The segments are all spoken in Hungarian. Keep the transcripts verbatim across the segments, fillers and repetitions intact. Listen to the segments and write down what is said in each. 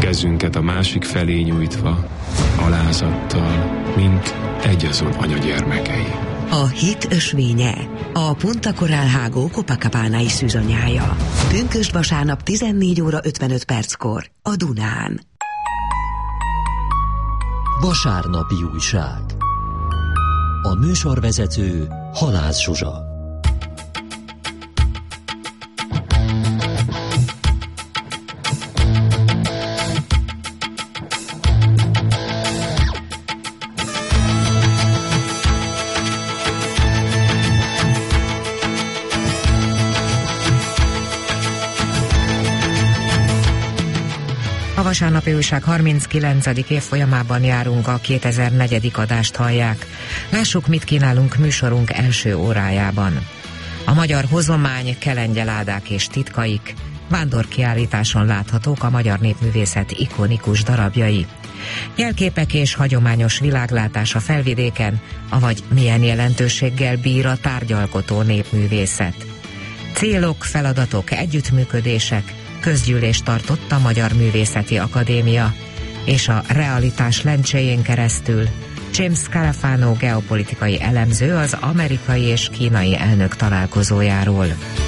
kezünket a másik felé nyújtva, alázattal, mint egyazon anyagyermekei. A hit ösvénye, a Punta Coral Hágó Copacabana-i szűzanyája. Pünkösd vasárnap tizennégy óra ötvenöt perckor a Dunán. Vasárnapi újság. A műsorvezető Halász Zsuzsa. A vasárnapi újság harminckilencedik évfolyamában járunk, a kétezer-negyedik adást hallják. Lássuk, mit kínálunk műsorunk első órájában. A magyar hozomány, kelengyeládák és titkaik, vándorkiállításon láthatók a magyar népművészet ikonikus darabjai. Jelképek és hagyományos világlátás a felvidéken, avagy milyen jelentőséggel bír a tárgyalkotó népművészet. Célok, feladatok, együttműködések, közgyűlést tartott a Magyar Művészeti Akadémia, és a realitás lencséjén keresztül James Carafano geopolitikai elemző az amerikai és kínai elnök találkozójáról.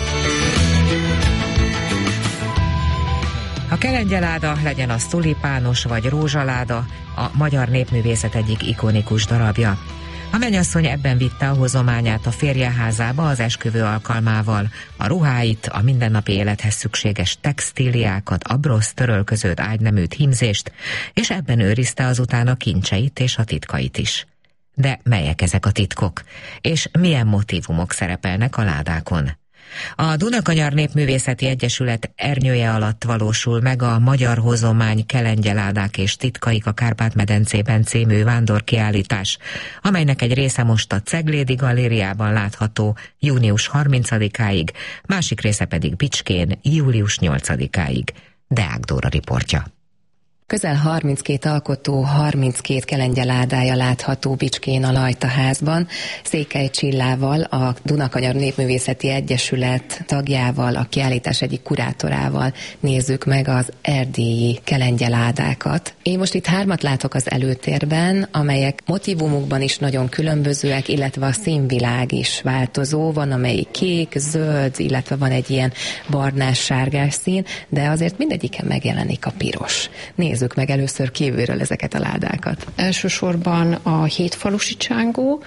A kelengyeláda, legyen az tulipános vagy rózsaláda, a magyar népművészet egyik ikonikus darabja. A mennyasszony ebben vitte a hozományát a férjeházába az esküvő alkalmával, a ruháit, a mindennapi élethez szükséges textíliákat, abroszt, törölközőt, ágyneműt, hímzést, és ebben őrizte azután a kincseit és a titkait is. De melyek ezek a titkok? És milyen motívumok szerepelnek a ládákon? A Dunakanyar Népművészeti Egyesület ernyője alatt valósul meg a Magyar Hozomány, kelengyeládák és titkaik a Kárpát-medencében című vándorkiállítás, amelynek egy része most a Ceglédi Galériában látható június harmincadikáig, másik része pedig Bicskén július nyolcadikáig. Deák Dóra riportja. Közel harminckét alkotó, harminckét kelengyeládája látható Bicskén a Lajtaházban. Székely Csillával, a Dunakanyar Népművészeti Egyesület tagjával, a kiállítás egyik kurátorával nézzük meg az erdélyi kelengyeládákat. Én most itt hármat látok az előtérben, amelyek motívumukban is nagyon különbözőek, illetve a színvilág is változó. Van amelyik kék, zöld, illetve van egy ilyen barnás-sárgás szín, de azért mindegyiken megjelenik a piros. Nézzük meg először kívülről ezeket a ládákat. Elsősorban a hétfalusi csángó,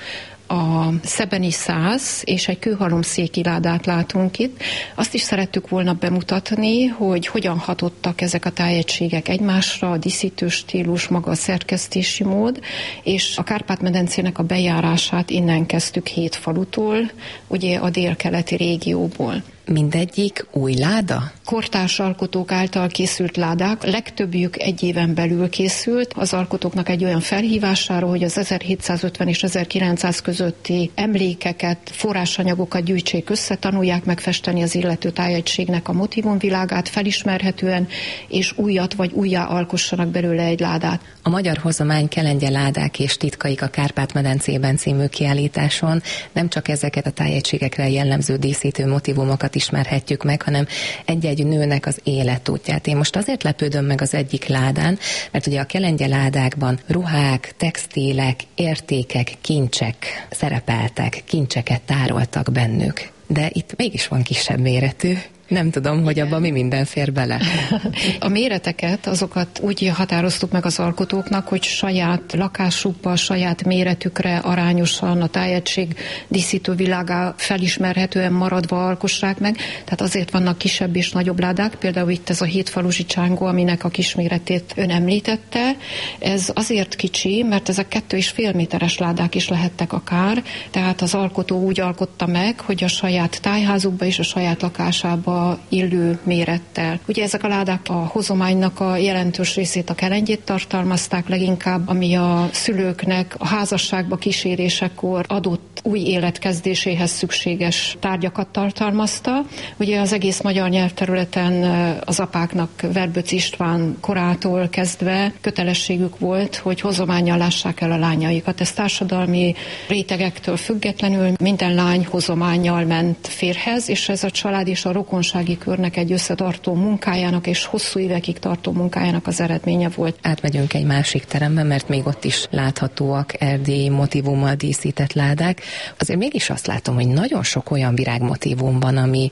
a szebeni szász és egy kőhalomszéki ládát látunk itt. Azt is szerettük volna bemutatni, hogy hogyan hatottak ezek a tájegységek egymásra, a díszítő stílus, maga a szerkesztési mód, és a Kárpát-medencének a bejárását innen kezdtük Hétfalutól, ugye a délkeleti régióból. Mindegyik új láda? Kortárs alkotók által készült ládák, legtöbbjük egy éven belül készült. Az alkotóknak egy olyan felhívására, hogy az ezerhétszázötven és ezerkilencszáz közötti emlékeket, forrásanyagokat gyűjtsék össze, tanulják megfesteni az illető tájegységnek a motívumvilágát felismerhetően, és újat vagy újjá alkossanak belőle egy ládát. A Magyar Hozomány, kelengyeládák és titkaik a Kárpát-medencében című kiállításon nem csak ezeket a tájegységekre jellemző díszítő motívumokat ismerhetjük meg, hanem egy-egy nőnek az életútját. Én most azért lepődöm meg az egyik ládán, mert ugye a kelengyeládákban ruhák, textílek, értékek, kincsek szerepeltek, kincseket tároltak bennük. De itt mégis van kisebb méretű. Nem tudom, hogy abban mi minden fér bele. A méreteket, azokat úgy határoztuk meg az alkotóknak, hogy saját lakásukba, saját méretükre arányosan a tájegység díszítő világá felismerhetően maradva alkossák meg. Tehát azért vannak kisebb és nagyobb ládák, például itt ez a hétfalusi csángó, aminek a kisméretét ön említette. Ez azért kicsi, mert ezek kettő és fél méteres ládák is lehettek akár, tehát az alkotó úgy alkotta meg, hogy a saját tájházukba és a saját lakásába illő mérettel. Ugye ezek a ládák a hozománynak a jelentős részét, a kelengyét tartalmazták leginkább, ami a szülőknek a házasságba kísérésekor adott új életkezdéséhez szükséges tárgyakat tartalmazta. Ugye az egész magyar nyelvterületen az apáknak Verböc István korától kezdve kötelességük volt, hogy hozománnyal lássák el a lányaikat. Ez társadalmi rétegektől függetlenül minden lány hozománnyal ment férhez, és ez a család és a rokon rokonsági körnek egy összetartó munkájának és hosszú évekig tartó munkájának az eredménye volt. Átmegyünk egy másik terembe, mert még ott is láthatóak erdélyi motívummal díszített ládák. Azért mégis azt látom, hogy nagyon sok olyan virágmotívum van, ami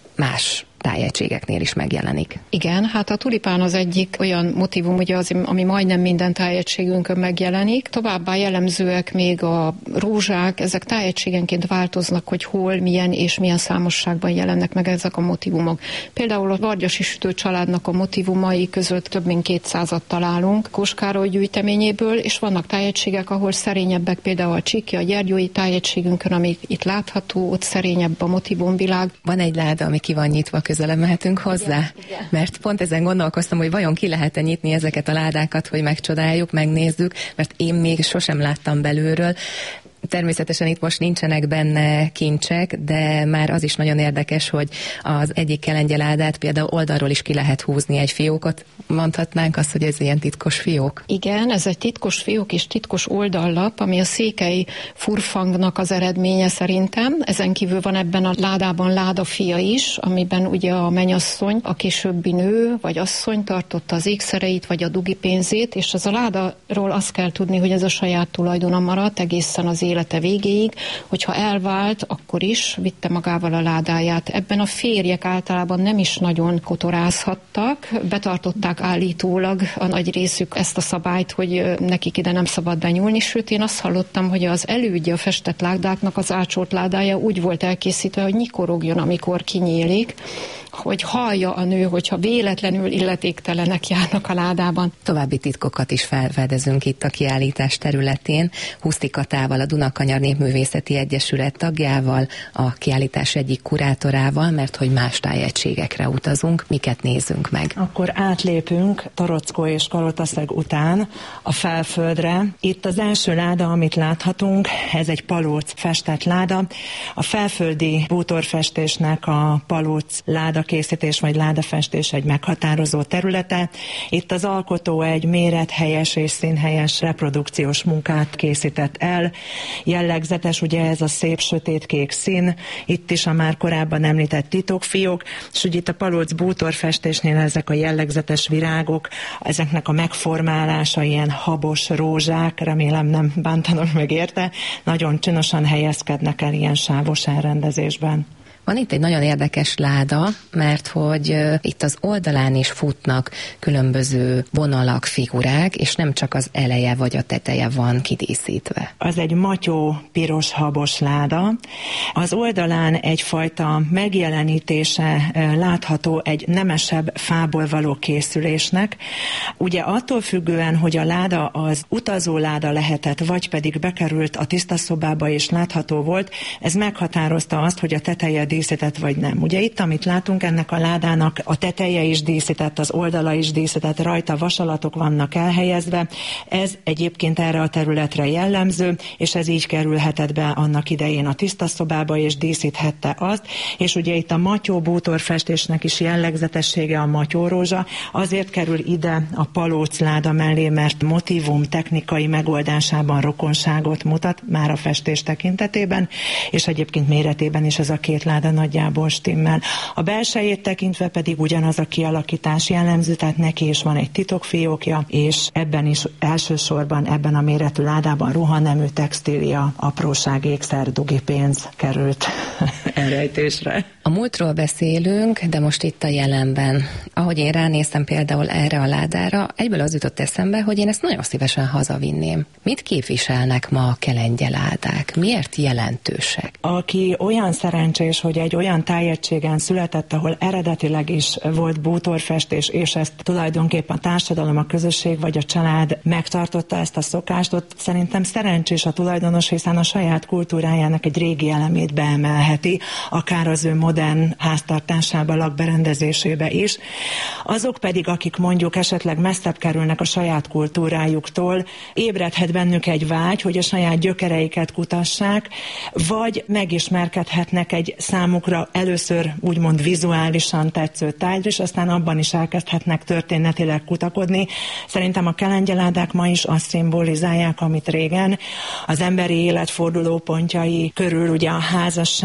más tájegységeknél is megjelenik. Igen, hát a tulipán az egyik olyan motívum, ugye az, ami majdnem minden tájegységünkön megjelenik. Továbbá jellemzőek még a rózsák, ezek tájegységenként változnak, hogy hol, milyen és milyen számosságban jelennek meg ezek a motívumok. Például a Vargyasi Sütő családnak a motívumai között több mint kétszázat találunk Kós Károly gyűjteményéből, és vannak tájegységek, ahol szerényebbek, például a Csíki, a Gyergyói tájegységünkön, ami itt látható, ott szerényebb a motívumvilág. Van egy láda, ami ki van nyitva, közelebb mehetünk hozzá? Igen, igen. Mert pont ezen gondolkoztam, hogy vajon ki lehet-e nyitni ezeket a ládákat, hogy megcsodáljuk, megnézzük, mert én még sosem láttam belülről. Természetesen itt most nincsenek benne kincsek, de már az is nagyon érdekes, hogy az egyik kelengyeládát például oldalról is ki lehet húzni egy fiókot. Mondhatnánk azt, hogy ez ilyen titkos fiók? Igen, ez egy titkos fiók és titkos oldallap, ami a székely furfangnak az eredménye szerintem. Ezen kívül van ebben a ládában ládafia is, amiben ugye a mennyasszony, a későbbi nő vagy asszony tartotta az ékszereit vagy a dugi pénzét, és ez a ládáról azt kell tudni, hogy ez a saját tulajdona maradt egészen az élete végéig, hogyha elvált, akkor is vitte magával a ládáját. Ebben a férjek általában nem is nagyon kotorázhattak, betartották állítólag a nagy részük ezt a szabályt, hogy nekik ide nem szabad benyúlni, sőt én azt hallottam, hogy az elődje a festett ládáknak az ácsolt ládája úgy volt elkészítve, hogy nyikorogjon, amikor kinyílik, hogy hallja a nő, hogyha véletlenül illetéktelenek járnak a ládában. További titkokat is felfedezünk itt a kiállítás területén. Huszti Katával, a Dunakanyar Népművészeti Egyesület tagjával, a kiállítás egyik kurátorával, mert hogy más tájegységekre utazunk, miket nézünk meg. Akkor átlépünk Torockó és Kalotaszeg után a Felföldre. Itt az első láda, amit láthatunk, ez egy palóc festett láda. A felföldi bútorfestésnek a palóc láda készítés vagy ládafestés egy meghatározó területe. Itt az alkotó egy mérethelyes és színhelyes reprodukciós munkát készített el. Jellegzetes ugye ez a szép sötétkék szín, itt is a már korábban említett titokfiók, és ugye itt a palóc bútorfestésnél ezek a jellegzetes virágok, ezeknek a megformálása ilyen habos rózsák, remélem nem bántanak meg érte, nagyon csinosan helyezkednek el ilyen sávos elrendezésben. Van itt egy nagyon érdekes láda, mert hogy uh, itt az oldalán is futnak különböző vonalak, figurák, és nem csak az eleje vagy a teteje van kidíszítve. Az egy matyó piros habos láda. Az oldalán egyfajta megjelenítése uh, látható egy nemesebb fából való készülésnek. Ugye attól függően, hogy a láda az utazó láda lehetett, vagy pedig bekerült a tisztaszobába és látható volt, ez meghatározta azt, hogy a teteje díszített vagy nem. Ugye itt, amit látunk, ennek a ládának a teteje is díszített, az oldala is díszített, rajta vasalatok vannak elhelyezve. Ez egyébként erre a területre jellemző, és ez így kerülhetett be annak idején a tisztaszobába, és díszíthette azt. És ugye itt a matyó bútorfestésnek is jellegzetessége a matyórózsa, azért kerül ide a palóc láda mellé, mert motívum technikai megoldásában rokonságot mutat, már a festés tekintetében, és egyébként méretében is ez a két láda nagyjából stimmel. A belsejét tekintve pedig ugyanaz a kialakítás jellemző, tehát neki is van egy titokfiókja, és ebben is elsősorban ebben a méretű ládában ruhanemű, textília, apróság, ékszer, dugi pénz került elrejtésre. A múltról beszélünk, de most itt a jelenben. Ahogy én ránéztem például erre a ládára, egyből az jutott eszembe, hogy én ezt nagyon szívesen hazavinném. Mit képviselnek ma a kelengyeládák? Miért jelentősek? Aki olyan szerencsés, hogy egy olyan tájegységen született, ahol eredetileg is volt bútorfestés, és ezt tulajdonképpen a társadalom, a közösség vagy a család megtartotta ezt a szokást, ott szerintem szerencsés a tulajdonos, hiszen a saját kultúrájának egy régi elemét beemelheti, akár az ő modern háztartásába, lakberendezésébe is. Azok pedig, akik mondjuk esetleg messzebb kerülnek a saját kultúrájuktól, ébredhet bennük egy vágy, hogy a saját gyökereiket kutassák, vagy megismerkedhetnek egy számukra először úgymond vizuálisan tetsző tájt, és aztán abban is elkezdhetnek történetileg kutakodni. Szerintem a kelengyeládák ma is azt szimbolizálják, amit régen az emberi élet fordulópontjai körül ugye a házasság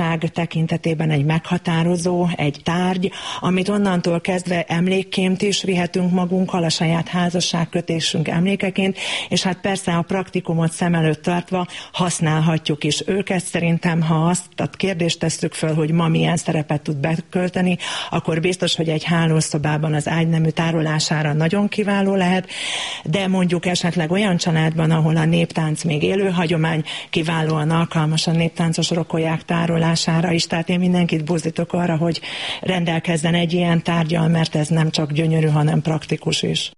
tekintetében egy meghatározó, egy tárgy, amit onnantól kezdve emlékként is vihetünk magunkkal, a saját házasságkötésünk emlékeként, és hát persze a praktikumot szem előtt tartva használhatjuk is őket. Szerintem, ha azt a kérdést tesszük föl, hogy ma milyen szerepet tud bekölteni, akkor biztos, hogy egy hálószobában az ágynemű tárolására nagyon kiváló lehet, de mondjuk esetleg olyan családban, ahol a néptánc még élő hagyomány, kiválóan alkalmas a néptáncos rokolyák tárolására is, tehát én mindenkit buzdítok arra, hogy rendelkezzen egy ilyen tárgyal, mert ez nem csak gyönyörű, hanem praktikus is.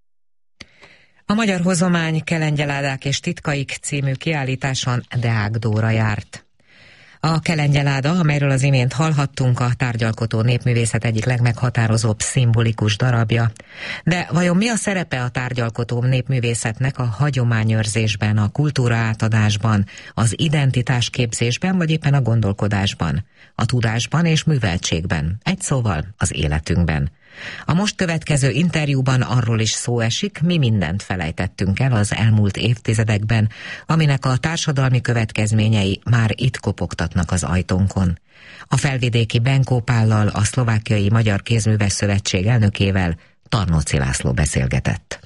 A Magyar Hozomány Kelengyeládák és titkaik című kiállításon Deák Dóra járt. A kelengyeláda, amelyről az imént hallhattunk, a tárgyalkotó népművészet egyik legmeghatározóbb szimbolikus darabja. De vajon mi a szerepe a tárgyalkotó népművészetnek a hagyományőrzésben, a kultúra átadásban, az identitásképzésben, vagy éppen a gondolkodásban, a tudásban és műveltségben, egy szóval az életünkben? A most következő interjúban arról is szó esik, mi mindent felejtettünk el az elmúlt évtizedekben, aminek a társadalmi következményei már itt kopogtatnak az ajtónkon. A felvidéki Benkó Pállal, a Szlovákiai Magyar Kézműves Szövetség elnökével Tarnóci László beszélgetett.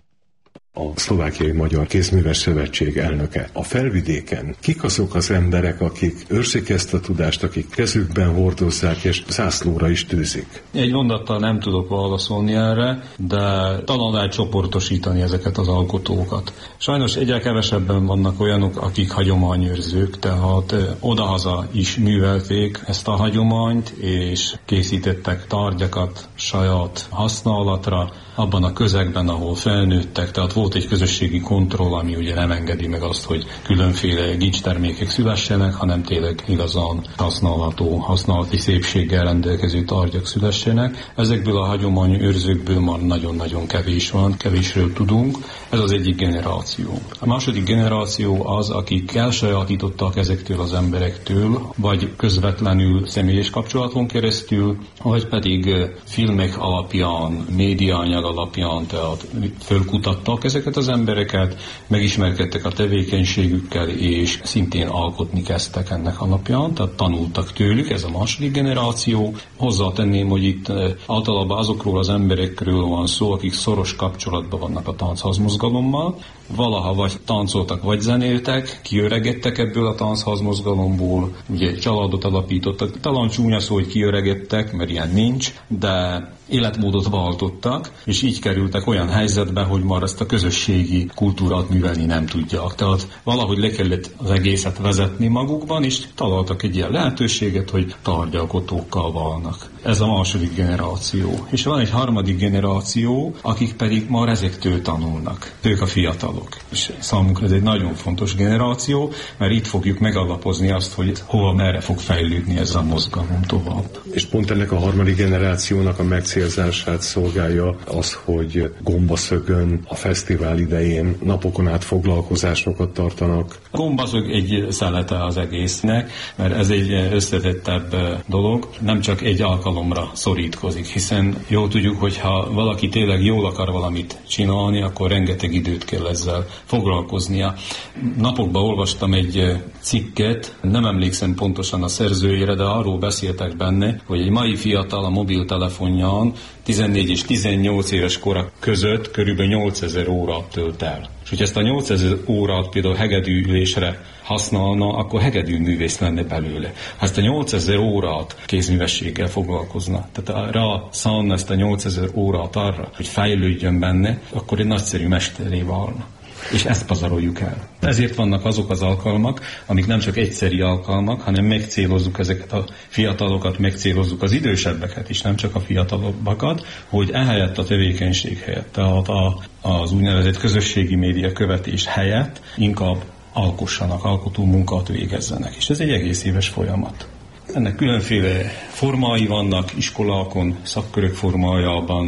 A Szlovákiai Magyar Kézműves Szövetség elnöke. A felvidéken kik azok az emberek, akik őrzik ezt a tudást, akik kezükben hordozzák és zászlóra is tűzik? Egy mondattal nem tudok válaszolni erre, de talán lehet csoportosítani ezeket az alkotókat. Sajnos egyre kevesebben vannak olyanok, akik hagyományőrzők, tehát odahaza is művelték ezt a hagyományt, és készítettek tárgyakat saját használatra, abban a közegben, ahol felnőttek, tehát volt egy közösségi kontroll, ami ugye nem engedi meg azt, hogy különféle gincstermékek szülessenek, hanem tényleg igazán használható, használati szépséggel rendelkező tárgyak szülessenek. Ezekből a hagyományőrzőkből már nagyon-nagyon kevés van, kevésről tudunk. Ez az egyik generáció. A második generáció az, akik elsajátítottak ezektől az emberektől, vagy közvetlenül személyes kapcsolaton keresztül, vagy pedig filmek alapján, médiaanyag alapján, tehát fölkutattak ezeket az embereket, megismerkedtek a tevékenységükkel, és szintén alkotni kezdtek ennek alapján, tehát tanultak tőlük, ez a második generáció. Hozzátenném, hogy itt általában azokról az emberekről van szó, akik szoros kapcsolatban vannak a táncházmozgalommal, valaha vagy táncoltak, vagy zenéltek, kiöregedtek ebből a táncházmozgalomból, ugye családot alapítottak, talán csúnya szó, hogy kiöregedtek, mert ilyen nincs, de életmódot váltottak, és így kerültek olyan helyzetbe, hogy már ezt a közösségi kultúrát művelni nem tudják. Tehát valahogy le kellett az egészet vezetni magukban, és találtak egy ilyen lehetőséget, hogy tárgyalkotókkal válnak. Ez a második generáció. És van egy harmadik generáció, akik pedig már ezektől tanulnak. Ők a fiatalok. És számunkra ez egy nagyon fontos generáció, mert itt fogjuk megalapozni azt, hogy hova, merre fog fejlődni ez a mozgalom tovább. És pont ennek a harmadik generációnak a megcélzását szolgálja az, hogy Gombaszögön a fesztivál idején napokon át foglalkozásokat tartanak. Gombaszög egy szelete az egésznek, mert ez egy összetettebb dolog, nem csak egy alkalomra szorítkozik, hiszen jól tudjuk, hogy ha valaki tényleg jól akar valamit csinálni, akkor rengeteg időt kell ezzel foglalkoznia. Napokban olvastam egy cikket, nem emlékszem pontosan a szerzőjére, de arról beszéltek benne, hogy egy mai fiatal a mobiltelefonján tizennégy és tizennyolc éves kora között körülbelül nyolcezer órát tölt el. És hogy ezt a nyolcezer órát például hegedűülésre használna, akkor hegedű művész lenne belőle. Ha ezt a nyolcezer órát kézművességgel foglalkozna, tehát rá szánna ezt a nyolcezer órát arra, hogy fejlődjön benne, akkor egy nagyszerű mesteré válna. És ezt pazaroljuk el. Ezért vannak azok az alkalmak, amik nem csak egyszeri alkalmak, hanem megcélozzuk ezeket a fiatalokat, megcélozzuk az idősebbeket is, nem csak a fiatalabbakat, hogy ehelyett a tevékenység helyett, tehát a, az úgynevezett közösségi média követés helyett inkább alkossanak, alkotó munkát végezzenek. És ez egy egész éves folyamat. Ennek különféle formái vannak iskolákon, szakkörök formájában,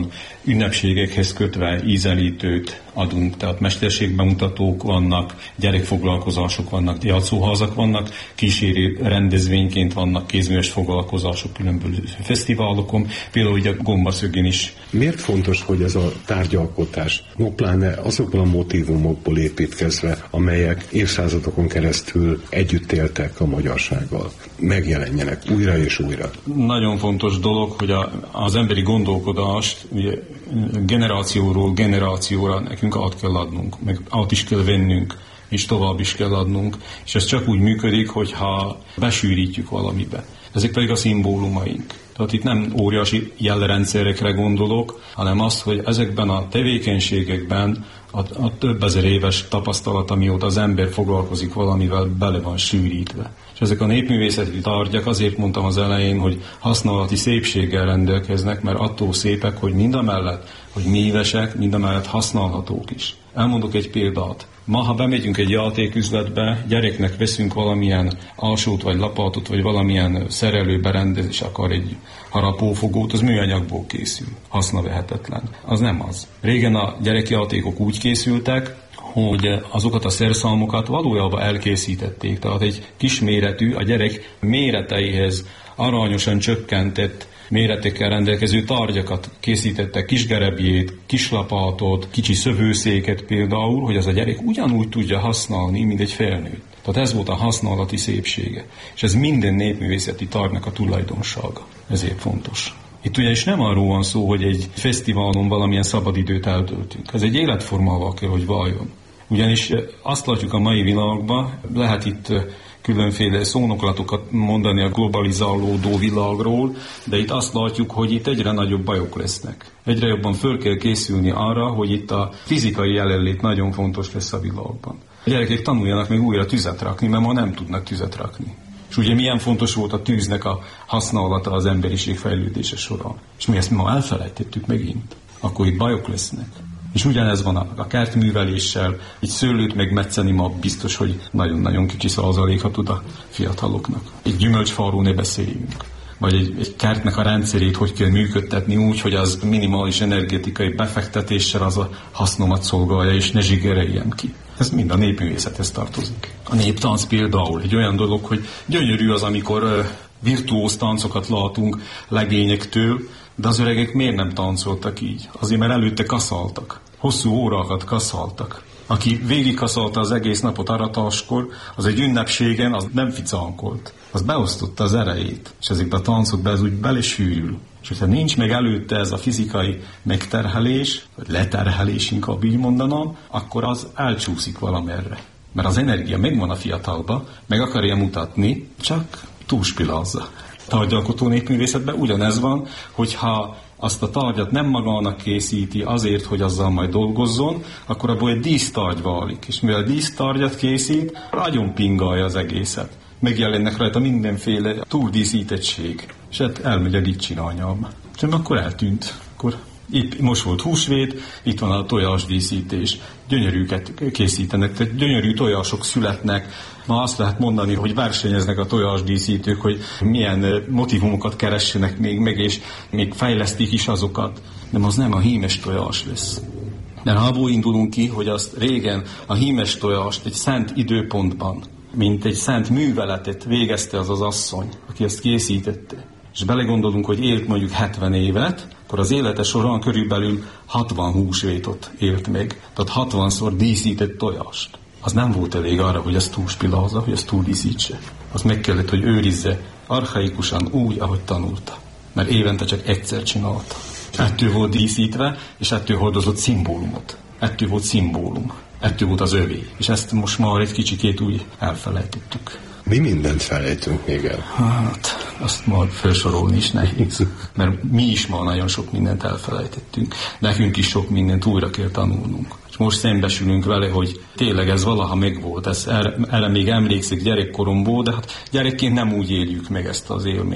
ünnepségekhez kötve ízelítőt adunk, tehát mesterségbemutatók vannak, gyerekfoglalkozások vannak, játszóházak vannak, kísérő rendezvényként vannak kézműves foglalkozások különböző fesztiválokon, például ugye a Gombaszögén is. Miért fontos, hogy ez a tárgyalkotás, no pláne azokból a motívumokból építkezve, amelyek évszázadokon keresztül együtt éltek a magyarsággal, megjelenjenek újra és újra? Nagyon fontos dolog, hogy a, az emberi gondolkodást ugye, generációról generációra nekünk át kell adnunk, meg át is kell vennünk, és tovább is kell adnunk, és ez csak úgy működik, hogyha besűrítjük valamibe. Ezek pedig a szimbólumaink. Tehát itt nem óriási jelrendszerekre gondolok, hanem azt, hogy ezekben a tevékenységekben a, a több ezer éves tapasztalat, amióta az ember foglalkozik valamivel, bele van sűrítve. És ezek a népművészeti tárgyak, azért mondtam az elején, hogy használati szépséggel rendelkeznek, mert attól szépek, hogy mindamellett, hogy mívesek, mindamellett használhatók is. Elmondok egy példát. Ma, ha bemegyünk egy játéküzletbe, gyereknek veszünk valamilyen alsót, vagy lapátot, vagy valamilyen szerelőberendezés, akar egy harapófogót, az műanyagból készül, hasznavehetetlen. Az nem az. Régen a gyerekjátékok úgy készültek, hogy azokat a szerszámokat valójában elkészítették. Tehát egy kisméretű, a gyerek méreteihez arányosan csökkentett méretekkel rendelkező tárgyakat készítettek, kis gerebjét, kis lapátot, kicsi szövőszéket például, hogy az a gyerek ugyanúgy tudja használni, mint egy felnőtt. Tehát ez volt a használati szépsége. És ez minden népművészeti tárgynak a tulajdonsága. Ezért fontos. Itt ugyanis nem arról van szó, hogy egy fesztiválon valamilyen szabadidőt eltöltünk. Ez egy életformával kell, hogy váljon. Ugyanis azt látjuk a mai világban, lehet itt különféle szónoklatokat mondani a globalizálódó világról, de itt azt látjuk, hogy itt egyre nagyobb bajok lesznek. Egyre jobban föl kell készülni arra, hogy itt a fizikai jelenlét nagyon fontos lesz a világban. A gyerekek tanuljanak még újra tüzet rakni, mert ma nem tudnak tüzet rakni. És ugye milyen fontos volt a tűznek a használata az emberiség fejlődése során. És mi ezt ma elfelejtettük megint. Akkor itt bajok lesznek. És ugyanez van a, a kertműveléssel, egy szőlőt megmetszeni ma biztos, hogy nagyon-nagyon kicsi százaléka tud a fiataloknak. Egy gyümölcsfáról ne beszéljünk. Vagy egy, egy kertnek a rendszerét hogy kell működtetni úgy, hogy az minimális energetikai befektetéssel az a hasznomat szolgálja, és ne zsigereljen ki. Ez mind a népművészethez tartozik. A néptánc például egy olyan dolog, hogy gyönyörű az, amikor uh, virtuóz táncokat látunk legényektől, de az öregek miért nem táncoltak így? Azért, mert előtte kaszáltak. Hosszú órákat kaszáltak. Aki végigkaszálta az egész napot aratáskor, az egy ünnepségen, az nem ficánkolt. Az beosztotta az erejét, és ezekbe a táncokba ez úgy belesűrül. És hogyha nincs meg előtte ez a fizikai megterhelés, vagy leterhelés, inkább így mondanom, akkor az elcsúszik valamerre. Mert az energia megvan a fiatalba, meg akarja mutatni, csak túlspilázza. Tárgyalkotó népművészetben ugyanez van, hogyha azt a tárgyat nem magának készíti azért, hogy azzal majd dolgozzon, akkor abból egy dísztárgy válik. És mivel dísztárgyat készít, nagyon pingálja az egészet. Megjelennek rajta mindenféle túldíszítettség. És hát elmegy a dicsinányam. És akkor eltűnt. Akkor itt most volt húsvét, itt van a tojásdíszítés. Gyönyörűket készítenek, tehát gyönyörű tojások születnek. Ma azt lehet mondani, hogy versenyeznek a tojásdíszítők, hogy milyen motivumokat keressenek még meg, és még fejlesztik is azokat. De az nem a hímes tojás lesz. De ha abból indulunk ki, hogy azt régen a hímes tojást egy szent időpontban, mint egy szent műveletet végezte az az asszony, aki ezt készítette, és belegondolunk, hogy élt mondjuk hetven évet, akkor az élete során körülbelül hatvan húsvétot élt meg, tehát hatvanszor díszített tojást. Az nem volt elég arra, hogy ezt túlspilázza, hogy ezt túldíszítse. Az meg kellett, hogy őrizze archaikusan úgy, ahogy tanulta. Mert évente csak egyszer csinálta. Ettől volt díszítve, és ettől hordozott szimbólumot. Ettől volt szimbólum. Ettől volt az övé. És ezt most már egy kicsikét úgy elfelejtettük. Mi mindent felejtünk még el? Hát, azt már felsorolni is nehéz. Mert mi is már nagyon sok mindent elfelejtettünk. Nekünk is sok mindent újra kell tanulnunk. És most szembesülünk vele, hogy tényleg ez valaha megvolt. Ez, erre, erre még emlékszik gyerekkoromból, de hát gyerekként nem úgy éljük meg ezt az élményt.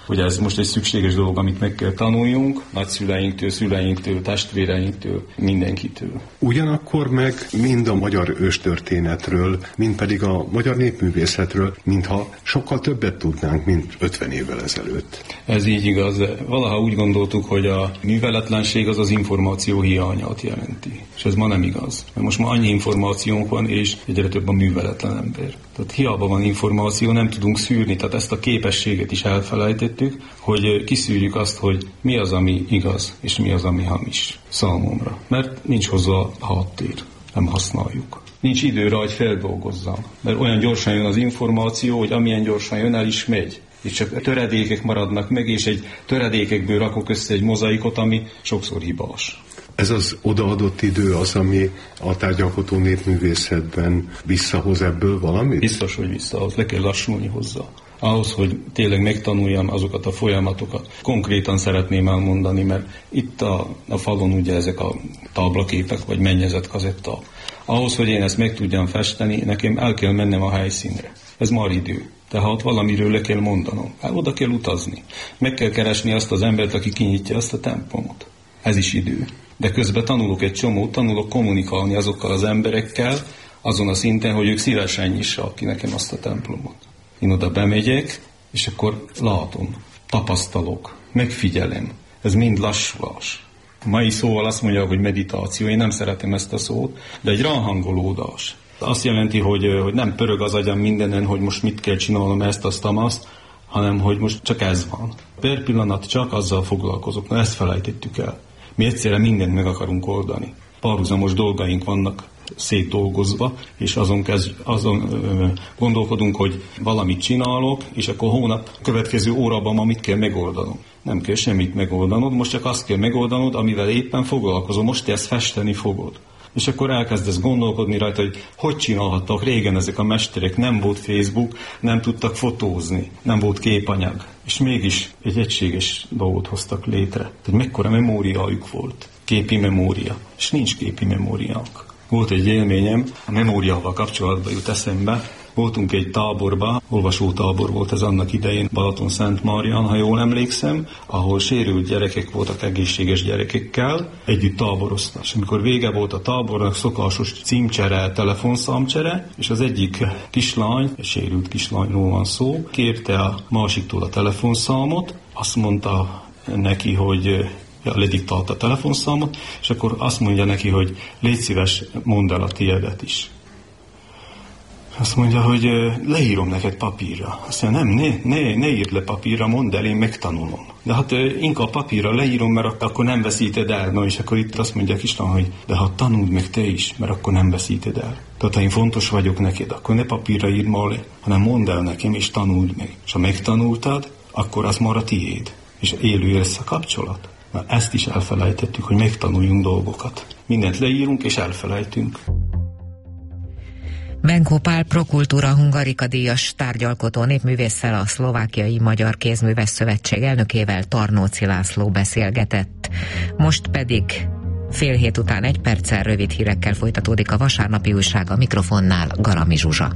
hogy ez most egy szükséges dolog, amit meg kell tanuljunk, nagyszüleinktől, szüleinktől, testvéreinktől, mindenkitől. Ugyanakkor meg mind a magyar őstörténetről, mind pedig a magyar népművészetről, mintha sokkal többet tudnánk, mint ötven évvel ezelőtt. Ez így igaz, de valaha úgy gondoltuk, hogy a műveletlenség az az információ hiányát jelenti. És ez ma nem igaz. Mert most már annyi információnk van, és egyre több a műveletlen ember. Tehát hiába van információ, nem tudunk szűrni, tehát ezt a képességet is elfelejtettük, hogy kiszűrjük azt, hogy mi az, ami igaz, és mi az, ami hamis számomra. Mert nincs hozzá háttér, nem használjuk. Nincs időre, hogy feldolgozzam, mert olyan gyorsan jön az információ, hogy amilyen gyorsan jön, el is megy. És csak töredékek maradnak meg, és egy töredékekből rakok össze egy mozaikot, ami sokszor hibás. Ez az odaadott idő az, ami a tárgyalkotó népművészetben visszahoz ebből valamit? Biztos, hogy visszahoz, le kell lassulni hozzá. Ahhoz, hogy tényleg megtanuljam azokat a folyamatokat. Konkrétan szeretném elmondani, mert itt a, a falon ugye ezek a táblaképek, vagy mennyezett kazetta. Ahhoz, hogy én ezt meg tudjam festeni, nekem el kell mennem a helyszínre. Ez már idő. Tehát valamiről le kell mondanom. Hát oda kell utazni. Meg kell keresni azt az embert, aki kinyitja azt a templomot. Ez is idő. De közben tanulok egy csomót, tanulok kommunikálni azokkal az emberekkel, azon a szinten, hogy ők szívesen nyissák ki nekem azt a templomot. Én oda bemegyek, és akkor látom, tapasztalok, megfigyelem. Ez mind lassulás. A mai szóval azt mondja, hogy meditáció, én nem szeretem ezt a szót, de egy ráhangolódás. Azt jelenti, hogy, hogy nem pörög az agyam mindenen, hogy most mit kell csinálnom ezt, azt, azt, hanem hogy most csak ez van. Per pillanat csak azzal foglalkozok. Na, ezt felejtettük el. Mi egyszerre mindent meg akarunk oldani. Párhuzamos dolgaink vannak szétdolgozva, és azon, kezd, azon ö, gondolkodunk, hogy valamit csinálok, és akkor hónap következő órában ma mit kell megoldanom. Nem kell semmit megoldanod, most csak azt kell megoldanod, amivel éppen foglalkozom. Most te ezt festeni fogod. És akkor elkezdesz gondolkodni rajta, hogy hogy csinálhattak régen ezek a mesterek, nem volt Facebook, nem tudtak fotózni, nem volt képanyag. És mégis egy egységes dolgot hoztak létre. Tehát mekkora memóriájuk volt. Képi memória. És nincs képi memóriánk. Volt egy élményem, a memóriával kapcsolatban jut eszembe. Voltunk egy táborba, olvasótábor volt ez annak idején, Balaton-Szentmárján, ha jól emlékszem, ahol sérült gyerekek voltak egészséges gyerekekkel, együtt táboroztak. És amikor vége volt a tábornak, szokásos címcsere, telefonszámcsere, és az egyik kislány, egy sérült kislányról van szó, kérte a másiktól a telefonszámot, azt mondta neki, hogy ja, lediktált a telefonszámot, és akkor azt mondja neki, hogy légy szíves, mondd el a tiédet is. Azt mondja, hogy leírom neked papírra. Azt mondja, nem, ne, ne, ne írd le papírra, mondd el, én megtanulom. De hát inkább papírra leírom, mert akkor nem veszíted el. No, és akkor itt azt mondja a kislány, hogy de ha tanuld meg te is, mert akkor nem veszíted el. Tehát ha én fontos vagyok neked, akkor ne papírra írd ma le, hanem mondd el nekem, és tanuld meg. És ha megtanultad, akkor az már a tiéd. És élő lesz a kapcsolat. Na, ezt is elfelejtettük, hogy megtanuljunk dolgokat. Mindent leírunk, és elfelejtünk. Benko Pál Prokultúra Hungarika díjas tárgyalkotó népművésszel, a Szlovákiai Magyar Kézműves Szövetség elnökével, Tarnóci László beszélgetett. Most pedig fél hét után egy perccel rövid hírekkel folytatódik a vasárnapi újság, a mikrofonnál Galami Zsuzsa.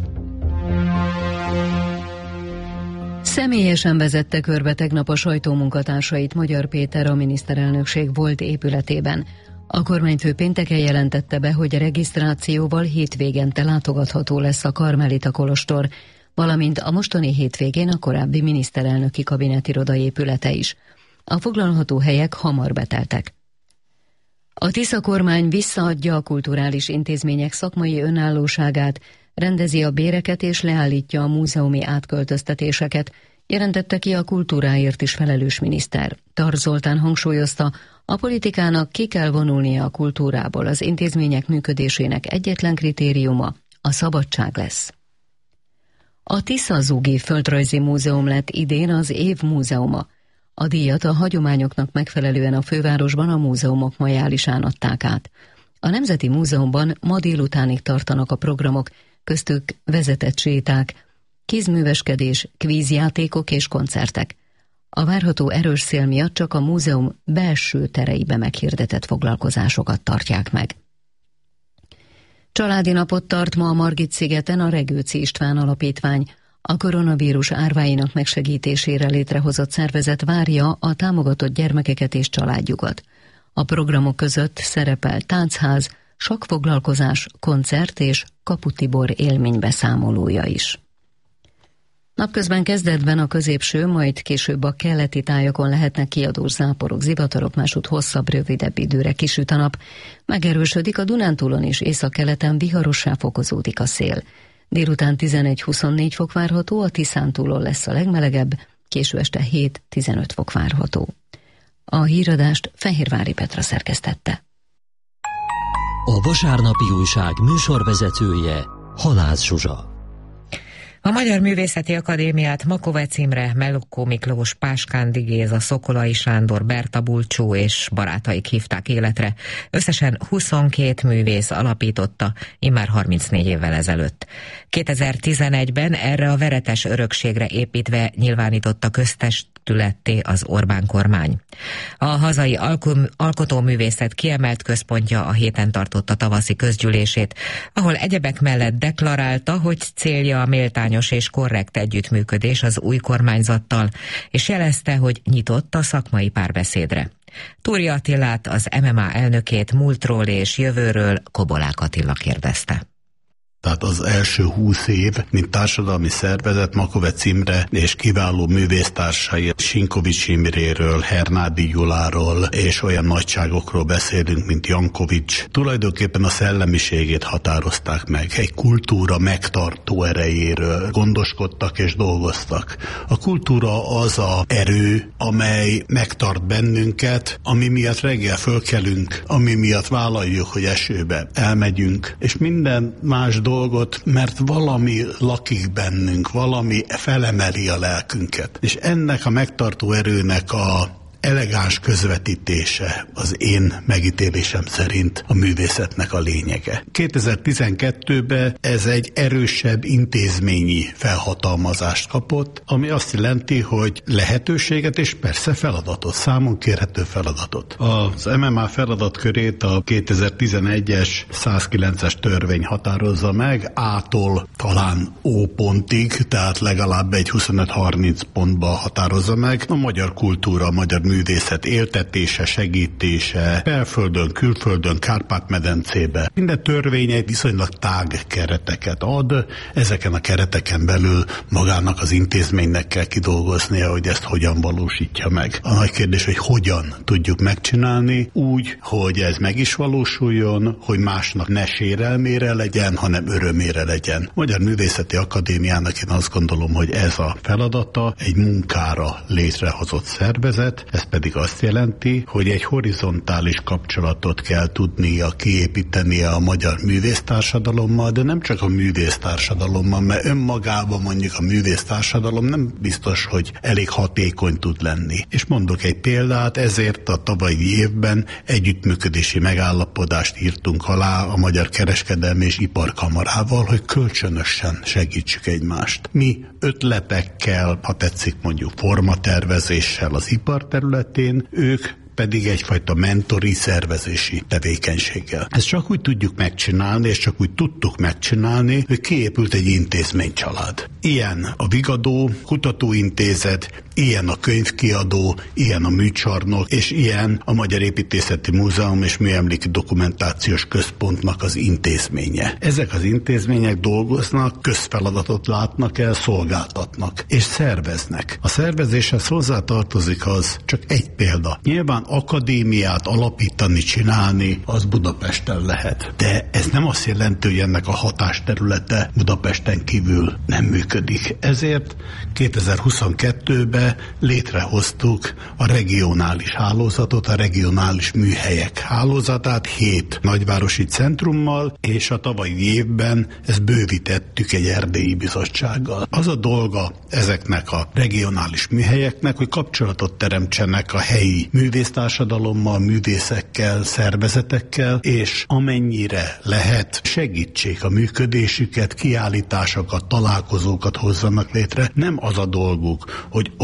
Személyesen vezette körbe tegnap a sajtó munkatársait Magyar Péter a miniszterelnökség volt épületében. A kormányfő pénteken jelentette be, hogy a regisztrációval hétvégente látogatható lesz a Karmelita kolostor, valamint a mostani hétvégén a korábbi miniszterelnöki kabinetiroda épülete is. A foglalható helyek hamar beteltek. A Tisza kormány visszaadja a kulturális intézmények szakmai önállóságát, rendezi a béreket és leállítja a múzeumi átköltöztetéseket, jelentette ki a kultúráért is felelős miniszter. Tar Zoltán hangsúlyozta, a politikának ki kell vonulnia a kultúrából, az intézmények működésének egyetlen kritériuma a szabadság lesz. A Tisza-Zugi Földrajzi Múzeum lett idén az év múzeuma. A díjat a hagyományoknak megfelelően a fővárosban a múzeumok majálisán adták át. A Nemzeti Múzeumban ma délutánig tartanak a programok, köztük vezetett séták, kézműveskedés, kvízjátékok és koncertek. A várható erős szél miatt csak a múzeum belső tereibe meghirdetett foglalkozásokat tartják meg. Családi napot tart ma a Margit-szigeten a Regőci István Alapítvány. A koronavírus árváinak megsegítésére létrehozott szervezet várja a támogatott gyermekeket és családjukat. A programok között szerepel táncház, sakkfoglalkozás, koncert és Kapu Tibor élménybeszámolója is. Napközben kezdetben a középső, majd később a keleti tájakon lehetnek kiadós záporok, zivatarok, másút hosszabb, rövidebb időre kisüt a nap. Megerősödik a Dunántúlon és északkeleten, viharossá fokozódik a szél. Délután tizenegy-huszonnégy fok várható, a Tiszántúlon lesz a legmelegebb, késő este hét-tizenöt fok várható. A híradást Fehérvári Petra szerkesztette. A vasárnapi újság műsorvezetője Halász Zsuzsa. A Magyar Művészeti Akadémiát Makovec Imre, Mellukó Miklós, Páskándy Géza, Szokolai Sándor, Berta Bulcsú és barátaik hívták életre. Összesen huszonkét művész alapította, immár harmincnégy évvel ezelőtt. kétezer-tizenegyben erre a veretes örökségre építve nyilvánította köztestületté az Orbán kormány. A hazai alko- alkotóművészet kiemelt központja a héten tartotta tavaszi közgyűlését, ahol egyebek mellett deklarálta, hogy célja a méltányos és korrekt együttműködés az új kormányzattal, és jelezte, hogy nyitott a szakmai párbeszédre. Túri Attilát, az em em á elnökét múltról és jövőről Kobolák Attila kérdezte. Tehát az első húsz év, mint társadalmi szervezet, Makovec Imre és kiváló művésztársai, Sinkovics Imréről, Hernádi Gyuláról és olyan nagyságokról beszélünk, mint Jankovics. Tulajdonképpen a szellemiségét határozták meg. Egy kultúra megtartó erejéről gondoskodtak és dolgoztak. A kultúra az a erő, amely megtart bennünket, ami miatt reggel fölkelünk, ami miatt vállaljuk, hogy esőbe elmegyünk, és minden más dolog dolgot, mert valami lakik bennünk, valami felemeli a lelkünket. És ennek a megtartó erőnek a elegáns közvetítése az én megítélésem szerint a művészetnek a lényege. kétezer-tizenkettőben ez egy erősebb intézményi felhatalmazást kapott, ami azt jelenti, hogy lehetőséget és persze feladatot, számon kérhető feladatot. Az em em á feladatkörét a kétezer-tizenegyes százkilences törvény határozza meg, A-tól talán O pontig, tehát legalább egy huszonöt-harminc pontba határozza meg a magyar kultúra, a magyar művészet éltetése, segítése, belföldön, külföldön, Kárpát-medencébe. Minden törvény egy viszonylag tág kereteket ad, ezeken a kereteken belül magának az intézménynek kell kidolgoznia, hogy ezt hogyan valósítja meg. A nagy kérdés, hogy hogyan tudjuk megcsinálni úgy, hogy ez meg is valósuljon, hogy másnak ne sérelmére legyen, hanem örömére legyen. Magyar Művészeti Akadémiának én azt gondolom, hogy ez a feladata egy munkára létrehozott szervezet, ez pedig azt jelenti, hogy egy horizontális kapcsolatot kell tudnia kiépítenie a magyar művésztársadalommal, de nem csak a művésztársadalommal, mert önmagában mondjuk a művésztársadalom nem biztos, hogy elég hatékony tud lenni. És mondok egy példát, ezért a tavalyi évben együttműködési megállapodást írtunk alá a Magyar Kereskedelmi és Iparkamarával, hogy kölcsönösen segítsük egymást. Mi ötletekkel, ha tetszik mondjuk formatervezéssel az iparterületén, ők pedig egyfajta mentori szervezési tevékenységgel. Ezt csak úgy tudjuk megcsinálni, és csak úgy tudtuk megcsinálni, hogy kiépült egy intézménycsalád. Ilyen a Vigadó Kutatóintézet, ilyen a könyvkiadó, ilyen a műcsarnok, és ilyen a Magyar Építészeti Múzeum és Műemléki Dokumentációs Központnak az intézménye. Ezek az intézmények dolgoznak, közfeladatot látnak el, szolgáltatnak, és szerveznek. A szervezéshez hozzátartozik az, csak egy példa. Nyilván akadémiát alapítani, csinálni, az Budapesten lehet. De ez nem azt jelenti, hogy ennek a hatásterülete Budapesten kívül nem működik. Ezért kétezer-huszonkettőben létrehoztuk a regionális hálózatot, a regionális műhelyek hálózatát hét nagyvárosi centrummal, és a tavalyi évben ezt bővítettük egy erdélyi bizottsággal. Az a dolga ezeknek a regionális műhelyeknek, hogy kapcsolatot teremtsenek a helyi művésztársadalommal, művészekkel, szervezetekkel, és amennyire lehet segítsék a működésüket, kiállításokat, találkozókat hozzanak létre. Nem az a dolguk, hogy ott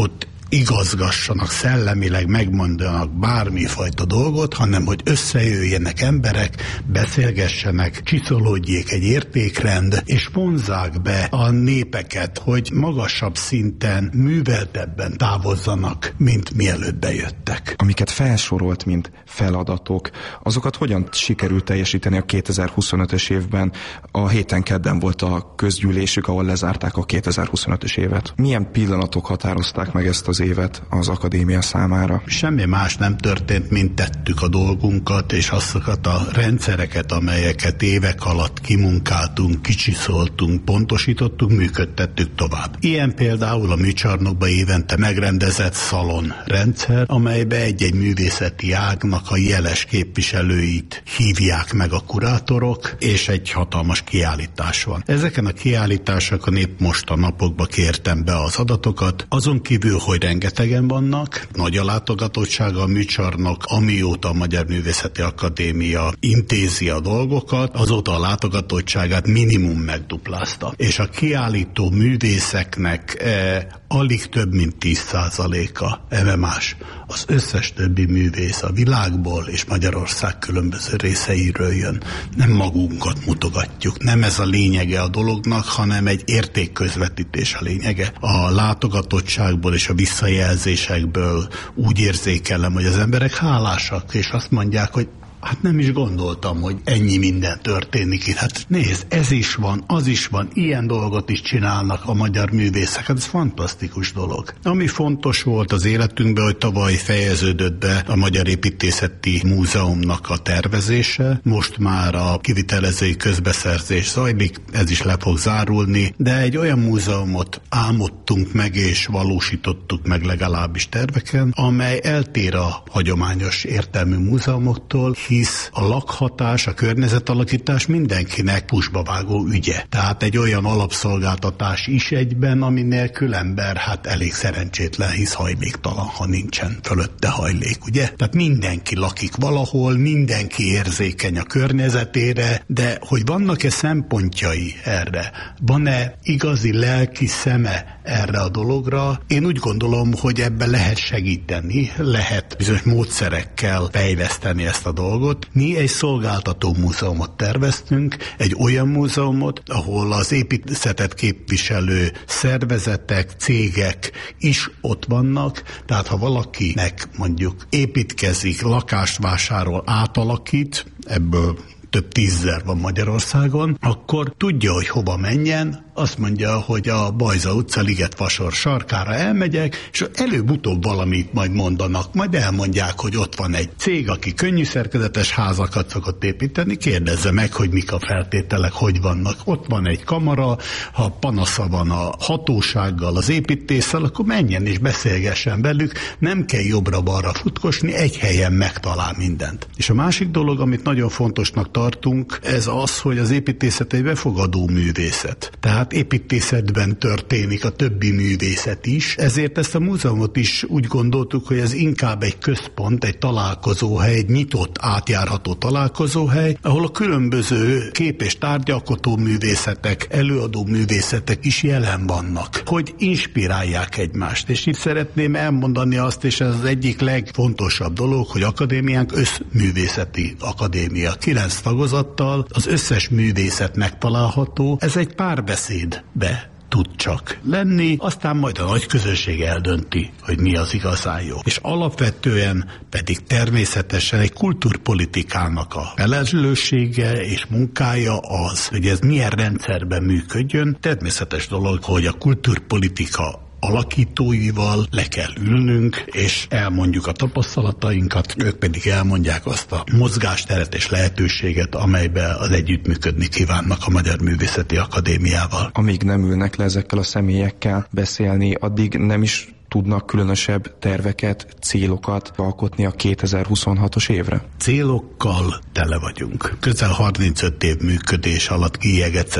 igazgassanak, szellemileg megmondanak bármifajta dolgot, hanem hogy összejöjjenek emberek, beszélgessenek, csiszolódjék egy értékrend, és vonzzák be a népeket, hogy magasabb szinten, műveltebben távozzanak, mint mielőtt bejöttek. Amiket felsorolt, mint feladatok, azokat hogyan sikerült teljesíteni a kétezer-huszonötös évben? A héten kedden volt a közgyűlésük, ahol lezárták a kétezer-huszonötös évet. Milyen pillanatok határozták meg ezt az évet az akadémia számára? Semmi más nem történt, mint tettük a dolgunkat, és azokat a rendszereket, amelyeket évek alatt kimunkáltunk, kicsiszoltunk, pontosítottunk, működtettük tovább. Ilyen például a műcsarnokba évente megrendezett szalon rendszer, amelybe egy-egy művészeti ágnak a jeles képviselőit hívják meg a kurátorok, és egy hatalmas kiállítás van. Ezeken a kiállításokon épp most a napokban kértem be az adatokat, azon kívül, hogy rengetegen vannak, nagy a látogatottsága a műcsarnok, amióta a Magyar Művészeti Akadémia intézi a dolgokat, azóta a látogatottságát minimum megduplázta. És a kiállító művészeknek e, alig több mint tíz százaléka em em á-s. Az összes többi művész a világból és Magyarország különböző részeiről jön. Nem magunkat mutogatjuk, nem ez a lényege a dolognak, hanem egy értékközvetítés a lényege. A látogatottságból és a visszajelzésekből úgy érzékelem, hogy az emberek hálásak, és azt mondják, hogy hát nem is gondoltam, hogy ennyi minden történik itt. Hát nézd, ez is van, az is van, ilyen dolgot is csinálnak a magyar művészek. Hát ez fantasztikus dolog. Ami fontos volt az életünkben, hogy tavaly fejeződött be a Magyar Építészeti Múzeumnak a tervezése. Most már a kivitelezői közbeszerzés zajlik, ez is le fog zárulni, de egy olyan múzeumot álmodtunk meg és valósítottuk meg legalábbis terveken, amely eltér a hagyományos értelmű múzeumoktól, hisz a lakhatás, a környezetalakítás mindenkinek pusba vágó ügye. Tehát egy olyan alapszolgáltatás is egyben, ami nélkül ember hát elég szerencsétlen, hisz hajléktalan, ha nincsen fölötte hajlék, ugye? Tehát mindenki lakik valahol, mindenki érzékeny a környezetére, de hogy vannak-e szempontjai erre? Van-e igazi lelki szeme erre a dologra? Én úgy gondolom, hogy ebben lehet segíteni, lehet bizonyos módszerekkel fejleszteni ezt a dolgot. Mi egy szolgáltató múzeumot terveztünk, egy olyan múzeumot, ahol az építészetet képviselő szervezetek, cégek is ott vannak, tehát ha valakinek mondjuk építkezik, lakást vásárol, átalakít, ebből több tízzer van Magyarországon, akkor tudja, hogy hova menjen, azt mondja, hogy a Bajza utca Ligetvasor sarkára elmegyek, és előbb-utóbb valamit majd mondanak, majd elmondják, hogy ott van egy cég, aki könnyű szerkezetes házakat szokott építeni, kérdezze meg, hogy mik a feltételek, hogy vannak. Ott van egy kamara, ha panasza van a hatósággal, az építéssel, akkor menjen és beszélgessen velük, nem kell jobbra-balra futkosni, egy helyen megtalál mindent. És a másik dolog, amit nagyon fontosnak tartunk, ez az, hogy az építészet egy befogadó művészet. Tehát építészetben történik a többi művészet is, ezért ezt a múzeumot is úgy gondoltuk, hogy ez inkább egy központ, egy találkozóhely, egy nyitott, átjárható találkozóhely, ahol a különböző kép- és tárgyalkotó művészetek, előadó művészetek is jelen vannak, hogy inspirálják egymást. És itt szeretném elmondani azt, és ez az egyik legfontosabb dolog, hogy akadémiánk összművészeti akadémia. Kilenc tagozattal, az összes művészet megtalálható, ez egy párbeszédbe tud csak lenni, aztán majd a nagy közösség eldönti, hogy mi az igazán jó. És alapvetően pedig természetesen egy kultúrpolitikának a felelőssége és munkája az, hogy ez milyen rendszerben működjön. Természetes dolog, hogy a kultúrpolitika alakítóival le kell ülnünk, és elmondjuk a tapasztalatainkat, ők pedig elmondják azt a mozgásteret és lehetőséget, amelyben az együttműködni kívánnak a Magyar Művészeti Akadémiával. Amíg nem ülnek le ezekkel a személyekkel beszélni, addig nem is tudnak különösebb terveket, célokat alkotni a kétezer-huszonhatos évre? Célokkal tele vagyunk. Közel harmincöt év működés alatt kiegecesedtek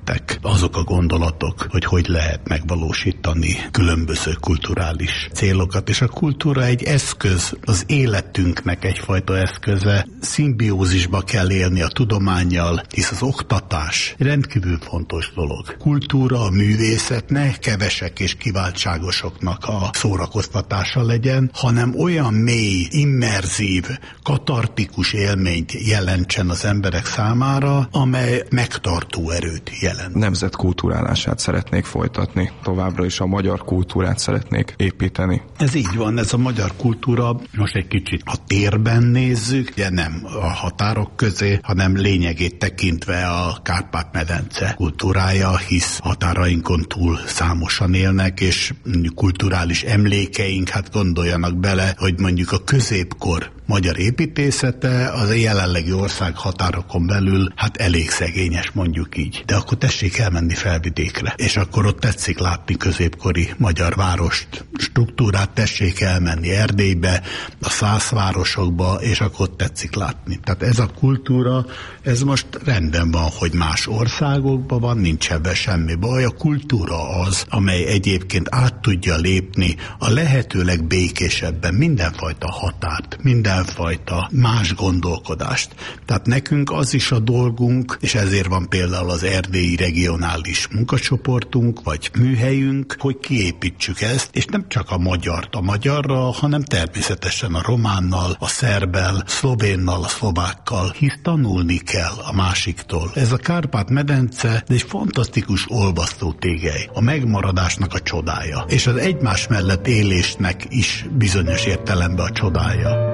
elterjedtek azok a gondolatok, hogy hogy lehet megvalósítani különböző kulturális célokat, és a kultúra egy eszköz, az életünknek egyfajta eszköze, szimbiózisba kell élni a tudománnyal, hisz az oktatás rendkívül fontos dolog. Kultúra, a művészet ne kevesek és kiváltságosoknak a szórakoztatása legyen, hanem olyan mély, immerzív, katartikus élményt jelentsen az emberek számára, amely megtartó erőt jelent. Nemzetkulturálását szeretnék folytatni, továbbra is a magyar kultúrát szeretnék építeni. Ez így van, ez a magyar kultúra, most egy kicsit a térben nézzük, ugye nem a határok közé, hanem lényegét tekintve a Kárpát-medence kultúrája, hisz határainkon túl számosan élnek, és kulturális emlékeink, hát gondoljanak bele, hogy mondjuk a középkor magyar építészete az jelenlegi ország határokon belül hát elég szegényes, mondjuk így. De akkor tessék elmenni Felvidékre, és akkor ott tetszik látni középkori magyar várost, struktúrát, tessék elmenni Erdélybe, a szászvárosokba, és akkor ott tetszik látni. Tehát ez a kultúra, ez most rendben van, hogy más országokban van, nincs ebben semmi baj. A kultúra az, amely egyébként át tudja lépni a lehető legbékésebben mindenfajta határt, mindenfajta más gondolkodást. Tehát nekünk az is a dolgunk, és ezért van például az erdélyi regionális munkacsoportunk, vagy műhelyünk, hogy kiépítsük ezt, és nem csak a magyart a magyarra, hanem természetesen a románnal, a szerbbel, szlovénnal, a szlovákkal, hisz tanulni kell a másiktól. Ez a Kárpát-medence egy fantasztikus olvasztó tégely, a megmaradásnak a csodája, és az egymás mellett élésnek is bizonyos értelemben a csodája.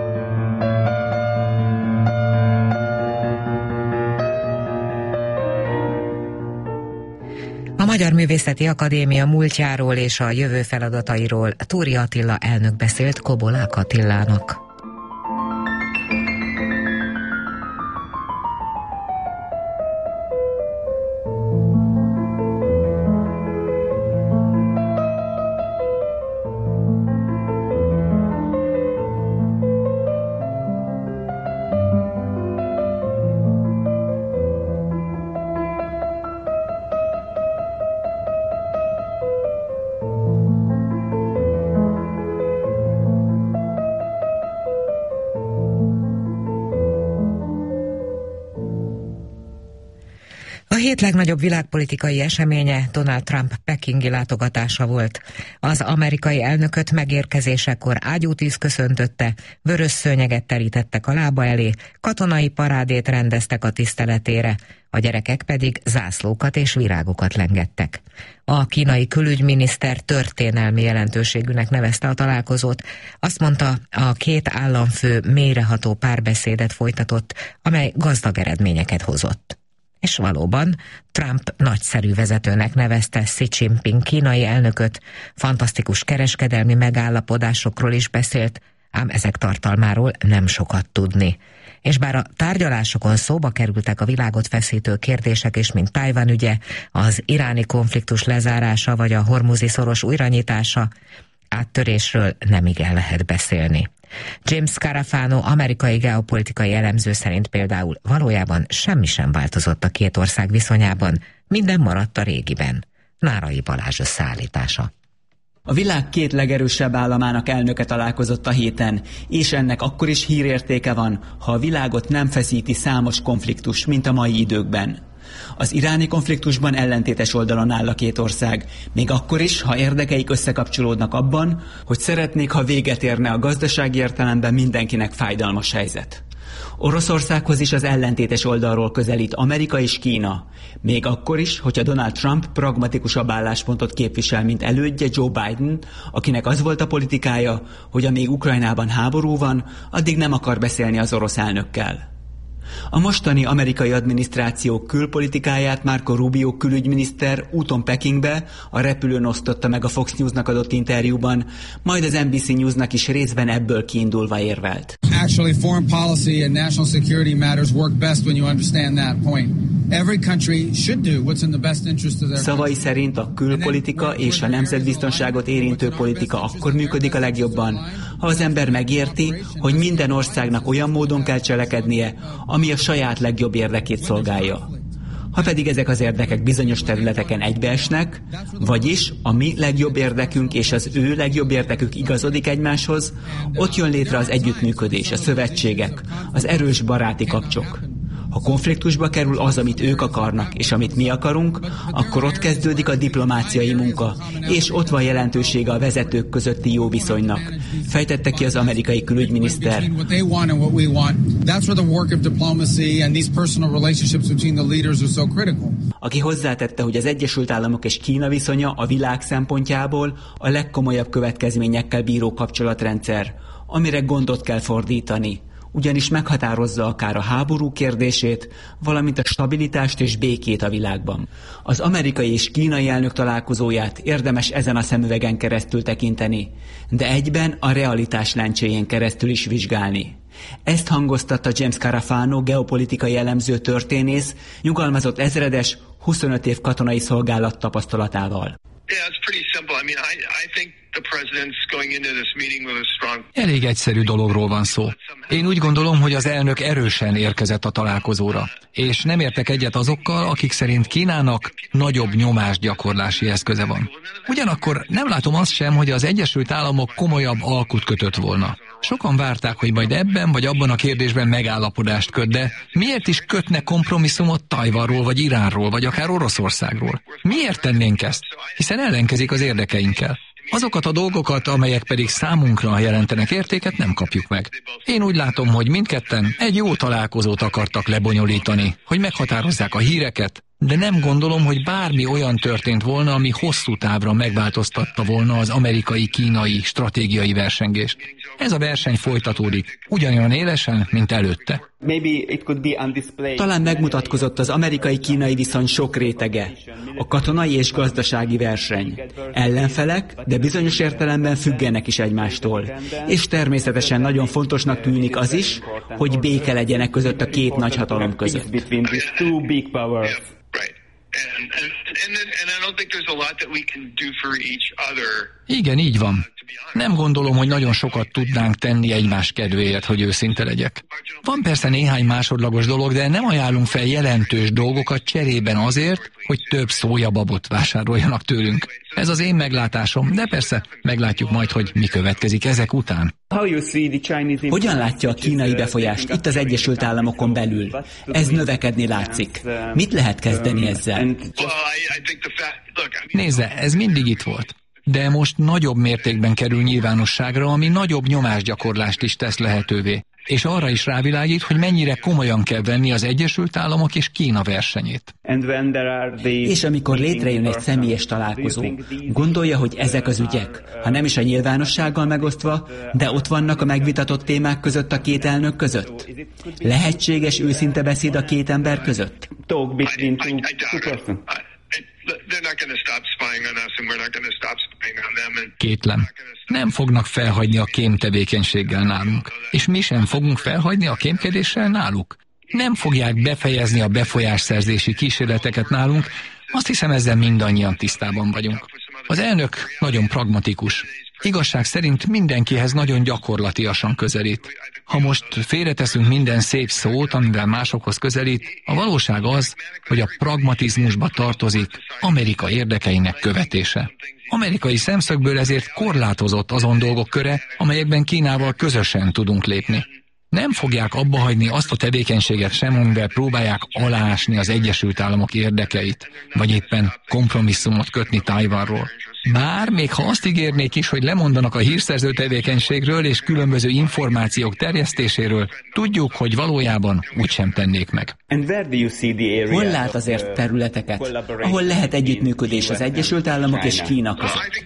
A Magyar Művészeti Akadémia múltjáról és a jövő feladatairól Túri Attila elnök beszélt Kobolák Attilának. A hét legnagyobb világpolitikai eseménye Donald Trump pekingi látogatása volt. Az amerikai elnököt megérkezésekor ágyútűz köszöntötte, vörös szőnyeget terítettek a lába elé, katonai parádét rendeztek a tiszteletére, a gyerekek pedig zászlókat és virágokat lengettek. A kínai külügyminiszter történelmi jelentőségűnek nevezte a találkozót. Azt mondta, a két államfő mélyreható párbeszédet folytatott, amely gazdag eredményeket hozott. És valóban Trump nagyszerű vezetőnek nevezte Xi Jinping kínai elnököt, fantasztikus kereskedelmi megállapodásokról is beszélt, ám ezek tartalmáról nem sokat tudni. És bár a tárgyalásokon szóba kerültek a világot feszítő kérdések is, mint Tajvan ügye, az iráni konfliktus lezárása vagy a hormuzi szoros újranyitása, áttörésről nem igen lehet beszélni. James Carafano, amerikai geopolitikai elemző szerint például valójában semmi sem változott a két ország viszonyában, minden maradt a régiben. Nárai Balázs összeállítása. A világ két legerősebb államának elnöke találkozott a héten, és ennek akkor is hírértéke van, ha a világot nem feszíti számos konfliktus, mint a mai időkben. Az iráni konfliktusban ellentétes oldalon áll a két ország, még akkor is, ha érdekeik összekapcsolódnak abban, hogy szeretnék, ha véget érne a gazdasági értelemben mindenkinek fájdalmas helyzet. Oroszországhoz is az ellentétes oldalról közelít Amerika és Kína, még akkor is, hogyha Donald Trump pragmatikusabb álláspontot képvisel, mint elődje Joe Biden, akinek az volt a politikája, hogy amíg Ukrajnában háború van, addig nem akar beszélni az orosz elnökkel. A mostani amerikai adminisztráció külpolitikáját Marco Rubio külügyminiszter úton Pekingbe a repülőn osztotta meg a Fox Newsnak adott interjúban, majd az en bé cé Newsnak is részben ebből kiindulva érvelt. Actually, foreign policy and national security matters work best when you understand that point. Every country should do what's in the best interest of their Szavai szerint a külpolitika és a nemzetbiztonságot érintő politika akkor működik a legjobban, ha az ember megérti, hogy minden országnak olyan módon kell cselekednie, ami a saját legjobb érdekét szolgálja. Ha pedig ezek az érdekek bizonyos területeken egybeesnek, vagyis a mi legjobb érdekünk és az ő legjobb érdekük igazodik egymáshoz, ott jön létre az együttműködés, a szövetségek, az erős baráti kapcsok. Ha konfliktusba kerül az, amit ők akarnak, és amit mi akarunk, akkor ott kezdődik a diplomáciai munka, és ott van jelentősége a vezetők közötti jó viszonynak. Fejtette ki az amerikai külügyminiszter. Aki hozzátette, hogy az Egyesült Államok és Kína viszonya a világ szempontjából a legkomolyabb következményekkel bíró kapcsolatrendszer, amire gondot kell fordítani, ugyanis meghatározza akár a háború kérdését, valamint a stabilitást és békét a világban. Az amerikai és kínai elnök találkozóját érdemes ezen a szemüvegen keresztül tekinteni, de egyben a realitás lencséjén keresztül is vizsgálni. Ezt hangoztatta James Carafano, geopolitikai elemző történész, nyugalmazott ezredes, huszonöt év katonai szolgálat tapasztalatával. Elég egyszerű dologról van szó. Én úgy gondolom, hogy az elnök erősen érkezett a találkozóra, és nem értek egyet azokkal, akik szerint Kínának nagyobb nyomásgyakorlási eszköze van. Ugyanakkor nem látom azt sem, hogy az Egyesült Államok komolyabb alkut kötött volna. Sokan várták, hogy majd ebben vagy abban a kérdésben megállapodást köt, de miért is kötne kompromisszumot Tajvanról, vagy Iránról, vagy akár Oroszországról? Miért tennénk ezt? Hiszen ellenkezik az érdekeinkkel. Azokat a dolgokat, amelyek pedig számunkra jelentenek értéket, nem kapjuk meg. Én úgy látom, hogy mindketten egy jó találkozót akartak lebonyolítani, hogy meghatározzák a híreket, de nem gondolom, hogy bármi olyan történt volna, ami hosszú távra megváltoztatta volna az amerikai-kínai stratégiai versengést. Ez a verseny folytatódik, ugyanolyan élesen, mint előtte. Talán megmutatkozott az amerikai-kínai viszony sok rétege. A katonai és gazdasági verseny. Ellenfelek, de bizonyos értelemben függenek is egymástól. És természetesen nagyon fontosnak tűnik az is, hogy béke legyenek között a két nagyhatalom között. Igen, így van. Nem gondolom, hogy nagyon sokat tudnánk tenni egymás kedvéért, hogy őszinte legyek. Van persze néhány másodlagos dolog, de nem ajánlunk fel jelentős dolgokat cserében azért, hogy több szójababot vásároljanak tőlünk. Ez az én meglátásom, de persze meglátjuk majd, hogy mi következik ezek után. Hogyan látja a kínai befolyást itt az Egyesült Államokon belül? Ez növekedni látszik. Mit lehet kezdeni ezzel? Nézze, ez mindig itt volt. De most nagyobb mértékben kerül nyilvánosságra, ami nagyobb nyomásgyakorlást is tesz lehetővé, és arra is rávilágít, hogy mennyire komolyan kell venni az Egyesült Államok és Kína versenyét. És amikor létrejön egy személyes találkozó, gondolja, hogy ezek az ügyek, ha nem is a nyilvánossággal megosztva, de ott vannak a megvitatott témák között a két elnök között? Lehetséges őszinte beszéd a két ember között? Kétlem. Nem fognak felhagyni a kémtevékenységgel nálunk, és mi sem fogunk felhagyni a kémkedéssel náluk. Nem fogják befejezni a befolyásszerzési kísérleteket nálunk, azt hiszem ezzel mindannyian tisztában vagyunk. Az elnök nagyon pragmatikus. Igazság szerint mindenkihez nagyon gyakorlatiasan közelít. Ha most félreteszünk minden szép szót, amivel másokhoz közelít, a valóság az, hogy a pragmatizmusba tartozik Amerika érdekeinek követése. Amerikai szemszögből ezért korlátozott azon dolgok köre, amelyekben Kínával közösen tudunk lépni. Nem fogják abba hagyni azt a tevékenységet sem, amivel próbálják aláásni az Egyesült Államok érdekeit, vagy éppen kompromisszumot kötni Tajvanról. Bár, még ha azt ígérnék is, hogy lemondanak a hírszerző tevékenységről és különböző információk terjesztéséről, tudjuk, hogy valójában úgysem tennék meg. Hol lát azért területeket, ahol lehet együttműködés az Egyesült Államok és Kína között?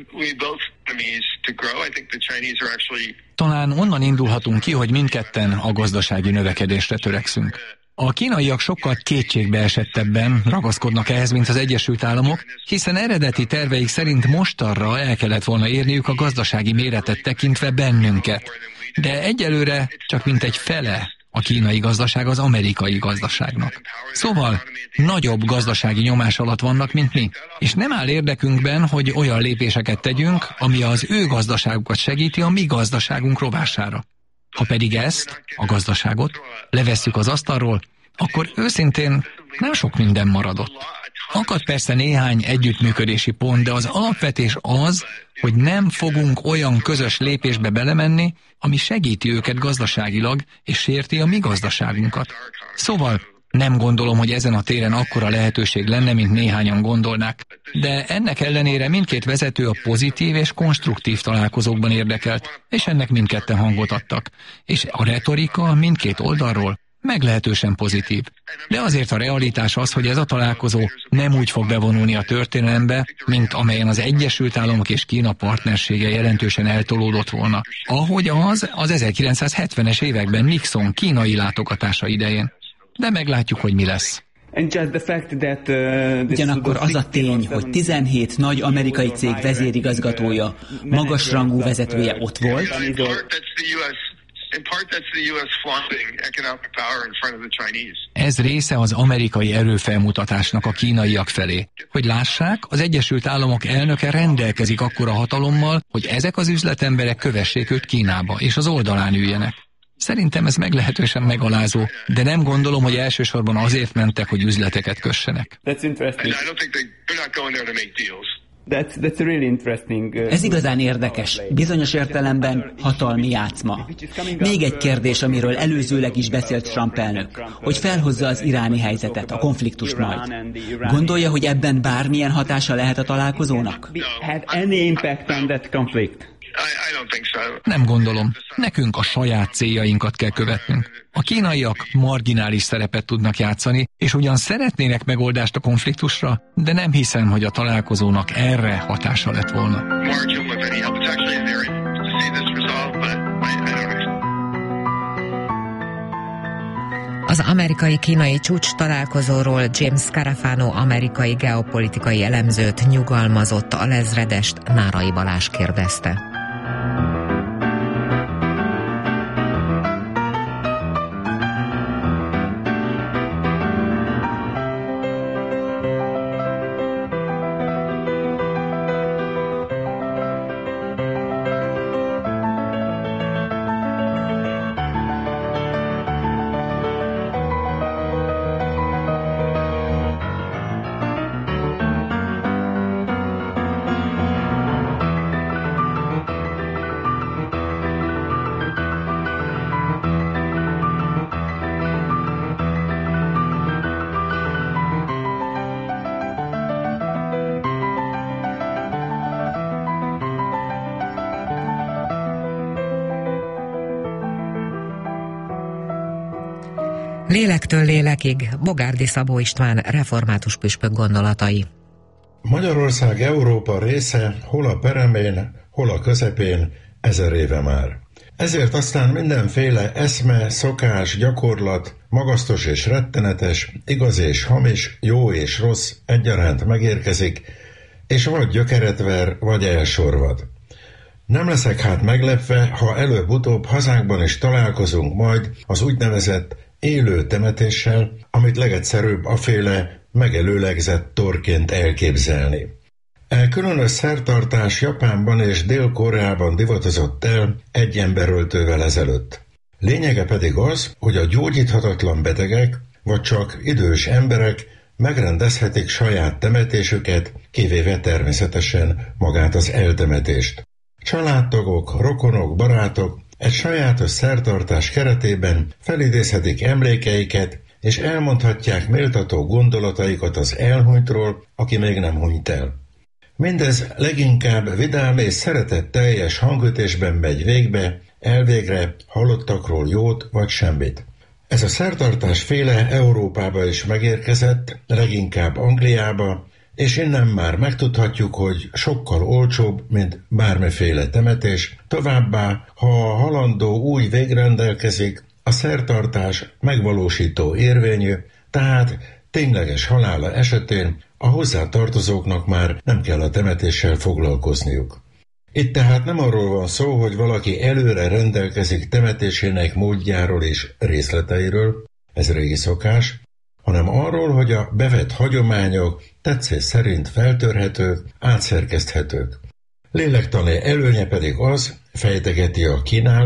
Talán onnan indulhatunk ki, hogy mindketten a gazdasági növekedésre törekszünk. A kínaiak sokkal kétségbeesettebben ragaszkodnak ehhez, mint az Egyesült Államok, hiszen eredeti terveik szerint mostanra el kellett volna érniük a gazdasági méretet tekintve bennünket. De egyelőre csak mintegy fele a kínai gazdaság az amerikai gazdaságnak. Szóval nagyobb gazdasági nyomás alatt vannak, mint mi, és nem áll érdekünkben, hogy olyan lépéseket tegyünk, ami az ő gazdaságukat segíti a mi gazdaságunk rovására. Ha pedig ezt, a gazdaságot, levesszük az asztalról, akkor őszintén nem sok minden maradott. Akad persze néhány együttműködési pont, de az alapvetés az, hogy nem fogunk olyan közös lépésbe belemenni, ami segíti őket gazdaságilag, és sérti a mi gazdaságunkat. Szóval nem gondolom, hogy ezen a téren akkora lehetőség lenne, mint néhányan gondolnák, de ennek ellenére mindkét vezető a pozitív és konstruktív találkozókban érdekelt, és ennek mindketten hangot adtak, és a retorika mindkét oldalról meglehetősen pozitív. De azért a realitás az, hogy ez a találkozó nem úgy fog bevonulni a történelembe, mint amelyen az Egyesült Államok és Kína partnersége jelentősen eltolódott volna, ahogy az az ezerkilencszázhetvenes években Nixon kínai látogatása idején. De meglátjuk, hogy mi lesz. Ugyanakkor az a tény, hogy tizenhét nagy amerikai cég vezérigazgatója, magasrangú vezetője ott volt, ez része az amerikai erőfelmutatásnak a kínaiak felé, hogy lássák, az Egyesült Államok elnöke rendelkezik akkora hatalommal, hogy ezek az üzletemberek kövessék őt Kínába, és az oldalán üljenek. Szerintem ez meglehetősen megalázó, de nem gondolom, hogy elsősorban azért mentek, hogy üzleteket kössenek. Ez igazán érdekes, bizonyos értelemben hatalmi játszma. Még egy kérdés, amiről előzőleg is beszélt Trump elnök, hogy felhozza az iráni helyzetet, a konfliktust majd. Gondolja, hogy ebben bármilyen hatása lehet a találkozónak? Nem gondolom. Nekünk a saját céljainkat kell követnünk. A kínaiak marginális szerepet tudnak játszani, és ugyan szeretnének megoldást a konfliktusra, de nem hiszem, hogy a találkozónak erre hatása lett volna. Az amerikai-kínai csúcs találkozóról James Carafano amerikai geopolitikai elemzőt, nyugalmazott alezredest Nárai Balázs kérdezte. Lélektől lélekig Bogárdi Szabó István református püspök gondolatai. Magyarország Európa része, hol a peremén, hol a közepén, ezer éve már. Ezért aztán mindenféle eszme, szokás, gyakorlat, magasztos és rettenetes, igaz és hamis, jó és rossz egyaránt megérkezik, és vagy gyökeret ver, vagy elsorvad. Nem leszek hát meglepve, ha előbb-utóbb hazánkban is találkozunk majd az úgynevezett élő temetéssel, amit legegyszerűbb aféle megelőlegzett torként elképzelni. E különös szertartás Japánban és Dél-Koreában divatozott el egy emberöltővel ezelőtt. Lényege pedig az, hogy a gyógyíthatatlan betegek, vagy csak idős emberek megrendezhetik saját temetésüket, kivéve természetesen magát az eltemetést. Családtagok, rokonok, barátok egy sajátos szertartás keretében felidézhetik emlékeiket, és elmondhatják méltató gondolataikat az elhunytról, aki még nem hunyt el. Mindez leginkább vidám és szeretetteljes hangütésben megy végbe, elvégre halottakról jót vagy semmit. Ez a szertartás féle Európába is megérkezett, leginkább Angliába, és innen már megtudhatjuk, hogy sokkal olcsóbb, mint bármiféle temetés, továbbá, ha a halandó új végrendelkezik, a szertartás megvalósító érvényű, tehát tényleges halála esetén a hozzátartozóknak már nem kell a temetéssel foglalkozniuk. Itt tehát nem arról van szó, hogy valaki előre rendelkezik temetésének módjáról és részleteiről, ez régi szokás, hanem arról, hogy a bevett hagyományok tetszés szerint feltörhetők, átszerkeszthetők. Lélektani előnye pedig az, fejtegeti a kínálat,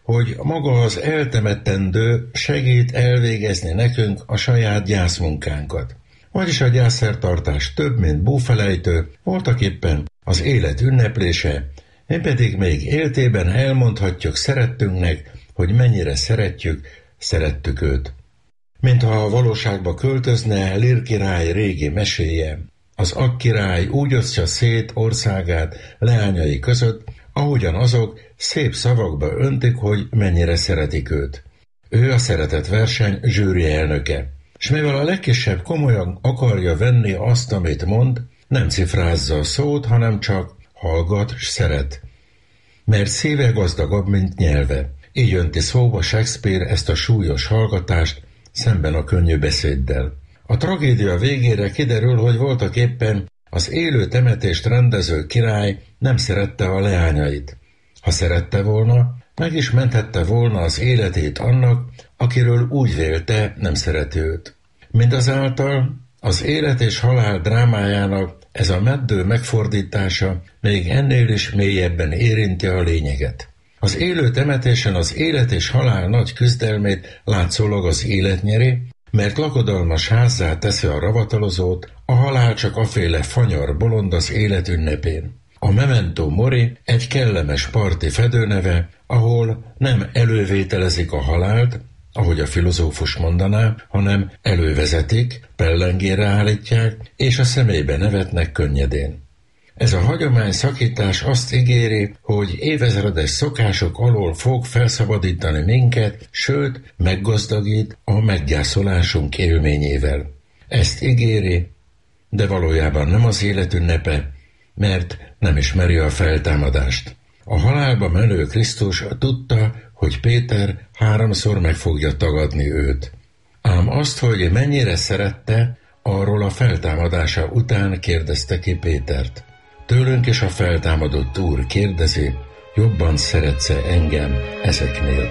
hogy maga az eltemettendő segít elvégezni nekünk a saját gyászmunkánkat. Vagyis a gyászszertartás több, mint búfelejtő, voltaképpen az élet ünneplése, én pedig még éltében elmondhatjuk szerettünknek, hogy mennyire szeretjük, szerettük őt. Mintha a valóságba költözne Lear király régi meséje. Az Ak király úgy osztja szét országát leányai között, ahogyan azok szép szavakba öntik, hogy mennyire szeretik őt. Ő a szeretet verseny zsűri elnöke, s mivel a legkisebb komolyan akarja venni azt, amit mond, nem cifrázza a szót, hanem csak hallgat s szeret. Mert szíve gazdagabb, mint nyelve. Így önti szóba Shakespeare ezt a súlyos hallgatást szemben a könnyű beszéddel. A tragédia végére kiderül, hogy voltak éppen az élő temetést rendező király nem szerette a leányait. Ha szerette volna, meg is menthette volna az életét annak, akiről úgy vélte, nem szereti őt. Mindazáltal az élet és halál drámájának ez a meddő megfordítása még ennél is mélyebben érinti a lényeget. Az élő temetésen az élet és halál nagy küzdelmét látszólag az élet nyeri, mert lakodalmas házzá teszi a ravatalozót, a halál csak aféle fanyar bolond az élet ünnepén. A memento mori egy kellemes parti fedőneve, ahol nem elővételezik a halált, ahogy a filozófus mondaná, hanem elővezetik, pellengére állítják, és a személybe nevetnek könnyedén. Ez a hagyomány szakítás azt ígéri, hogy évezredes szokások alól fog felszabadítani minket, sőt, meggazdagít a meggyászolásunk élményével. Ezt ígéri, de valójában nem az élet ünnepe, mert nem ismeri a feltámadást. A halálba menő Krisztus tudta, hogy Péter háromszor meg fogja tagadni őt. Ám azt, hogy mennyire szerette, arról a feltámadása után kérdezte ki Pétert. Tőlünk is a feltámadott Úr kérdezi, jobban szeretsz-e engem ezeknél?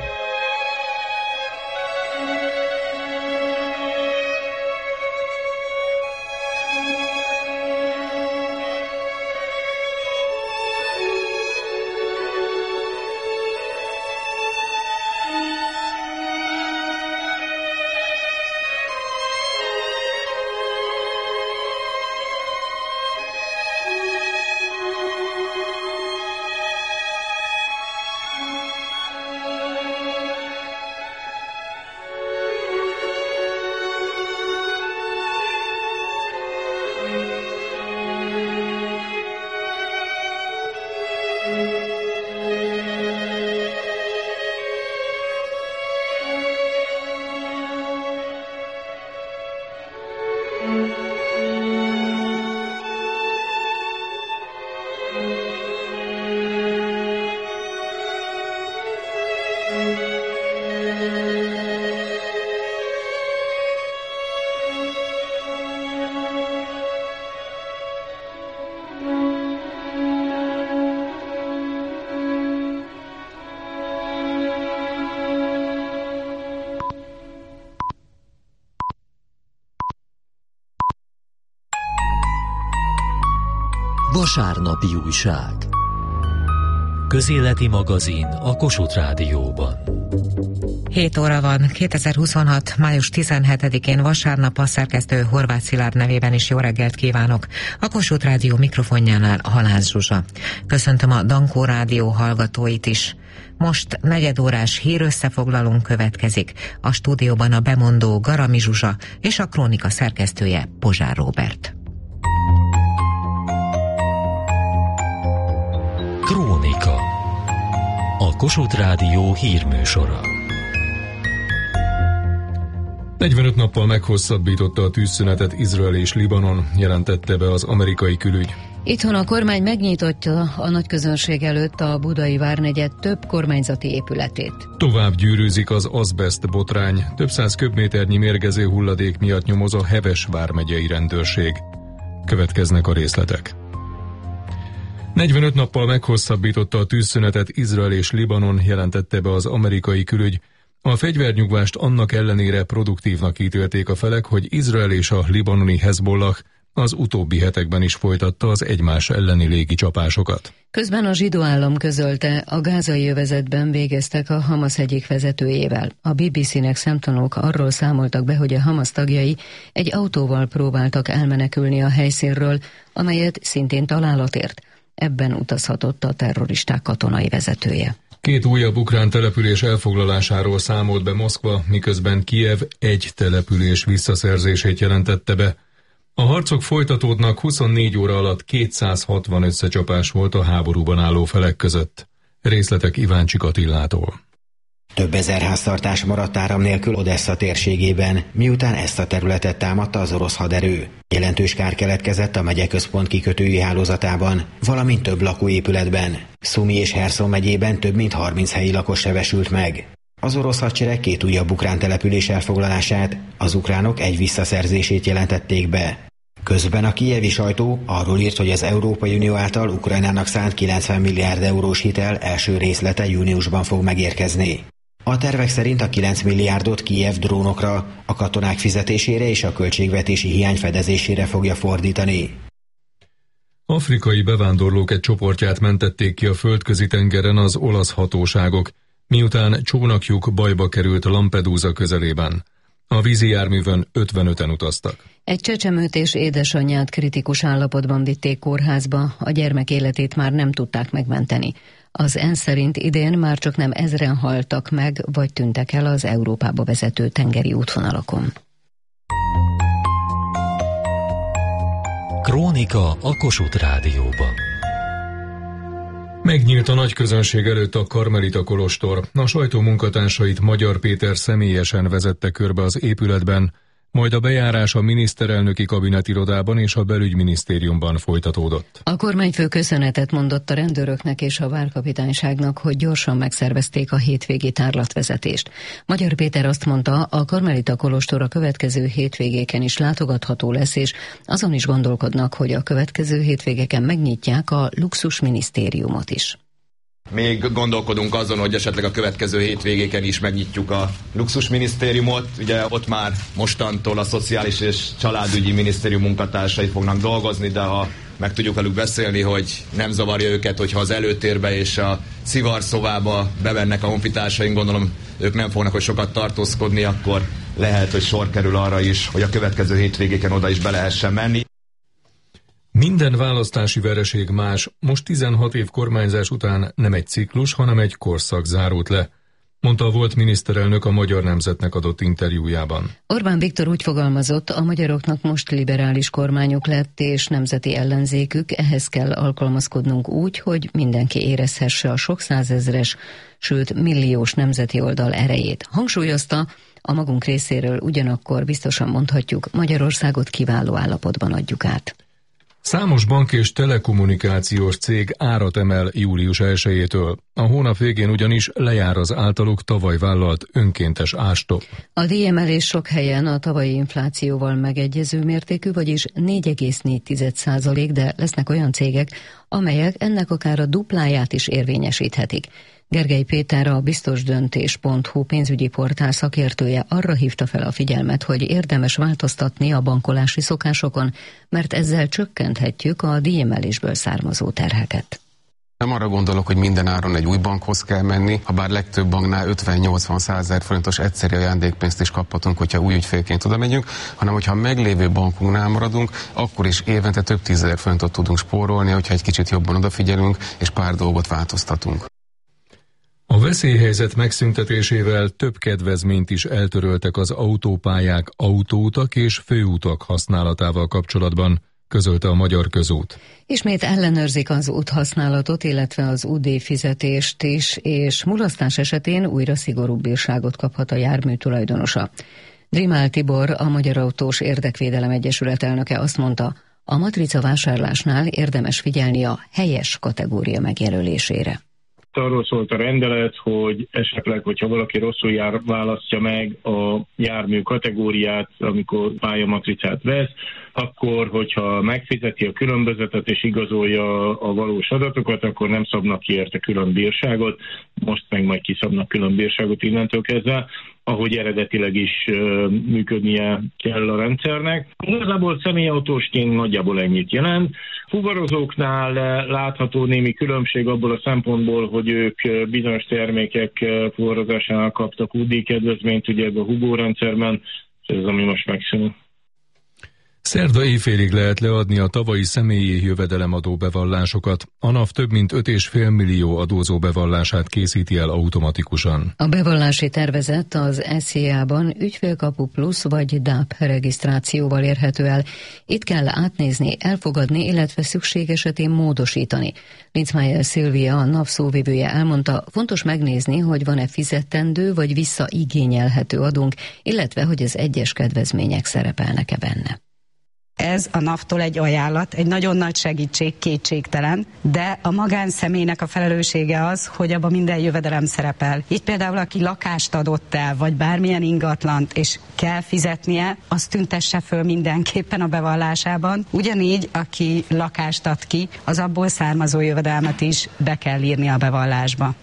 Vasárnapi újság. Közéleti magazin a Kossuth Rádióban. hét óra van, kétezer-huszonhat. május tizenhetedikén vasárnap, a szerkesztő Horváth Szilárd nevében is jó reggelt kívánok. A Kossuth Rádió mikrofonjánál Halász Zsuzsa. Köszöntöm a Dankó Rádió hallgatóit is. Most negyedórás hírösszefoglalónk következik. A stúdióban a bemondó Garami Zsuzsa és a krónika szerkesztője Pozsár Róbert. Krónika. A Kossuth Rádió hírműsora. negyvenöt nappal meghosszabbította a tűzszünetet Izrael és Libanon, jelentette be az amerikai külügy. Itthon a kormány megnyitotta a nagyközönség előtt a Budai várnegyed több kormányzati épületét. Tovább gyűrűzik az azbest botrány, több száz köbméternyi mérgező hulladék miatt nyomoz a Heves vármegyei rendőrség. Következnek a részletek. negyvenöt nappal meghosszabbította a tűzszünetet Izrael és Libanon, jelentette be az amerikai külügy. A fegyvernyugvást annak ellenére produktívnak ítélték a felek, hogy Izrael és a libanoni Hezbollah az utóbbi hetekben is folytatta az egymás elleni légi csapásokat. Közben a zsidó állam közölte, a gázai övezetben végeztek a Hamas egyik vezetőjével. A bé bé cé-nek szemtanúk arról számoltak be, hogy a Hamas tagjai egy autóval próbáltak elmenekülni a helyszínről, amelyet szintén találat ért. Ebben utazhatott a terroristák katonai vezetője. Két újabb ukrán település elfoglalásáról számolt be Moszkva, miközben Kijev egy település visszaszerzését jelentette be. A harcok folytatódnak, huszonnégy óra alatt kétszázhatvan összecsapás volt a háborúban álló felek között. Részletek Iváncsik Attilától. Több ezer háztartás maradt áram nélkül Odessa térségében, miután ezt a területet támadta az orosz haderő. Jelentős kár keletkezett a megye központ kikötői hálózatában, valamint több lakóépületben. Szumi és Herszon megyében több mint harminc helyi lakos sebesült meg. Az orosz hadsereg két újabb ukrán település elfoglalását, az ukránok egy visszaszerzését jelentették be. Közben a kijevi sajtó arról írt, hogy az Európai Unió által Ukrajnának szánt kilencven milliárd eurós hitel első részlete júniusban fog megérkezni. A tervek szerint a kilenc milliárdot Kijev drónokra, a katonák fizetésére és a költségvetési hiány fedezésére fogja fordítani. Afrikai bevándorlók egy csoportját mentették ki a földközi tengeren az olasz hatóságok, miután csónakjuk bajba került Lampedusa közelében. A vízi járművön ötvenöten utaztak. Egy csecsemőt és édesanyját kritikus állapotban vitték kórházba, a gyermek életét már nem tudták megmenteni. Az ENSZ szerint idén már csak nem ezren haltak meg, vagy tűntek el az Európába vezető tengeri útvonalakon. Krónika a Kossuth Rádióban. Megnyílt a nagy közönség előtt a Karmelita kolostor. A sajtó munkatársait Magyar Péter személyesen vezette körbe az épületben, majd a bejárás a miniszterelnöki kabinetirodában és a belügyminisztériumban folytatódott. A kormányfő köszönetet mondott a rendőröknek és a várkapitányságnak, hogy gyorsan megszervezték a hétvégi tárlatvezetést. Magyar Péter azt mondta, a Karmelita kolostor a következő hétvégéken is látogatható lesz, és azon is gondolkodnak, hogy a következő hétvégeken megnyitják a luxusminisztériumot is. Még gondolkodunk azon, hogy esetleg a következő hétvégéken is megnyitjuk a luxusminisztériumot. Ugye ott már mostantól a Szociális és Családügyi Minisztérium munkatársai fognak dolgozni, de ha meg tudjuk velük beszélni, hogy nem zavarja őket, hogyha az előtérbe és a szivarszobába bevennek a honfitársaink, gondolom ők nem fognak hogy sokat tartózkodni, akkor lehet, hogy sor kerül arra is, hogy a következő hétvégéken oda is be lehessen menni. Minden választási vereség más, most tizenhat év kormányzás után nem egy ciklus, hanem egy korszak zárult le, mondta a volt miniszterelnök a Magyar Nemzetnek adott interjújában. Orbán Viktor úgy fogalmazott, a magyaroknak most liberális kormányuk lett és nemzeti ellenzékük, ehhez kell alkalmazkodnunk úgy, hogy mindenki érezhesse a sok százezres, sőt milliós nemzeti oldal erejét. Hangsúlyozta, a magunk részéről ugyanakkor biztosan mondhatjuk, Magyarországot kiváló állapotban adjuk át. Számos bank és telekommunikációs cég árat emel július elsejétől. A hónap végén ugyanis lejár az általuk tavaly vállalt önkéntes árstopp. A díjemelés sok helyen a tavalyi inflációval megegyező mértékű, vagyis négy egész négy százalék, de lesznek olyan cégek, amelyek ennek akár a dupláját is érvényesíthetik. Gergely Péter, a biztosdöntés pont hu pénzügyi portál szakértője arra hívta fel a figyelmet, hogy érdemes változtatni a bankolási szokásokon, mert ezzel csökkenthetjük a díjemelésből származó terheket. Nem arra gondolok, hogy minden áron egy új bankhoz kell menni, ha bár legtöbb banknál ötven-nyolcvan-százezer forintos egyszeri ajándékpénzt is kaphatunk, hogyha új ügyfélként oda megyünk, hanem hogyha a meglévő bankunknál maradunk, akkor is évente több tízezer forintot tudunk spórolni, hogyha egy kicsit jobban odafigyelünk és pár dolgot változtatunk. A veszélyhelyzet megszüntetésével több kedvezményt is eltöröltek az autópályák, autóutak és főutak használatával kapcsolatban, közölte a Magyar Közút. Ismét ellenőrzik az úthasználatot, illetve az útdíjfizetést is, és mulasztás esetén újra szigorúbb bírságot kaphat a jármű tulajdonosa. Drimál Tibor, a Magyar Autós Érdekvédelem Egyesület elnöke azt mondta, a matrica vásárlásnál érdemes figyelni a helyes kategória megjelölésére. Arról szólt a rendelet, hogy esetleg, hogyha valaki rosszul jár, választja meg a jármű kategóriát, amikor pályamatricát vesz, akkor, hogyha megfizeti a különbözetet és igazolja a valós adatokat, akkor nem szabnak ki érte külön bírságot, most meg majd kiszabnak külön bírságot innentől kezdve. ahogy eredetileg is működnie kell a rendszernek. Igazából személyautósként nagyjából ennyit jelent. Fuvarozóknál látható némi különbség abból a szempontból, hogy ők bizonyos termékek fuvarozásának kaptak útdíjkedvezményt, ugye ebben a Hugo rendszerben, ez ami most megszűnik. Szerda éjfélig lehet leadni a tavalyi személyi jövedelemadó bevallásokat. A NAV több mint öt egész öt millió adózó bevallását készíti el automatikusan. A bevallási tervezet az es zé á-ban ügyfélkapu plusz vagy dé á pé regisztrációval érhető el. Itt kell átnézni, elfogadni, illetve szükség esetén módosítani. Linzmeier Szilvia, a NAV szóvivője elmondta, fontos megnézni, hogy van-e fizetendő vagy visszaigényelhető adónk, illetve hogy az egyes kedvezmények szerepelnek-e benne. Ez a NAV-tól egy ajánlat, egy nagyon nagy segítség, kétségtelen, de a magánszemélynek a felelőssége az, hogy abban minden jövedelem szerepel. Így például, aki lakást adott el, vagy bármilyen ingatlant, és kell fizetnie, azt tüntesse föl mindenképpen a bevallásában. Ugyanígy, aki lakást ad ki, az abból származó jövedelmet is be kell írni a bevallásba.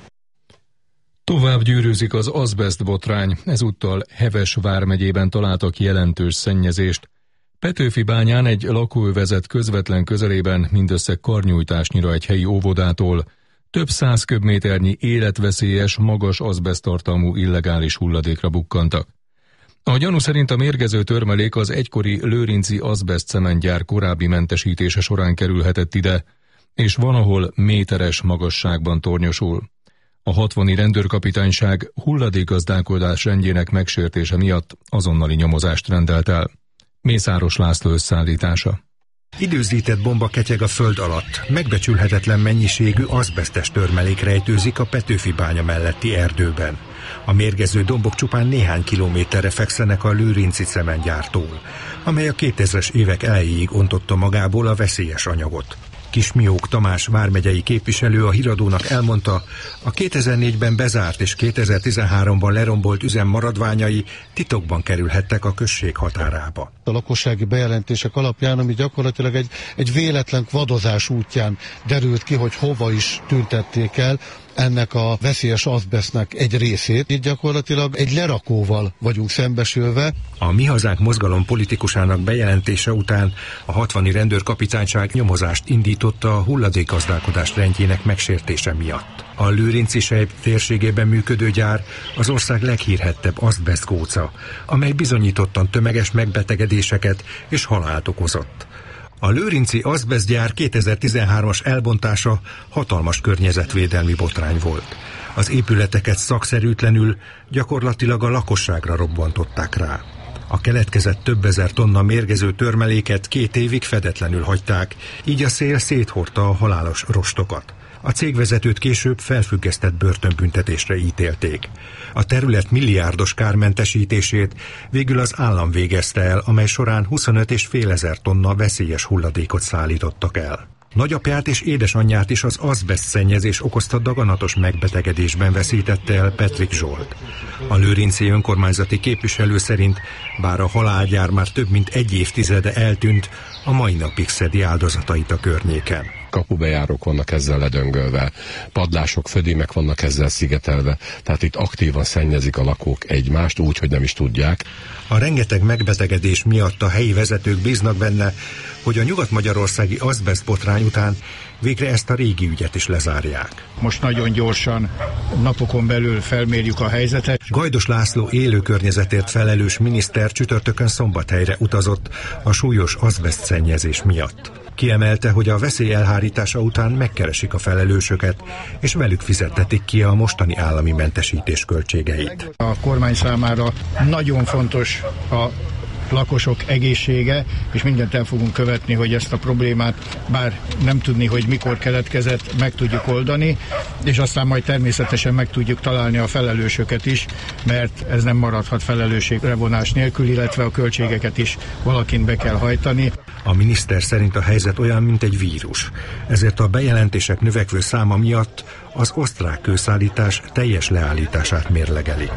Tovább gyűrűzik az azbest botrány, ezúttal Heves vármegyében találtak jelentős szennyezést. Petőfibányán egy lakóövezet közvetlen közelében mindössze karnyújtásnyira egy helyi óvodától több száz köbméternyi életveszélyes, magas azbeszttartalmú illegális hulladékra bukkantak. A gyanú szerint a mérgező törmelék az egykori lőrinci azbesztcementgyár korábbi mentesítése során kerülhetett ide, és van, ahol méteres magasságban tornyosul. A hatvani rendőrkapitányság hulladékgazdálkodás rendjének megsértése miatt azonnali nyomozást rendelt el. Mészáros László összeállítása. Időzített bomba ketyeg a föld alatt. Megbecsülhetetlen mennyiségű azbesztes törmelék rejtőzik a Petőfibánya melletti erdőben. A mérgező dombok csupán néhány kilométerre fekszenek a lőrinci cementgyártól, amely a kétezres évek elejéig ontotta magából a veszélyes anyagot. Kismiók Tamás vármegyei képviselő a Híradónak elmondta, a kétezer-négyben bezárt és kétezer-tizenháromban lerombolt üzem maradványai titokban kerülhettek a község határába. A lakossági bejelentések alapján, ami gyakorlatilag egy, egy véletlen vadozás útján derült ki, hogy hova is tüntették el ennek a veszélyes azbesztnek egy részét. Itt gyakorlatilag egy lerakóval vagyunk szembesülve. A Mi Hazánk mozgalom politikusának bejelentése után a hatvani rendőrkapitányság nyomozást indította a hulladékgazdálkodás rendjének megsértése miatt. A lőrinci sejt térségében működő gyár az ország leghírhettebb azbesztgóca, amely bizonyítottan tömeges megbetegedéseket és halált okozott. A lőrinci azbesztgyár kétezer-tizenhármas elbontása hatalmas környezetvédelmi botrány volt. Az épületeket szakszerűtlenül, gyakorlatilag a lakosságra robbantották rá. A keletkezett több ezer tonna mérgező törmeléket két évig fedetlenül hagyták, így a szél széthordta a halálos rostokat. A cégvezetőt később felfüggesztett börtönbüntetésre ítélték. A terület milliárdos kármentesítését végül az állam végezte el, amely során huszonöt és fél ezer tonna veszélyes hulladékot szállítottak el. Nagyapját és édesanyját is az azbeszt szennyezés okozta daganatos megbetegedésben veszítette el Petrik Zsolt. A lőrinci önkormányzati képviselő szerint, bár a halálgyár már több mint egy évtizede eltűnt, a mai napig szedi áldozatait a környéken. Kapubejárók vannak ezzel ledöngölve, padlások, födémek vannak ezzel szigetelve, tehát itt aktívan szennyezik a lakók egymást úgy, hogy nem is tudják. A rengeteg megbetegedés miatt a helyi vezetők bíznak benne, hogy a nyugat-magyarországi azbeszt botrány után végre ezt a régi ügyet is lezárják. Most nagyon gyorsan, napokon belül felmérjük a helyzetet. Gajdos László élő környezetért felelős miniszter csütörtökön Szombathelyre utazott a súlyos azbeszt szennyezés miatt. Kiemelte, hogy a veszély elhárítása után megkeresik a felelősöket, és velük fizettetik ki a mostani állami mentesítés költségeit. A kormány számára nagyon fontos a lakosok egészsége, és mindent el fogunk követni, hogy ezt a problémát, bár nem tudni, hogy mikor keletkezett, meg tudjuk oldani, és aztán majd természetesen meg tudjuk találni a felelősöket is, mert ez nem maradhat felelősségre vonás nélkül, illetve a költségeket is valakin be kell hajtani. A miniszter szerint a helyzet olyan, mint egy vírus, ezért a bejelentések növekvő száma miatt az osztrák kőszállítás teljes leállítását mérlegelik.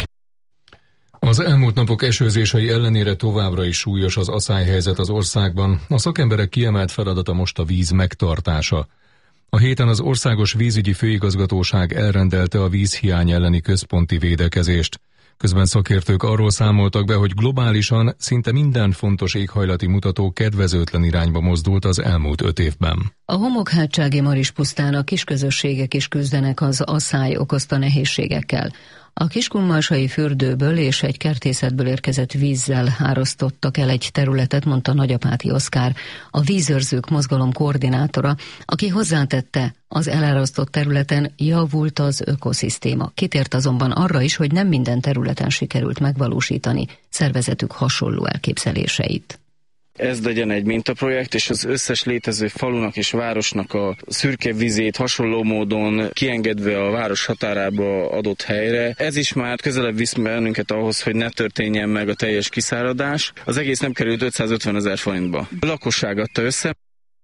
Az elmúlt napok esőzései ellenére továbbra is súlyos az aszályhelyzet az országban. A szakemberek kiemelt feladata most a víz megtartása. A héten az Országos Vízügyi Főigazgatóság elrendelte a vízhiány elleni központi védekezést. Közben szakértők arról számoltak be, hogy globálisan szinte minden fontos éghajlati mutató kedvezőtlen irányba mozdult az elmúlt öt évben. A homokhátsági Marispusztán a kisközösségek is küzdenek az asszály okozta nehézségekkel. A Kiskunmalsai fürdőből és egy kertészetből érkezett vízzel árasztottak el egy területet, mondta Nagyapáti Oszkár, a vízőrzők mozgalom koordinátora, aki hozzátette, az elárasztott területen javult az ökoszisztéma. Kitért azonban arra is, hogy nem minden területen sikerült megvalósítani szervezetük hasonló elképzeléseit. Ez legyen egy mintaprojekt, és az összes létező falunak és városnak a szürke vizét hasonló módon kiengedve a város határába adott helyre. Ez is már közelebb visz bennünket ahhoz, hogy ne történjen meg a teljes kiszáradás. Az egész nem került ötszázötven ezer forintba. A lakosság adta össze.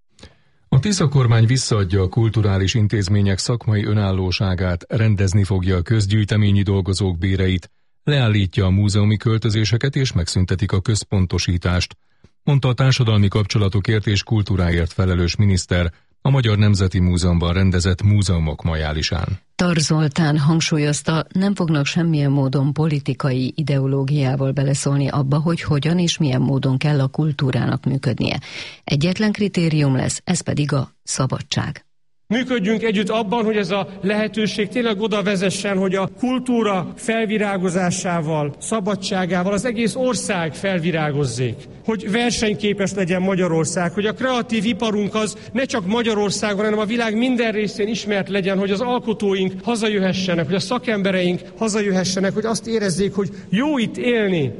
A Tisza kormány visszaadja a kulturális intézmények szakmai önállóságát, rendezni fogja a közgyűjteményi dolgozók béreit, leállítja a múzeumi költözéseket és megszüntetik a központosítást, mondta a társadalmi kapcsolatokért és kultúráért felelős miniszter a Magyar Nemzeti Múzeumban rendezett múzeumok majálisán. Tar Zoltán hangsúlyozta, nem fognak semmilyen módon politikai ideológiával beleszólni abba, hogy hogyan és milyen módon kell a kultúrának működnie. Egyetlen kritérium lesz, ez pedig a szabadság. Működjünk együtt abban, hogy ez a lehetőség tényleg oda vezessen, hogy a kultúra felvirágozásával, szabadságával az egész ország felvirágozzék. Hogy versenyképes legyen Magyarország, hogy a kreatív iparunk az ne csak Magyarországon, hanem a világ minden részén ismert legyen, hogy az alkotóink hazajöhessenek, hogy a szakembereink hazajöhessenek, hogy azt érezzék, hogy jó itt élni.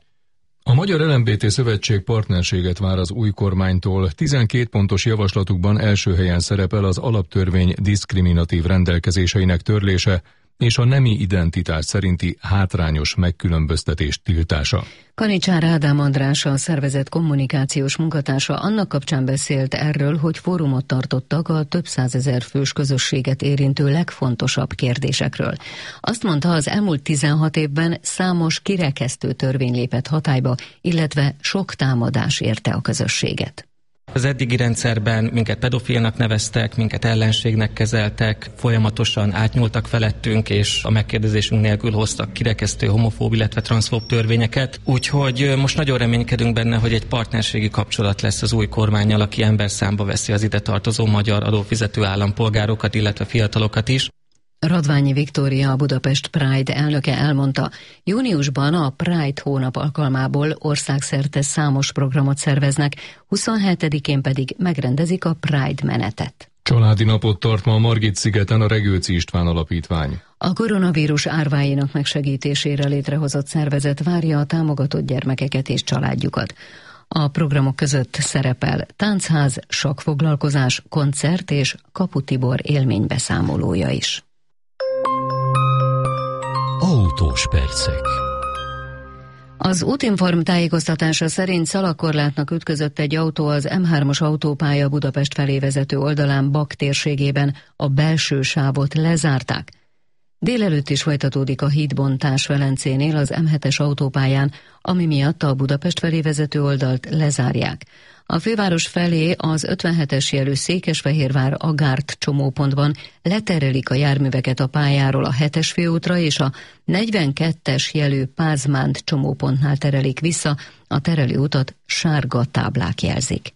A Magyar el em bé té Szövetség partnerséget vár az új kormánytól. tizenkét pontos javaslatukban első helyen szerepel az alaptörvény diszkriminatív rendelkezéseinek törlése és a nemi identitás szerinti hátrányos megkülönböztetés tiltása. Kanicsár Ádám András, a szervezet kommunikációs munkatársa annak kapcsán beszélt erről, hogy fórumot tartottak a több százezer fős közösséget érintő legfontosabb kérdésekről. Azt mondta, az elmúlt tizenhat évben számos kirekesztő törvény lépett hatályba, illetve sok támadás érte a közösséget. Az eddigi rendszerben minket pedofilnak neveztek, minket ellenségnek kezeltek, folyamatosan átnyúltak felettünk, és a megkérdezésünk nélkül hoztak kirekesztő homofób, illetve transzfób törvényeket. Úgyhogy most nagyon reménykedünk benne, hogy egy partnerségi kapcsolat lesz az új kormánnyal, aki emberszámba veszi az ide tartozó magyar adófizető állampolgárokat, illetve fiatalokat is. Radványi Viktória, a Budapest Pride elnöke elmondta, júniusban a Pride hónap alkalmából országszerte számos programot szerveznek, huszonhetedikén pedig megrendezik a Pride menetet. Családi napot tart ma a Margit-szigeten a Regőci István Alapítvány. A koronavírus árváinak megsegítésére létrehozott szervezet várja a támogatott gyermekeket és családjukat. A programok között szerepel táncház, sakkfoglalkozás, koncert és Kapu Tibor élménybeszámolója is. Autós percek. Az Útinform tájékoztatása szerint szalagkorlátnak ütközött egy autó az em hármas autópálya Budapest felé vezető oldalán Bak térségében, a belső sávot lezárták. Délelőtt is folytatódik a hídbontás Velencénél az em hetes autópályán, ami miatt a Budapest felé vezető oldalt lezárják. A főváros felé az ötvenhetes jelű Székesfehérvár-Agárt csomópontban leterelik a járműveket a pályáról a hetes főútra, és a negyvenkettes jelű Pázmánd csomópontnál terelik vissza, a terelő utat sárga táblák jelzik.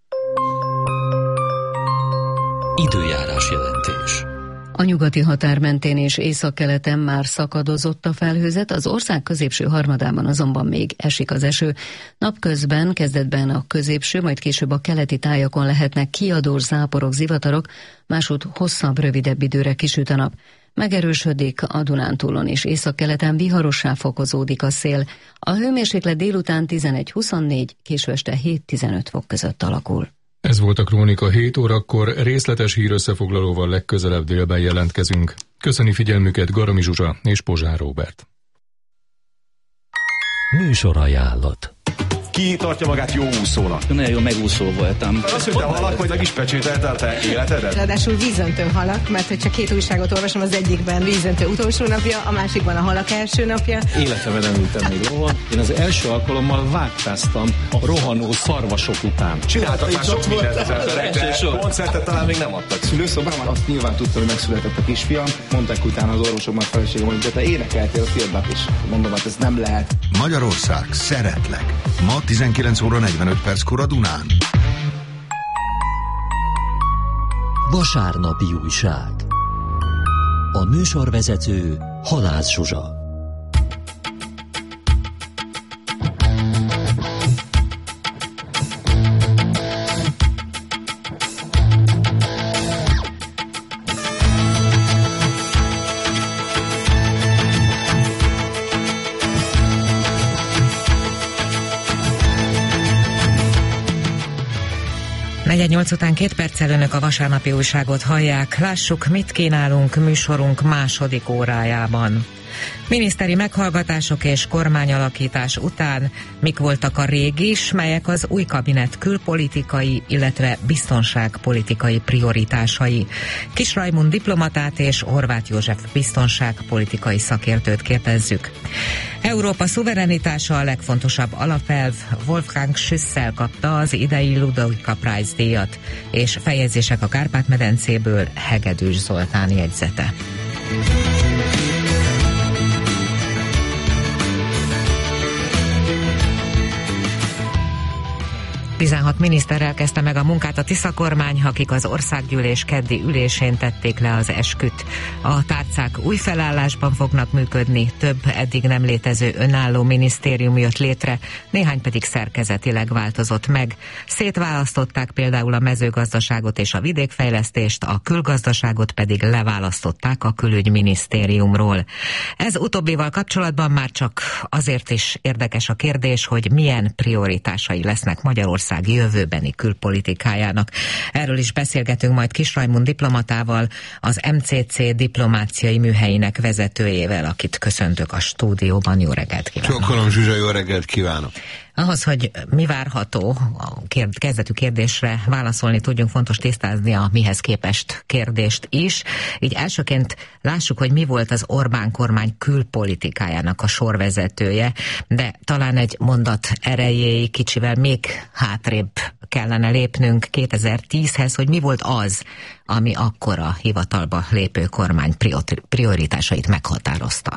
Időjárás jelentés. A nyugati határ mentén és északkeleten már szakadozott a felhőzet, az ország középső harmadában azonban még esik az eső. Napközben kezdetben a középső, majd később a keleti tájakon lehetnek kiadós záporok, zivatarok, másút hosszabb, rövidebb időre kisüt a nap. Megerősödik a Dunántúlon és északkeleten, viharossá fokozódik a szél. A hőmérséklet délután tizenegy-huszonnégy, késő este hét-tizenöt fok között alakul. Ez volt a Krónika hét órakor, részletes hírösszefoglalóval legközelebb délben jelentkezünk. Köszöni figyelmüket Garami Zsuzsa és Pozsár Róbert. Műsorajánlat. Ki tartja magát jó úszónak? Nagyon jó megúszó voltam. Azt, hogy te halak vagy, is pecsételte a te életedet? Ráadásul vízöntő halak, mert hogyha két újságot olvasom, az egyikben vízöntő utolsó napja, a másikban a halak első napja. Életemben nem ültem még rohan. Én az első alkalommal vágtáztam a rohanó szarvasok után. Csináltak már sok mindent, de koncertet talán még nem adtak. Szülőszobában azt nyilván tudtam, hogy megszületett a kisfiam. Mondták utána az orvosok már feleségem, hogy de te énekeltél a filmben is. Mondom, hát ez nem lehet. Magyarország, szeretlek. Ma tizenkilenc óra negyvenöt perckor a Dunán. Vasárnapi újság. A műsorvezető Halász Zsuzsa. negyvennyolc után két perccel önök a vasárnapi újságot hallják. Lássuk, mit kínálunk műsorunk második órájában. Miniszteri meghallgatások és kormányalakítás után mik voltak a régis, melyek az új kabinet külpolitikai, illetve biztonságpolitikai prioritásai. Kis Rajmund diplomatát és Horváth József biztonságpolitikai szakértőt kérdezzük. Európa szuverenitása a legfontosabb alapelv. Wolfgang Schüssel kapta az idei Ludovika Prize díjat, és fejezések a Kárpát-medencéből Hegedűs Zoltán jegyzete. tizenhat miniszterrel kezdte meg a munkát a Tisza kormány, akik az országgyűlés keddi ülésén tették le az esküt. A tárcák új felállásban fognak működni, több eddig nem létező önálló minisztérium jött létre, néhány pedig szerkezetileg változott meg. Szétválasztották például a mezőgazdaságot és a vidékfejlesztést, a külgazdaságot pedig leválasztották a külügyminisztériumról. Ez utóbbival kapcsolatban már csak azért is érdekes a kérdés, hogy milyen prioritásai lesznek Magyarország jövőbeni külpolitikájának. Erről is beszélgetünk majd Kis Rajmund diplomatával, az em cé cé diplomáciai műhelyének vezetőjével, akit köszöntök a stúdióban. Jó reggelt kívánok! Csokkolom, Zsuzsa, jó reggelt kívánok! Ahhoz, hogy mi várható, a kérd, kezdetű kérdésre válaszolni tudjunk, fontos tisztázni a mihez képest kérdést is. Így elsőként lássuk, hogy mi volt az Orbán kormány külpolitikájának a sorvezetője, de talán egy mondat erejéig kicsivel még hátrébb kellene lépnünk kétezer-tízhez, hogy mi volt az, ami akkor a hivatalba lépő kormány prioritásait meghatározta.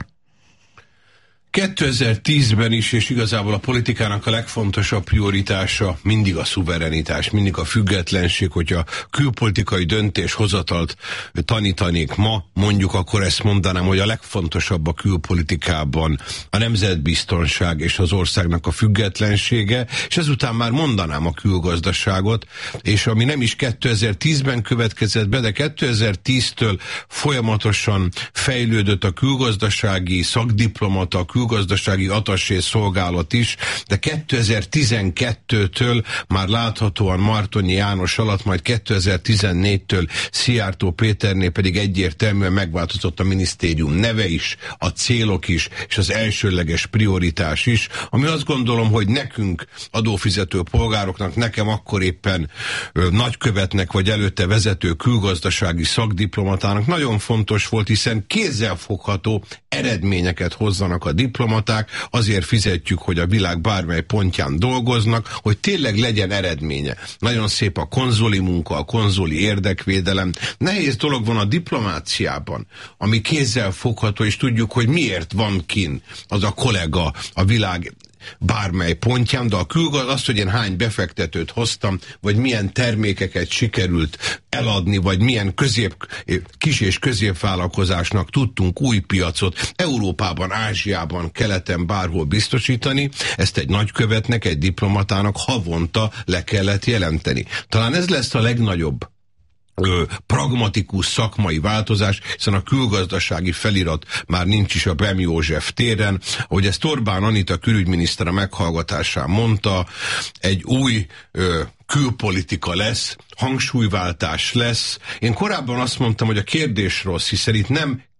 kétezer-tízben is, és igazából a politikának a legfontosabb prioritása mindig a szuverenitás, mindig a függetlenség. Hogyha külpolitikai döntéshozatalt tanítanék ma, mondjuk akkor ezt mondanám, hogy a legfontosabb a külpolitikában a nemzetbiztonság és az országnak a függetlensége, és ezután már mondanám a külgazdaságot, és ami nem is kétezer-tízben következett be, de kétezer-tíztől folyamatosan fejlődött a külgazdasági szakdiplomata, a külgazdasági attaché szolgálat is, de kétezer-tizenkettőtől már láthatóan Martonyi János alatt, majd kétezer-tizennégytől Szijjártó Péternél pedig egyértelműen megváltozott a minisztérium neve is, a célok is, és az elsőleges prioritás is, ami azt gondolom, hogy nekünk, adófizető polgároknak, nekem akkor éppen ö, nagykövetnek, vagy előtte vezető külgazdasági szakdiplomatának nagyon fontos volt, hiszen kézzelfogható eredményeket hozzanak a diplomaták, azért fizetjük, hogy a világ bármely pontján dolgoznak, hogy tényleg legyen eredménye. Nagyon szép a konzuli munka, a konzuli érdekvédelem. Nehéz dolog van a diplomáciában, ami kézzel fogható, és tudjuk, hogy miért van kin az a kollega a világ bármely pontján, de a külgazdaság, azt, hogy én hány befektetőt hoztam, vagy milyen termékeket sikerült eladni, vagy milyen közép, kis és középvállalkozásnak tudtunk új piacot Európában, Ázsiában, keleten, bárhol biztosítani, ezt egy nagykövetnek, egy diplomatának havonta le kellett jelenteni. Talán ez lesz a legnagyobb Ö, pragmatikus szakmai változás, hiszen a külgazdasági felirat már nincs is a Bem József téren. Ahogy ezt Orbán Anita külügyminiszter a meghallgatásán mondta, egy új ö, külpolitika lesz, hangsúlyváltás lesz. Én korábban azt mondtam, hogy a kérdés rossz, hiszen itt nem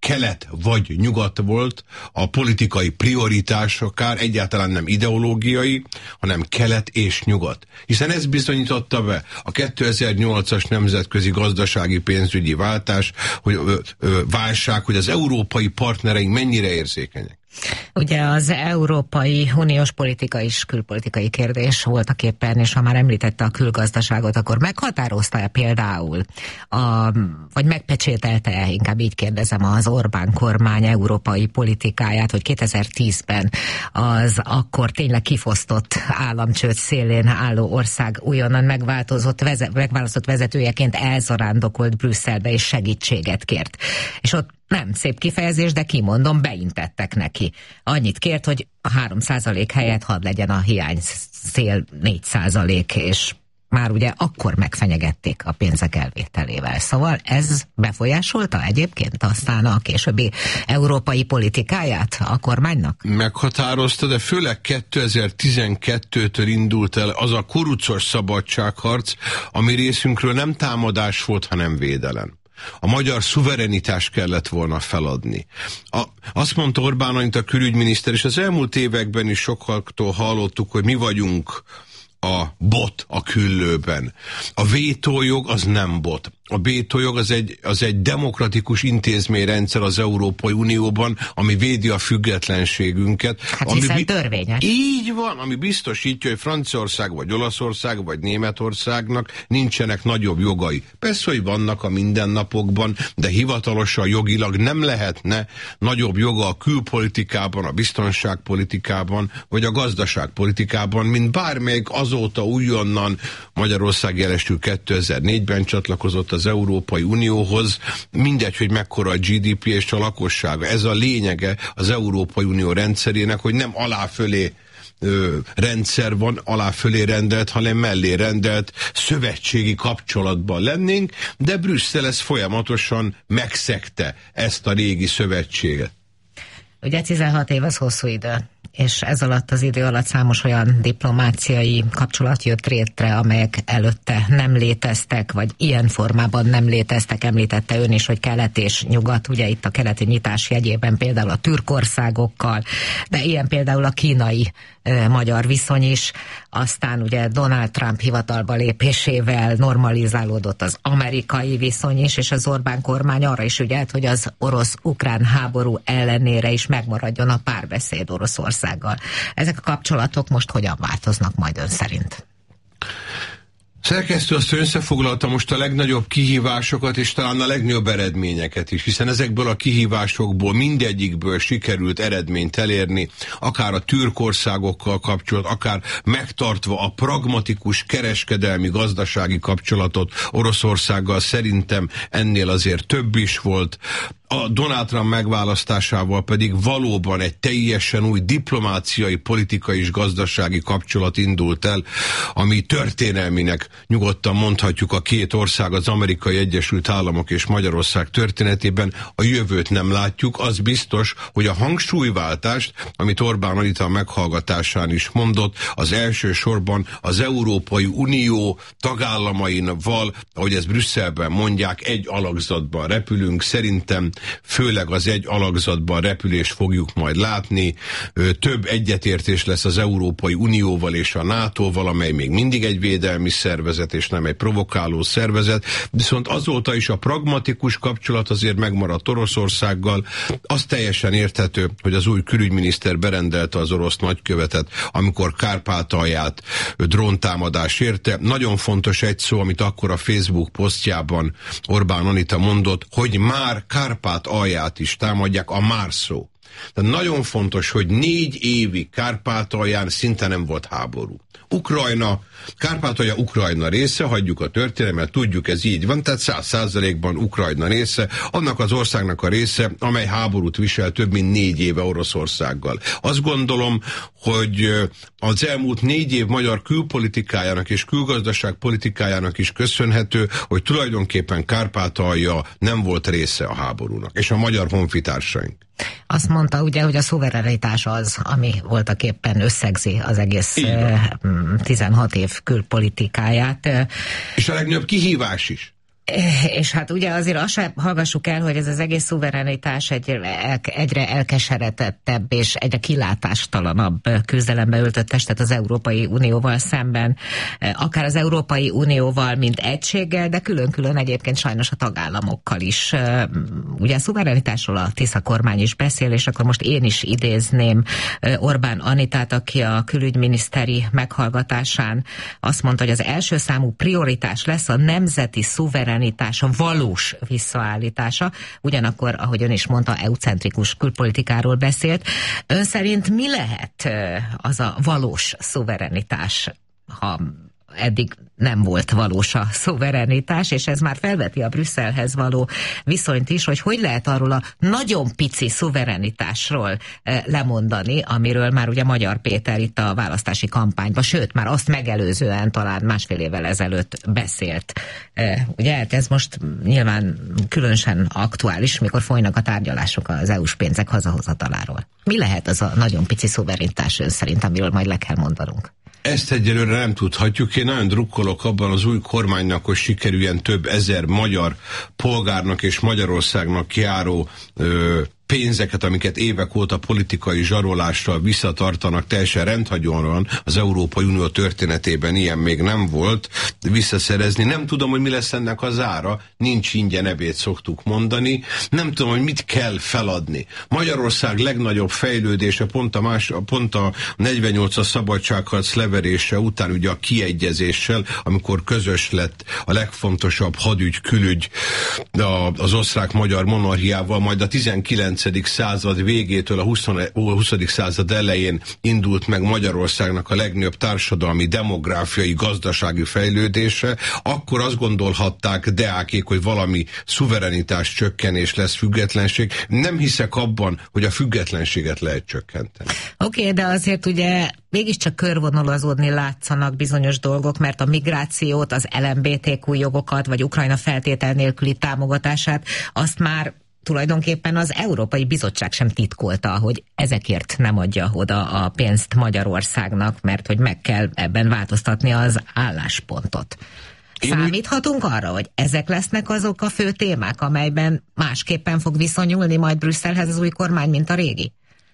kelet vagy nyugat volt, a politikai prioritás akár egyáltalán nem ideológiai, hanem kelet és nyugat. Hiszen ez bizonyította be a kétezer-nyolcas nemzetközi gazdasági pénzügyi váltás, hogy ö, ö, válság, hogy az európai partnereink mennyire érzékenyek. Ugye az Európai Uniós politika is külpolitikai kérdés voltak éppen, és ha már említette a külgazdaságot, akkor meghatározta-e például, a, vagy megpecsételte, inkább így kérdezem, az Orbán kormány európai politikáját, hogy kétezer-tízben az akkor tényleg kifosztott államcsőd szélén álló ország újonnan megváltozott, vezet, megválasztott vezetőjeként elzarándokolt Brüsszelbe és segítséget kért. És ott nem szép kifejezés, de kimondom, beintettek neki. Annyit kért, hogy a három százalék helyett hadd legyen a hiány szél négy százalék, és már ugye akkor megfenyegették a pénzek elvételével. Szóval ez befolyásolta egyébként aztán a későbbi európai politikáját a kormánynak? Meghatározta, de főleg kétezer-tizenkettőtől indult el az a kurucos szabadságharc, ami részünkről nem támadás volt, hanem védelem. A magyar szuverenitást kellett volna feladni. A, azt mondta Orbán Anita külügyminiszter, és az elmúlt években is sokaktól hallottuk, hogy mi vagyunk a bot a küllőben. A vétójog az nem bot. A vétójog az egy, az egy demokratikus intézményrendszer az Európai Unióban, ami védi a függetlenségünket. Hát ami hiszen törvényes. Így van, ami biztosítja, hogy Franciaország, vagy Olaszország, vagy Németországnak nincsenek nagyobb jogai. Persze, hogy vannak a mindennapokban, de hivatalosan jogilag nem lehetne nagyobb joga a külpolitikában, a biztonságpolitikában, vagy a gazdaságpolitikában, mint bármelyik azóta újonnan Magyarország jelesül kétezer-négyben csatlakozott az Európai Unióhoz, mindegy, hogy mekkora a gé dé pé és a lakossága. Ez a lényege az Európai Unió rendszerének, hogy nem alá-fölé ö, rendszer van, alá-fölé rendelt, hanem mellé rendelt szövetségi kapcsolatban lennénk, de Brüsszel ezt folyamatosan megszegte, ezt a régi szövetséget. Ugye tizenhat év az hosszú idő, és ez alatt az idő alatt számos olyan diplomáciai kapcsolat jött létre, amelyek előtte nem léteztek, vagy ilyen formában nem léteztek. Említette ön is, hogy kelet és nyugat, ugye itt a keleti nyitás jegyében például a türk országokkal, de ilyen például a kínai e, magyar viszony is. Aztán ugye Donald Trump hivatalba lépésével normalizálódott az amerikai viszony is, és az Orbán kormány arra is ügyelt, hogy az orosz-ukrán háború ellenére is megmaradjon a párbeszéd Oroszországgal. Ezek a kapcsolatok most hogyan változnak majd ön szerint? Szerkesztő azt összefoglalta most a legnagyobb kihívásokat, és talán a legnagyobb eredményeket is, hiszen ezekből a kihívásokból mindegyikből sikerült eredményt elérni, akár a türk országokkal kapcsolat, akár megtartva a pragmatikus kereskedelmi gazdasági kapcsolatot Oroszországgal, szerintem ennél azért több is volt. A Donald Trump megválasztásával pedig valóban egy teljesen új diplomáciai, politikai és gazdasági kapcsolat indult el, ami történelminek nyugodtan mondhatjuk a két ország, az Amerikai Egyesült Államok és Magyarország történetében. A jövőt nem látjuk, az biztos, hogy a hangsúlyváltást, amit Orbán Anita meghallgatásán is mondott, az elsősorban az Európai Unió tagállamainval, ahogy ezt Brüsszelben mondják, egy alakzatban repülünk. Szerintem főleg az egy alakzatban repülést fogjuk majd látni. Több egyetértés lesz az Európai Unióval és a nátóval, amely még mindig egy védelmi szervezet, és nem egy provokáló szervezet. Viszont azóta is a pragmatikus kapcsolat azért megmaradt Oroszországgal. Az teljesen érthető, hogy az új külügyminiszter berendelte az orosz nagykövetet, amikor Kárpátalját dróntámadás érte. Nagyon fontos egy szó, amit akkor a Facebook posztjában Orbán Anita mondott, hogy már Kárpátalját is támadják, a már szó. Tehát nagyon fontos, hogy négy évig Kárpátalján szinte nem volt háború. Ukrajna, Kárpátalja Ukrajna része, hagyjuk a történelmet, tudjuk, ez így van, tehát száz százalékban Ukrajna része, annak az országnak a része, amely háborút visel több mint négy éve Oroszországgal. Azt gondolom, hogy az elmúlt négy év magyar külpolitikájának és külgazdaságpolitikájának is köszönhető, hogy tulajdonképpen Kárpátalja nem volt része a háborúnak, és a magyar honfitársaink. Azt mondta ugye, hogy a szuverenitás az, ami voltak éppen összegzi az egész tizenhat év külpolitikáját. És a legnagyobb kihívás is. És hát ugye azért azt sem hallgassuk el, hogy ez az egész szuverenitás egy, egyre elkeseretettebb és egyre kilátástalanabb küzdelembe öltött testet az Európai Unióval szemben, akár az Európai Unióval, mint egységgel, de külön-külön egyébként sajnos a tagállamokkal is. Ugye a szuverenitásról a Tisza kormány is beszél, és akkor most én is idézném Orbán Anitát, aki a külügyminiszteri meghallgatásán azt mondta, hogy az első számú prioritás lesz a nemzeti szuverenitás, a valós visszaállítása. Ugyanakkor, ahogy ön is mondta, eucentrikus külpolitikáról beszélt. Ön szerint mi lehet az a valós szuverenitás, ha eddig nem volt valós a szuverenitás, és ez már felveti a Brüsszelhez való viszonyt is, hogy hogy lehet arról a nagyon pici szuverenitásról lemondani, amiről már ugye Magyar Péter itt a választási kampányban, sőt, már azt megelőzően talán másfél évvel ezelőtt beszélt. Ugye ez most nyilván különösen aktuális, mikor folynak a tárgyalások az é u-s pénzek hazahozataláról. Mi lehet az a nagyon pici szuverenitás ön szerint, amiről majd le kell mondanunk? Ezt egyelőre nem tudhatjuk. Én nagyon drukkolok abban az új kormánynak, hogy sikerüljen több ezer magyar polgárnak és Magyarországnak járó ö, pénzeket, amiket évek óta politikai zsarolással visszatartanak, teljesen rendhagyóan az Európai Unió történetében ilyen még nem volt, visszaszerezni. Nem tudom, hogy mi lesz ennek az ára, nincs ingyen ebéd, szoktuk mondani. Nem tudom, hogy mit kell feladni. Magyarország legnagyobb fejlődése pont a, más, pont a negyvennyolcas szabadságharc leverése után, ugye a kiegyezéssel, amikor közös lett a legfontosabb hadügy, külügy az osztrák-magyar monarchiával, majd a tizenkilencedik század végétől a huszadik század elején indult meg Magyarországnak a legnagyobb társadalmi, demográfiai, gazdasági fejlődése, akkor azt gondolhatták deákék, hogy valami szuverenitás csökkenés lesz, függetlenség. Nem hiszek abban, hogy a függetlenséget lehet csökkenteni. Oké, okay, de azért ugye mégiscsak körvonalazódni látszanak bizonyos dolgok, mert a migrációt, az el em bé té kú jogokat, vagy Ukrajna feltétel nélküli támogatását, azt már tulajdonképpen az Európai Bizottság sem titkolta, hogy ezekért nem adja oda a pénzt Magyarországnak, mert hogy meg kell ebben változtatni az álláspontot. Számíthatunk arra, hogy ezek lesznek azok a fő témák, amelyben másképpen fog viszonyulni majd Brüsszelhez az új kormány, mint a régi?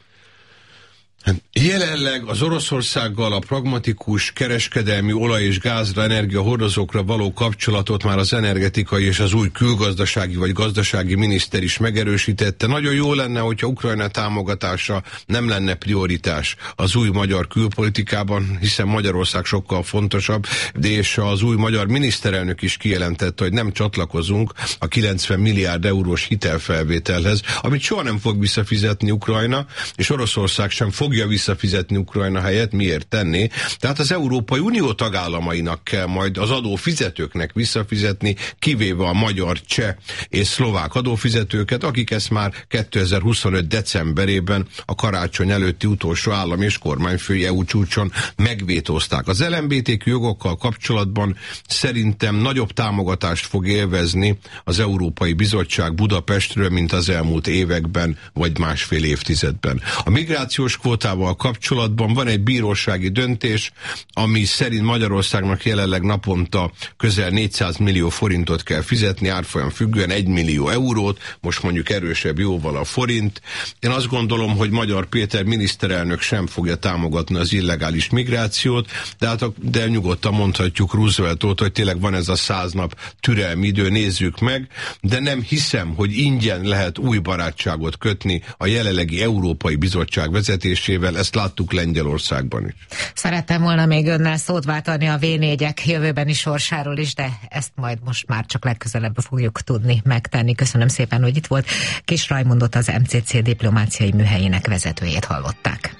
Jelenleg az Oroszországgal a pragmatikus kereskedelmi olaj- és gázra, energiahordozókra való kapcsolatot már az energetikai és az új külgazdasági vagy gazdasági miniszter is megerősítette. Nagyon jó lenne, hogyha Ukrajna támogatása nem lenne prioritás az új magyar külpolitikában, hiszen Magyarország sokkal fontosabb, de és az új magyar miniszterelnök is kijelentette, hogy nem csatlakozunk a kilencven milliárd eurós hitelfelvételhez, amit soha nem fog visszafizetni Ukrajna, és Oroszország sem fogja visszafizetni Ukrajna helyett, miért tenné? Tehát az Európai Unió tagállamainak kell majd az adófizetőknek visszafizetni, kivéve a magyar, cseh és szlovák adófizetőket, akik ezt már kétezer-huszonöt decemberében a karácsony előtti utolsó állam és kormányfői é u csúcson megvétózták. Az el em bé té kú jogokkal kapcsolatban szerintem nagyobb támogatást fog élvezni az Európai Bizottság Budapestről, mint az elmúlt években, vagy másfél évtizedben. A migrációs kvótával kapcsolatban van egy bírósági döntés, ami szerint Magyarországnak jelenleg naponta közel négyszáz millió forintot kell fizetni, árfolyam függően egy millió eurót, most mondjuk erősebb jóval a forint. Én azt gondolom, hogy Magyar Péter miniszterelnök sem fogja támogatni az illegális migrációt, de, hát, de nyugodtan mondhatjuk Roosevelt óta, hogy tényleg van ez a száz nap türelmi idő, nézzük meg, de nem hiszem, hogy ingyen lehet új barátságot kötni a jelenlegi Európai Bizottság vezetésével, ezt láttuk Lengyelországban is. Szerettem volna még önnel szót váltani a vé négyek jövőbeni sorsáról is, de ezt majd most már csak legközelebb fogjuk tudni megtenni. Köszönöm szépen, hogy itt volt. Kis Rajmundot, az em cé cé diplomáciai műhelyének vezetőjét hallották.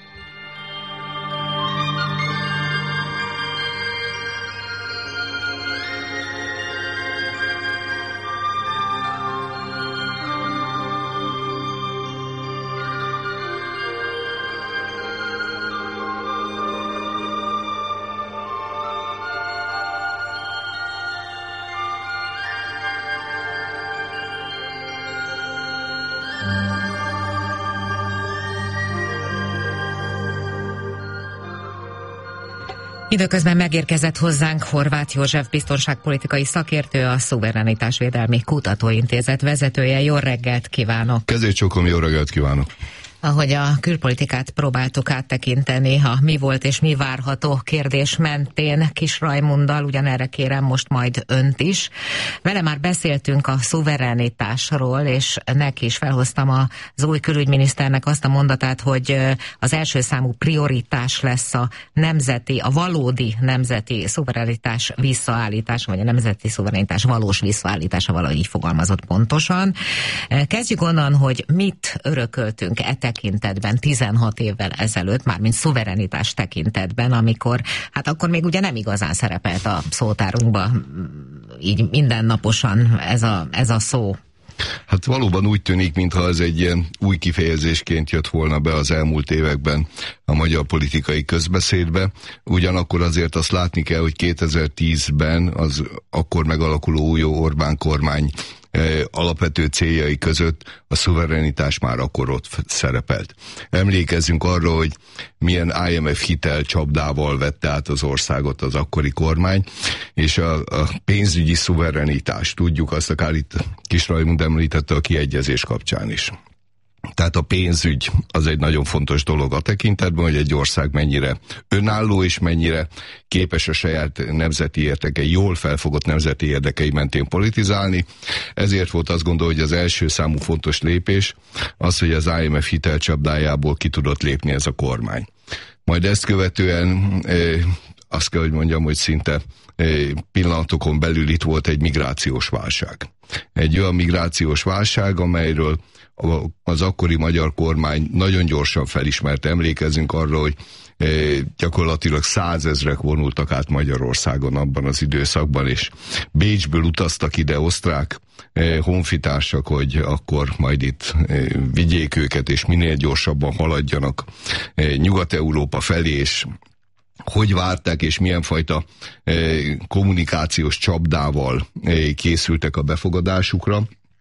Időközben megérkezett hozzánk Horváth József biztonságpolitikai szakértő, a Szuverenitásvédelmi Kutatóintézet vezetője. Jó reggelt kívánok! Kezécsokom, jó reggelt kívánok! Ahogy a külpolitikát próbáltuk áttekinteni, a mi volt és mi várható kérdés mentén Kis Rajmunddal, ugyanerre kérem most majd önt is. Vele már beszéltünk a szuverenitásról, és neki is felhoztam az új külügyminiszternek azt a mondatát, hogy az első számú prioritás lesz a nemzeti, a valódi nemzeti szuverenitás visszaállítása, vagy a nemzeti szuverenitás valós visszaállítása, valahogy így fogalmazott pontosan. Kezdjük onnan, hogy mit örököltünk e tekintetben tizenhat évvel ezelőtt, mármint szuverenitás tekintetben, amikor, hát akkor még ugye nem igazán szerepelt a szótárunkban így mindennaposan ez a, ez a szó. Hát valóban úgy tűnik, mintha ez egy ilyen új kifejezésként jött volna be az elmúlt években a magyar politikai közbeszédbe. Ugyanakkor azért azt látni kell, hogy kétezer-tízben az akkor megalakuló új Orbán kormány alapvető céljai között a szuverenitás már akkor ott szerepelt. Emlékezzünk arra, hogy milyen I M F hitel csapdával vette át az országot az akkori kormány, és a, a pénzügyi szuverenitás, tudjuk azt, akár itt Kis Rajmund említette a kiegyezés kapcsán is. Tehát a pénzügy az egy nagyon fontos dolog a tekintetben, hogy egy ország mennyire önálló és mennyire képes a saját nemzeti érdekei, jól felfogott nemzeti érdekei mentén politizálni. Ezért volt azt gondolom, hogy az első számú fontos lépés az, hogy az I M F hitelcsapdájából ki tudott lépni ez a kormány. Majd ezt követően eh, azt kell, hogy mondjam, hogy szinte eh, pillanatokon belül itt volt egy migrációs válság. Egy olyan migrációs válság, amelyről az akkori magyar kormány nagyon gyorsan felismerte. Emlékezzünk arra, hogy e, gyakorlatilag százezrek vonultak át Magyarországon abban az időszakban, és Bécsből utaztak ide osztrák e, honfitársak, hogy akkor majd itt e, vigyék őket, és minél gyorsabban haladjanak e, Nyugat-Európa felé, és hogy várták, és milyen fajta e, kommunikációs csapdával e, készültek a befogadásukra.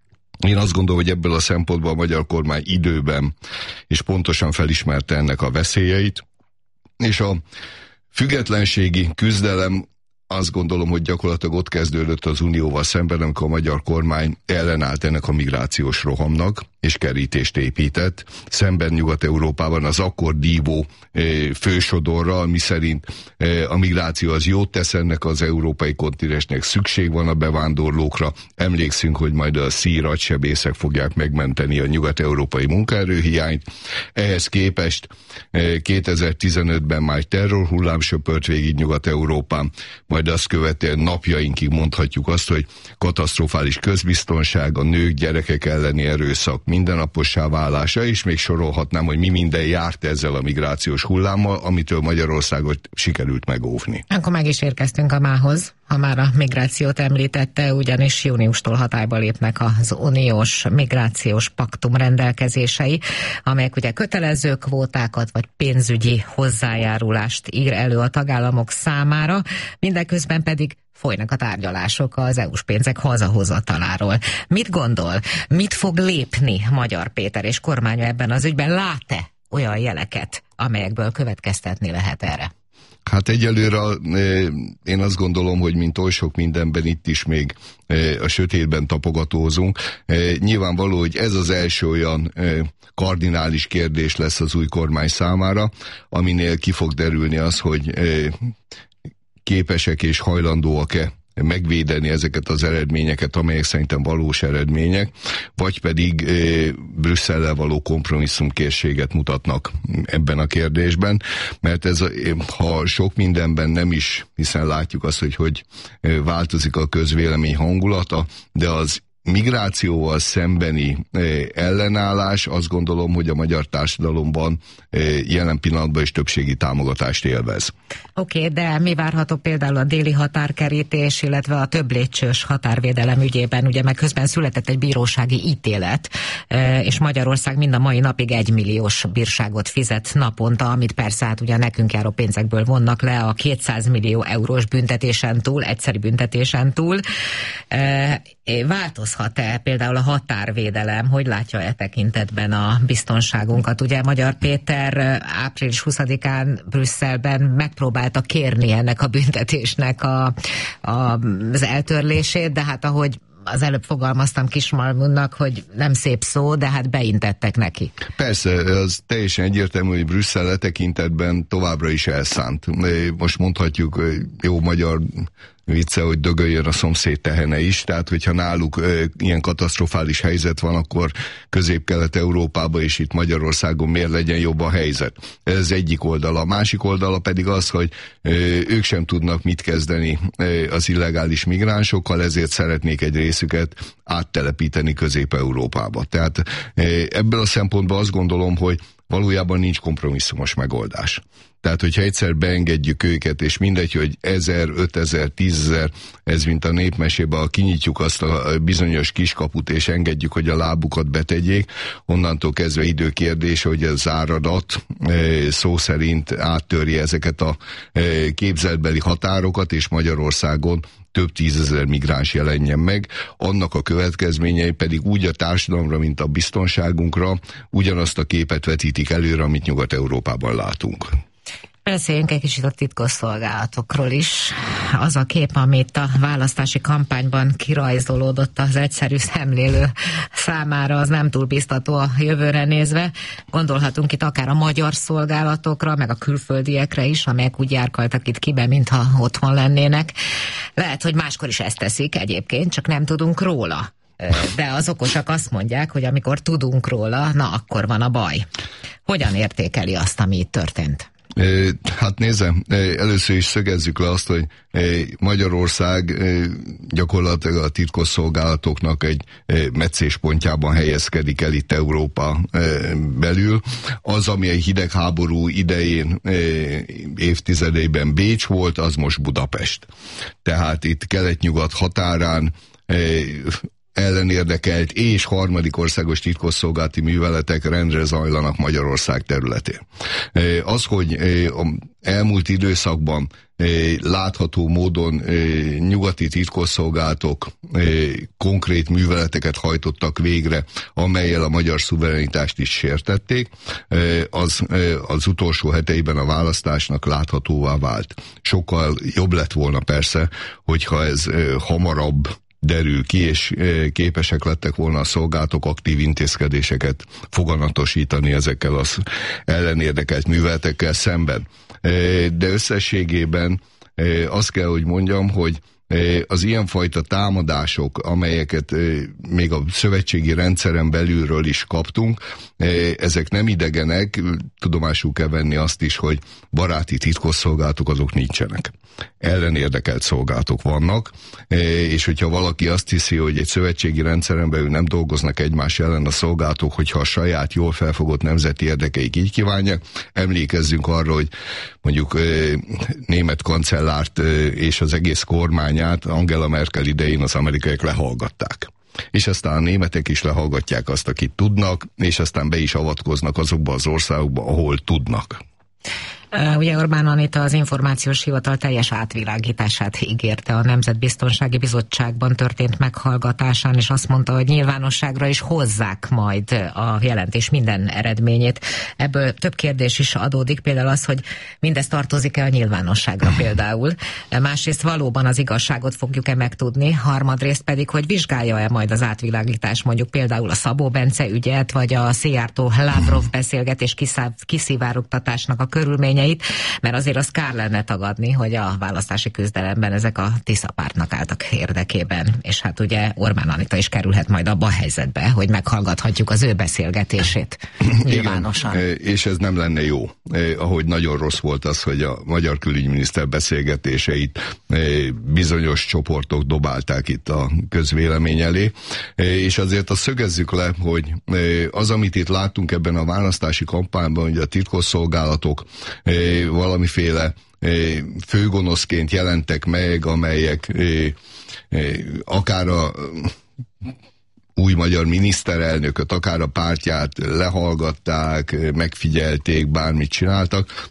Én azt gondolom, hogy ebből a szempontból a magyar kormány időben és pontosan felismerte ennek a veszélyeit, és a függetlenségi küzdelem azt gondolom, hogy gyakorlatilag ott kezdődött az Unióval szemben, amikor a magyar kormány ellenállt ennek a migrációs rohamnak, és kerítést épített, szemben Nyugat-Európában az akkor dívó e, fősodorral, miszerint e, a migráció az jót tesz ennek az európai kontinensnek, szükség van a bevándorlókra. Emlékszünk, hogy majd a szír agysebészek fogják megmenteni a nyugat-európai munkaerőhiányt. Ehhez képest e, kétezer-tizenötben már terrorhullám söpört végig Nyugat-Európán, majd azt követően napjainkig mondhatjuk azt, hogy katasztrofális közbiztonság, a nők, gyerekek elleni erőszak mindennapossá válása, és még sorolhatnám, hogy mi minden járt ezzel a migrációs hullámmal, amitől Magyarországot sikerült megóvni. Akkor meg is érkeztünk a mához, ha már a migrációt említette, ugyanis júniustól hatályba lépnek az uniós migrációs paktum rendelkezései, amelyek ugye kötelező kvótákat vagy pénzügyi hozzájárulást ír elő a tagállamok számára, mindeközben pedig folynak a tárgyalások az é u-s pénzek hazahozataláról. Mit gondol? Mit fog lépni Magyar Péter és kormánya ebben az ügyben? Lát-e olyan jeleket, amelyekből következtetni lehet erre? Hát egyelőre én azt gondolom, hogy mint oly sok mindenben itt is még a sötétben tapogatózunk. Nyilvánvaló, hogy ez az első olyan kardinális kérdés lesz az új kormány számára, aminél ki fog derülni az, hogy képesek és hajlandóak-e megvédeni ezeket az eredményeket, amelyek szerintem valós eredmények, vagy pedig e, Brüsszellel való kompromisszumkészséget mutatnak ebben a kérdésben, mert ez, ha sok mindenben nem is, hiszen látjuk azt, hogy hogy változik a közvélemény hangulata, de az migrációval szembeni ellenállás, azt gondolom, hogy a magyar társadalomban jelen pillanatban is többségi támogatást élvez. Oké, okay, de mi várható például a déli határkerítés, illetve a több lépcsős határvédelem ügyében? Ugye meg közben született egy bírósági ítélet, és Magyarország mind a mai napig egymilliós bírságot fizet naponta, amit persze hát ugye nekünk járó pénzekből vonnak le a kétszáz millió eurós büntetésen túl, egyszeri büntetésen túl. változhat-e például a határvédelem, hogy látja e tekintetben a biztonságunkat? Ugye Magyar Péter április huszadikán Brüsszelben megpróbálta kérni ennek a büntetésnek a, a, az eltörlését, de hát ahogy az előbb fogalmaztam Kismalmunnak, hogy nem szép szó, de hát beintettek neki. Persze, az teljesen egyértelmű, hogy Brüsszel e tekintetben továbbra is elszánt. Most mondhatjuk jó magyar vicce, hogy dögöljön a szomszéd tehene is, tehát hogyha náluk e, ilyen katasztrofális helyzet van, akkor Közép-Kelet-Európában és itt Magyarországon miért legyen jobb a helyzet. Ez egyik oldala. A másik oldala pedig az, hogy e, ők sem tudnak mit kezdeni e, az illegális migránsokkal, ezért szeretnék egy részüket áttelepíteni Közép-Európába. Tehát e, ebből a szempontból azt gondolom, hogy valójában nincs kompromisszumos megoldás. Tehát, hogyha egyszer beengedjük őket, és mindegy, hogy ezer, ötezer, tízezer, ez mint a népmesében, ha kinyitjuk azt a bizonyos kiskaput, és engedjük, hogy a lábukat betegyék, onnantól kezdve időkérdés, hogy az áradat szó szerint áttörje ezeket a képzeltbeli határokat, és Magyarországon több tízezer migráns jelenjen meg, annak a következményei pedig úgy a társadalomra, mint a biztonságunkra ugyanazt a képet vetítik előre, amit Nyugat-Európában látunk. Beszéljünk egy kicsit a titkosszolgálatokról is. Az a kép, amit a választási kampányban kirajzolódott az egyszerű szemlélő számára, az nem túl biztató a jövőre nézve. Gondolhatunk itt akár a magyar szolgálatokra, meg a külföldiekre is, amelyek úgy járkaltak itt kibe, mintha otthon lennének. Lehet, hogy máskor is ezt teszik egyébként, csak nem tudunk róla. De az okosak azt mondják, hogy amikor tudunk róla, na akkor van a baj. Hogyan értékeli azt, ami itt történt? Hát nézze, először is szögezzük le azt, hogy Magyarország gyakorlatilag a titkosszolgálatoknak egy meccéspontjában helyezkedik el itt Európa belül. Az, ami egy hidegháború idején évtizedében Bécs volt, az most Budapest. Tehát itt kelet-nyugat határán ellenérdekelt és harmadik országos titkosszolgálati műveletek rendre zajlanak Magyarország területén. Az, hogy elmúlt időszakban látható módon nyugati titkosszolgálatok konkrét műveleteket hajtottak végre, amellyel a magyar szuverenitást is sértették, az, az utolsó heteiben a választásnak láthatóvá vált. Sokkal jobb lett volna persze, hogyha ez hamarabb derül ki, és képesek lettek volna a szolgálatok aktív intézkedéseket foganatosítani ezekkel az ellenérdekelt műveletekkel szemben. De összességében azt kell, hogy mondjam, hogy az ilyenfajta támadások, amelyeket még a szövetségi rendszeren belülről is kaptunk, ezek nem idegenek, tudomásul kell venni azt is, hogy baráti titkosszolgálatok azok nincsenek. Ellenérdekelt szolgálatok vannak, és hogyha valaki azt hiszi, hogy egy szövetségi rendszeren belül nem dolgoznak egymás ellen a szolgálatok, hogyha a saját jól felfogott nemzeti érdekeik így kívánják, emlékezzünk arra, hogy mondjuk német kancellárt és az egész kormányát Angela Merkel idején az amerikaiak lehallgatták. És aztán a németek is lehallgatják azt, akit tudnak, és aztán be is avatkoznak azokba az országokba, ahol tudnak. Uh, ugye Orbán Anita az információs hivatal teljes átvilágítását ígérte a Nemzetbiztonsági Bizottságban történt meghallgatásán, és azt mondta, hogy nyilvánosságra is hozzák majd a jelentés minden eredményét. Ebből több kérdés is adódik, például az, hogy mindez tartozik-e a nyilvánosságra például. Másrészt valóban az igazságot fogjuk-e megtudni, harmadrészt pedig, hogy vizsgálja-e majd az átvilágítás mondjuk például a Szabó Bence ügyet, vagy a Szijjártó Lavrov beszélgetés kiszivárogtatásnak a körülményeit, mert azért az kár lenne tagadni, hogy a választási küzdelemben ezek a Tisza pártnak álltak érdekében, és hát ugye Orbán Anita is kerülhet majd abba a helyzetbe, hogy meghallgathatjuk az ő beszélgetését nyilvánosan. Igen, és ez nem lenne jó. Ahogy nagyon rossz volt az, hogy a magyar külügyminiszter beszélgetéseit bizonyos csoportok dobálták itt a közvélemény elé, és azért azt szögezzük le, hogy az, amit itt láttunk ebben a választási kampányban, hogy a titkosszolgálatok valamiféle főgonoszként jelentek meg, amelyek akár a új magyar miniszterelnököt, akár a pártját lehallgatták, megfigyelték, bármit csináltak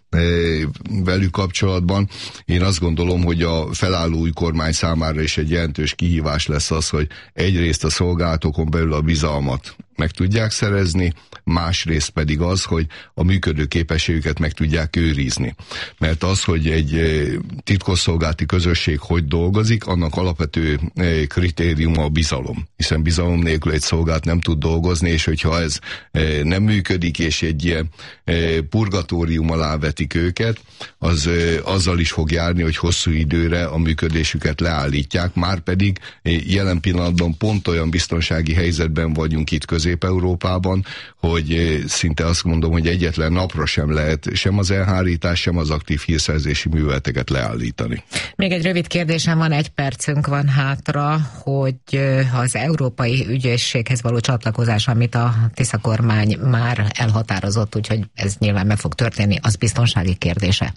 velük kapcsolatban. Én azt gondolom, hogy a felálló új kormány számára is egy jelentős kihívás lesz az, hogy egyrészt a szolgálatokon belül a bizalmat meg tudják szerezni, másrészt pedig az, hogy a működő képességüket meg tudják őrizni. Mert az, hogy egy titkosszolgálati közösség hogy dolgozik, annak alapvető kritériuma a bizalom. Hiszen bizalom nélkül egy szolgálat nem tud dolgozni, és hogyha ez nem működik, és egy ilyen purgatórium alá vetik őket, az azzal is fog járni, hogy hosszú időre a működésüket leállítják, már pedig jelen pillanatban pont olyan biztonsági helyzetben vagyunk itt Közép-Európában, hogy szinte azt mondom, hogy egyetlen napra sem lehet sem az elhárítás, sem az aktív hírszerzési műveleteket leállítani. Még egy rövid kérdésem van, egy percünk van hátra, hogy az Európai Ügyészséghez való csatlakozás, amit a Tisza kormány már elhatározott, úgyhogy ez nyilván meg fog történni, az biztonsági kérdése.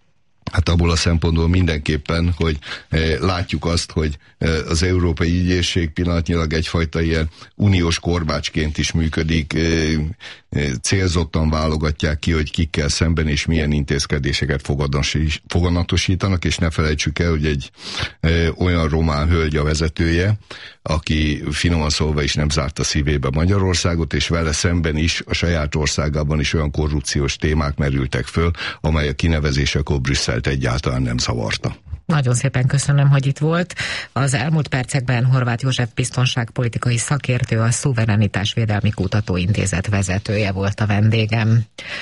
Hát abból a szempontból mindenképpen, hogy eh, látjuk azt, hogy eh, az Európai Ügyészség pillanatnyilag egyfajta ilyen uniós korbácsként is működik, eh, eh, célzottan válogatják ki, hogy kikkel szemben és milyen intézkedéseket foganatosítanak, és ne felejtsük el, hogy egy eh, olyan román hölgy a vezetője, aki finoman szólva is nem zárta szívébe Magyarországot, és vele szemben is a saját országában is olyan korrupciós témák merültek föl, amely a kinevezésekor Brüsszelt egyáltalán nem zavarta. Nagyon szépen köszönöm, hogy itt volt. Az elmúlt percekben Horváth József biztonságpolitikai szakértő, a Szuverenitásvédelmi Kutatóintézet vezetője volt a vendégem.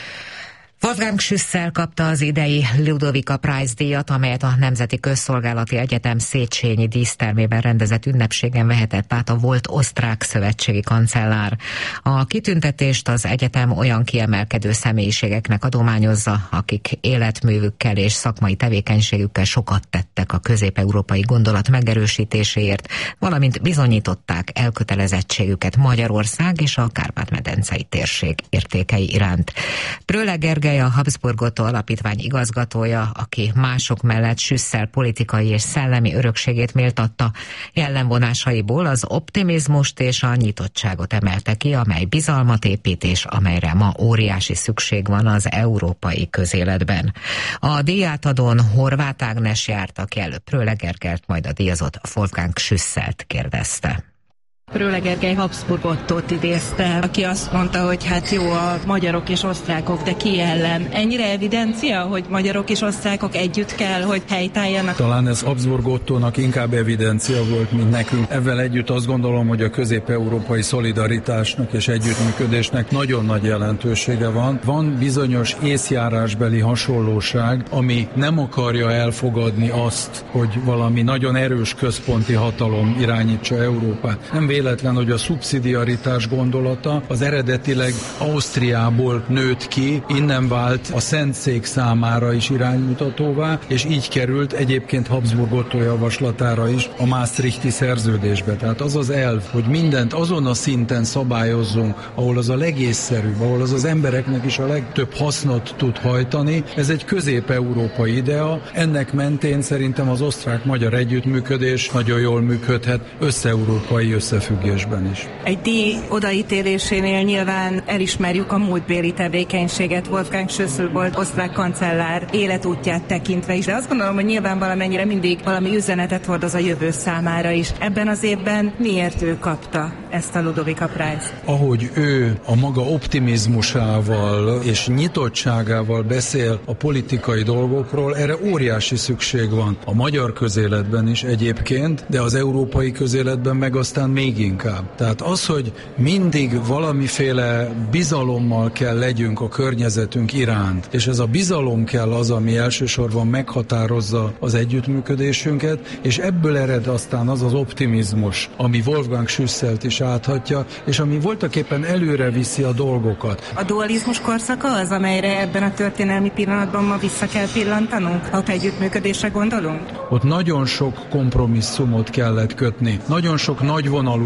Wolfgang Schüssel kapta az idei Ludovika Prize díjat, amelyet a Nemzeti Közszolgálati Egyetem Széchenyi dísztermében rendezett ünnepségen vehetett át a volt osztrák szövetségi kancellár. A kitüntetést az egyetem olyan kiemelkedő személyiségeknek adományozza, akik életművükkel és szakmai tevékenységükkel sokat tettek a közép-európai gondolat megerősítéséért, valamint bizonyították elkötelezettségüket Magyarország és a Kárpát-medencei térség értékei iránt. Prölle Gergely, a Habsburg Otto Alapítvány igazgatója, aki mások mellett Schüssel politikai és szellemi örökségét méltatta, jellemvonásaiból az optimizmust és a nyitottságot emelte ki, amely bizalmat épít, és amelyre ma óriási szükség van az európai közéletben. A díjátadón Horváth Ágnes járt, aki előbb Prölle Gergelyt, majd a díjazott Wolfgang Schüsselt kérdezte. Prölle Gergely Habsburg Ottót idézte, aki azt mondta, hogy hát jó a magyarok és osztrákok, de ki ellen? Ennyire evidencia, hogy magyarok és osztrákok együtt kell, hogy helytálljanak? Talán ez Habsburg Ottónak inkább evidencia volt, mint nekünk. Ezzel együtt azt gondolom, hogy a közép-európai szolidaritásnak és együttműködésnek nagyon nagy jelentősége van. Van bizonyos észjárásbeli hasonlóság, ami nem akarja elfogadni azt, hogy valami nagyon erős központi hatalom irányítsa Európát. Nem véletlen, hogy a szubszidiaritás gondolata az eredetileg Ausztriából nőtt ki, innen vált a Szentszék számára is iránymutatóvá, és így került egyébként Habsburg Ottó javaslatára is a Maastrichti szerződésbe. Tehát az az elv, hogy mindent azon a szinten szabályozzunk, ahol az a legészszerűbb, ahol az az embereknek is a legtöbb hasznot tud hajtani, ez egy közép-európai idea. Ennek mentén szerintem az osztrák-magyar együttműködés nagyon jól működhet össze-európai összefüggésben is. Egy díj odaítélésénél nyilván elismerjük a múltbéli tevékenységet. Wolfgang Schüssel volt osztrák kancellár életútját tekintve is, de azt gondolom, hogy nyilván valamennyire mindig valami üzenetet hordoz a jövő számára is. Ebben az évben miért ő kapta ezt a Ludovika Prize? Ahogy ő a maga optimizmusával és nyitottságával beszél a politikai dolgokról, erre óriási szükség van. A magyar közéletben is egyébként, de az európai közéletben meg aztán még inkább. Tehát az, hogy mindig valamiféle bizalommal kell legyünk a környezetünk iránt, és ez a bizalom kell az, ami elsősorban meghatározza az együttműködésünket, és ebből ered aztán az az optimizmus, ami Wolfgang Schüsselt is áthatja, és ami voltaképpen előre viszi a dolgokat. A dualizmus korszaka az, amelyre ebben a történelmi pillanatban ma vissza kell pillantanunk, ha együttműködésre gondolunk? Ott nagyon sok kompromisszumot kellett kötni, nagyon sok nagyvonalú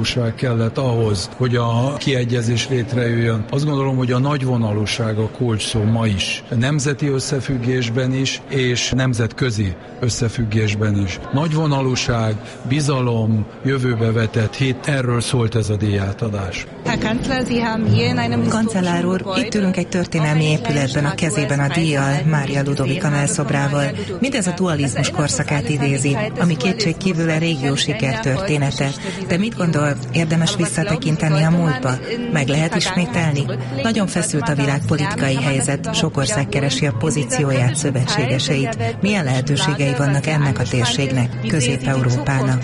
nagyvonalúság kellett ahhoz, hogy a kiegyezés létrejöjjön. Azt gondolom, hogy a nagyvonalúság a kulcs szó ma is. Nemzeti összefüggésben is, és nemzetközi összefüggésben is. Nagyvonalúság, bizalom, jövőbe vetett hit, erről szólt ez a díjátadás. Kancellár úr, itt ülünk egy történelmi épületben, a kezében a díjjal, Mária Ludovika mellszobrával. Mindez a dualizmus korszakát idézi, ami kétség kívül a régió sikertörténete. De mit gondol, érdemes visszatekinteni a múltba? Meg lehet ismételni? Nagyon feszült a világpolitikai helyzet, sok ország keresi a pozícióját, szövetségeseit. Milyen lehetőségei vannak ennek a térségnek, Közép-Európának?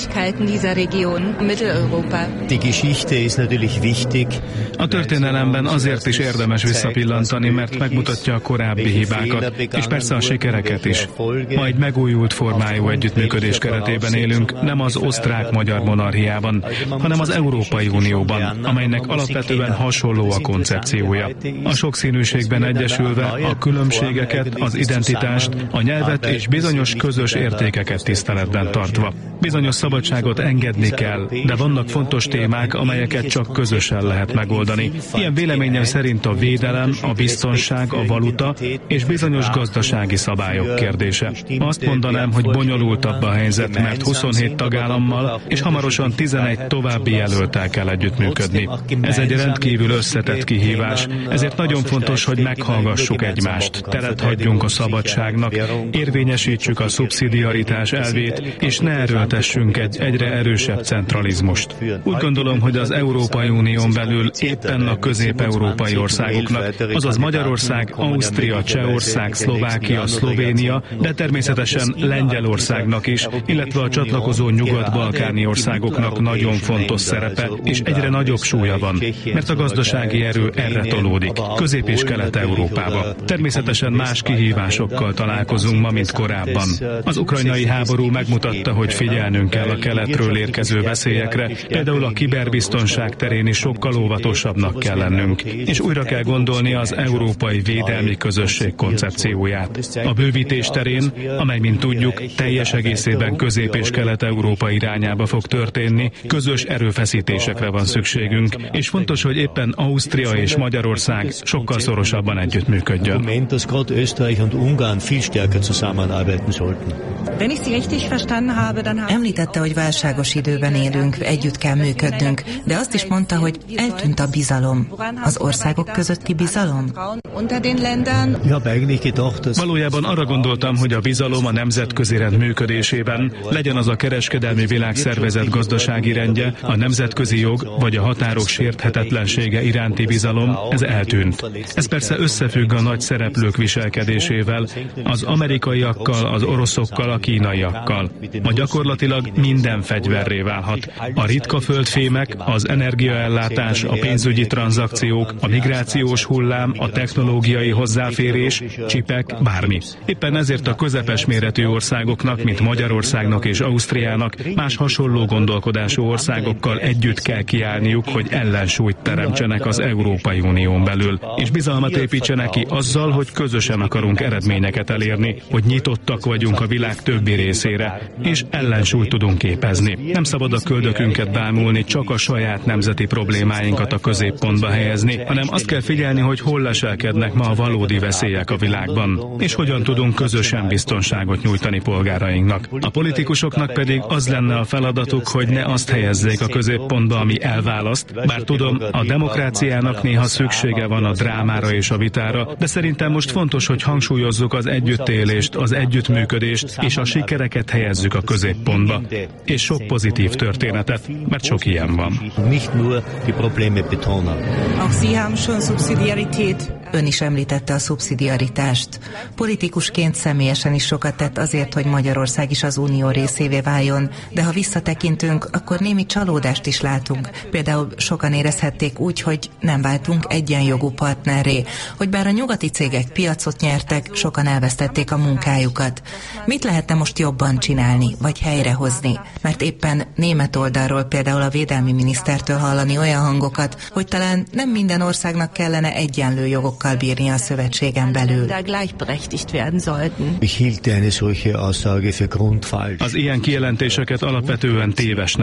A történelemben azért is érdemes visszapillantani, mert megmutatja a korábbi hibákat, és persze a sikereket is. Ma egy megújult formájú együttműködés keretében élünk, nem az osztrák-magyar monarchiában, hanem az Európai Unióban, amelynek alapvetően hasonló a koncepciója. A sokszínűségben egyesülve a különbségeket, az identitást, a nyelvet és bizonyos közös értékeket tiszteletben tartva. Bizonyos szabadságot engedni kell, de vannak fontos témák, amelyeket csak közösen lehet megoldani. Ilyen véleményem szerint a védelem, a biztonság, a valuta és bizonyos gazdasági szabályok kérdése. Azt mondanám, hogy bonyolultabb a helyzet, mert huszonhét tagállammal és hamarosan tizenegy további jelölttel kell együttműködni. Ez egy rendkívül összetett kihívás, ezért nagyon fontos, hogy meghallgassuk egymást, teret hagyjunk a szabadságnak, érvényesítsük a szubszidiaritás elvét, és ne erőltessünk egy egyre erősebb centralizmust. Úgy gondolom, hogy az Európai Unión belül éppen a közép-európai országoknak, azaz Magyarország, Ausztria, Csehország, Szlovákia, Szlovénia, de természetesen Lengyelországnak is, illetve a csatlakozó nyugat-balkáni országoknak nagyon fontos szerepe, és egyre nagyobb súlya van, mert a gazdasági erő erre tolódik, Közép- és Kelet-Európába. Természetesen más kihívásokkal találkozunk ma, mint korábban. Az ukrajnai háború megmutatta, hogy figyelnünk kell a keletről érkező veszélyekre, például a kiberbiztonság terén is sokkal óvatosabbnak kell lennünk, és újra kell gondolni az európai védelmi közösség koncepcióját. A bővítés terén, amely, mint tudjuk, teljes egészében Közép- és Kelet-Európa irányába fog történni, közös erőfeszítésekre van szükségünk, és fontos, hogy éppen Ausztria és Magyarország sokkal szorosabban együttműködjön. Említette, hogy válságos időben élünk, együtt kell működnünk, de azt is mondta, hogy eltűnt a bizalom. Az országok közötti bizalom? Valójában arra gondoltam, hogy a bizalom a nemzetközi rend működésében, legyen az a kereskedelmi világszervezet gazdasági rendje, a nemzetközi jog vagy a határok sérthetetlensége iránti bizalom, ez eltűnt. Ez persze összefügg a nagy szereplők viselkedésével, az amerikaiakkal, az oroszokkal, a kínaiakkal. Ma gyakorlatilag minden fegyverré válhat. A ritka földfémek, az energiaellátás, a pénzügyi tranzakciók, a migrációs hullám, a technológiai hozzáférés, csipek, bármi. Éppen ezért a közepes méretű országoknak, mint Magyarországnak és Ausztriának, más hasonló gondolkodású országokkal együtt kell kiállniuk, hogy ellensúlyt teremtsenek az Európai Unión belül, és bizalmat építsenek ki azzal, hogy közösen akarunk eredményeket elérni, hogy nyitottak vagyunk a világ többi részére, és ellensúlyt tudunk képezni. Nem szabad a köldökünket bámulni, csak a saját nemzeti problémáinkat a középpontba helyezni, hanem azt kell figyelni, hogy hol leselkednek ma a valódi veszélyek a világban, és hogyan tudunk közösen biztonságot nyújtani polgárainknak. A politikusoknak pedig az lenne a feladatuk, hogy ne azt helyezzék a középpontba, ami elválaszt, bár tudom, a demokráciának néha szüksége van a drámára és a vitára, de szerintem most fontos, hogy hangsúlyozzuk az együttélést, az együttműködést, és a sikereket helyezzük a középpontba. És sok pozitív történetet, mert sok ilyen van. Ön is említette a szubszidiaritást. Politikusként személyesen is sokat tett azért, hogy Magyarország is az unió részévé váljon, de ha visszatekintünk, akkor némi csalódást is látunk. Például sokan érezhették úgy, hogy nem váltunk egyenjogú partnerré, hogy bár a nyugati cégek piacot nyertek, sokan elvesztették a munkájukat. Mit lehetne most jobban csinálni, vagy helyrehozni? Mert éppen német oldalról, például a védelmi minisztertől hallani olyan hangokat, hogy talán nem minden országnak kellene egyenlő jogokkal bírni a szövetségen belül. Az ilyen kijelentéseket alapvetően tévesnek tartom.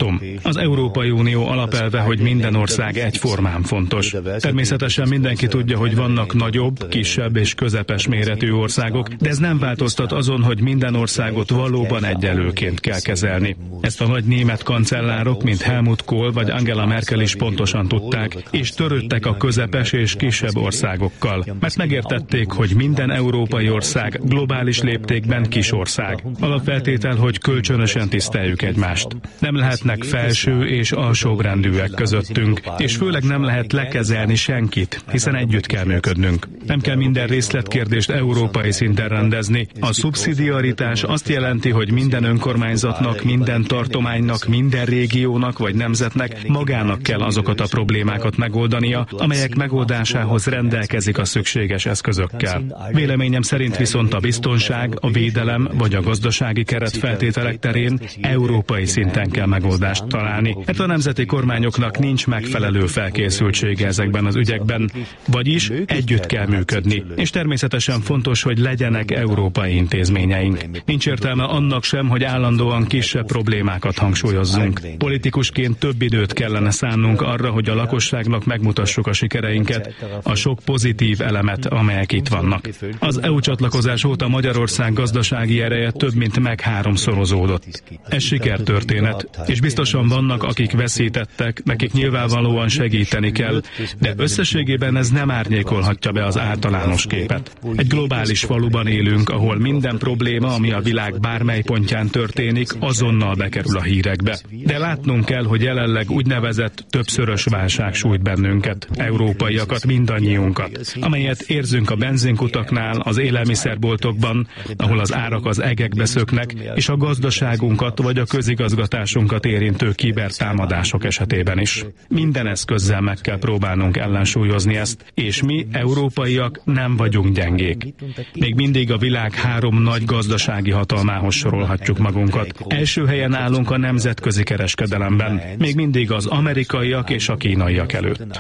látom. Az Európai Unió alapelve, hogy minden ország egyformán fontos. Természetesen mindenki tudja, hogy vannak nagyobb, kisebb és közepes méretű országok, de ez nem változtat azon, hogy minden országot valóban egyenlőként kell kezelni. Ezt a nagy német kancellárok, mint Helmut Kohl vagy Angela Merkel is pontosan tudták, és törődtek a közepes és kisebb országokkal, mert megértették, hogy minden európai ország globális léptékben kis ország. Alapfeltétel, hogy kölcsönösen tiszteljük egymást. Nem lehetnek felső és alsóbrendűek közöttünk, és főleg nem lehet lekezelni senkit, hiszen együtt kell működnünk. Nem kell minden részletkérdést európai szinten rendezni. A szubszidiaritás azt jelenti, hogy minden önkormányzatnak, minden tartománynak, minden régiónak vagy nemzetnek magának kell azokat a problémákat megoldania, amelyek megoldásához rendelkezik a szükséges eszközökkel. Véleményem szerint viszont a biztonság, a védelem vagy a gazdasági keretfeltételek terén európai szinten kell megoldást találni, mert a nemzeti kormányoknak nincs megfelelő felkészültsége ezekben az ügyekben, vagyis együtt kell működni, és természetesen fontos, hogy legyenek európai intézményeink. Nincs értelme annak sem, hogy állandóan kisebb problémákat hangsúlyozzunk. Politikusként több időt kellene szánnunk arra, hogy a lakosságnak megmutassuk a sikereinket, a sok pozitív elemet, amelyek itt vannak. Az é u csatlakozás óta Magyarország gazdasági ereje több mint meg háromszorozódott. Ez sikertörténet, és biztosan vannak, akik veszítettek, nekik nyilvánvalóan segíteni kell, de összességében ez nem árnyékolhatja be az általános képet. Egy globális faluban élünk, ahol minden probléma, ami a világ bármely pontján történik, azonnal bekerül a hírekbe. De látnunk kell, hogy jelenleg úgynevezett többszörös válság sújt bennünket, európaiakat, mindannyiunkat, amelyet érzünk a benzinkutaknál, az élelmiszerboltokban, ahol az árak az egekbe szöknek, és a gazdaságunkat vagy a közigazgatásunkat érintő kibertámadások esetében is. Minden eszközzel meg kell próbálnunk ellensúlyozni ezt, és mi, európaiak, nem vagyunk gyengék. Még mindig a világ három nagy gazdasági hatalmához sorolhatjuk magunkat. Első helyen állunk a nemzetközi kereskedelemben, még mindig az amerikaiak és a kínaiak előtt.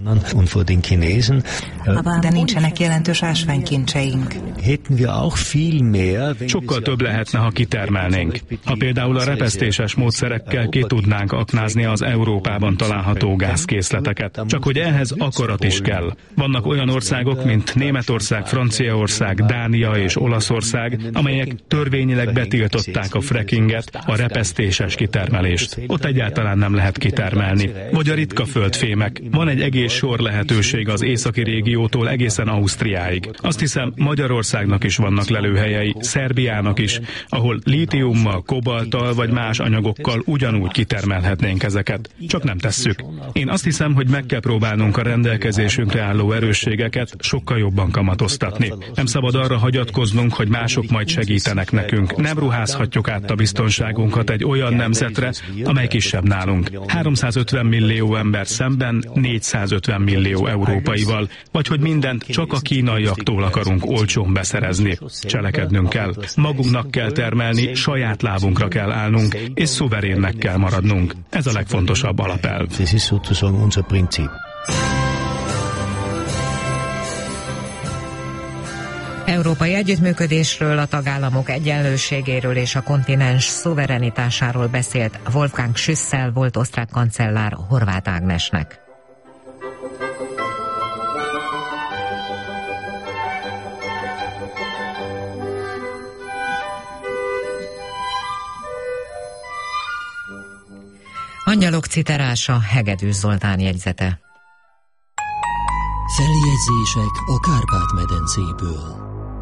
De nincsenek jelentős ásványkincseink. Sokkal több lehetne, ha kitermelnénk. Ha például a repesztéses módszerekkel ki tudnánk aknázni az Európában található gázkészleteket. Csak hogy ehhez akarat is kell. Vannak olyan országok, mint Németország, Franciaország, Dánia és Olaszország, amelyek törvényileg betiltották a frackinget, a repesztéses kitermelést. Ott egyáltalán nem lehet kitermelni. Vagy a ritka földfémek. Van egy egész sor lehetőség az északi régiótól egészen Ausztriáig. Azt hiszem, Magyarországnak is vannak lelőhelyei, Szerbiának is, ahol lítiummal, kobalttal vagy más anyagokkal ugyanúgy kitermelhetnénk ezeket. Csak nem tesszük. Én azt hiszem, hogy meg kell próbálnunk a rendelkezésünkre álló erősségeket sokkal jobban kamatoztatni. Nem szabad arra hagyatkoznunk, hogy mások majd segítenek nekünk. Nem ruházhatjuk át a biztonságunkat egy olyan nemzetre, amely kisebb nálunk. háromszázötven millió ember szemben négyszázötven millió európaival, vagy hogy mindent csak a kínaiaktól akarunk olcsón beszerezni. Cselekednünk kell. Magunknak kell termelni, saját lábunkra kell állnunk, és szuverénnek kell maradnunk. Ez a legfontosabb alapelv. Európai együttműködésről, a tagállamok egyenlőségéről és a kontinens szuverenitásáról beszélt Wolfgang Schüssel, volt osztrák kancellár Horváth Ágnesnek. Angyalok citerása, Hegedűs Zoltán jegyzete. Feljegyzések a Kárpát-medencéből.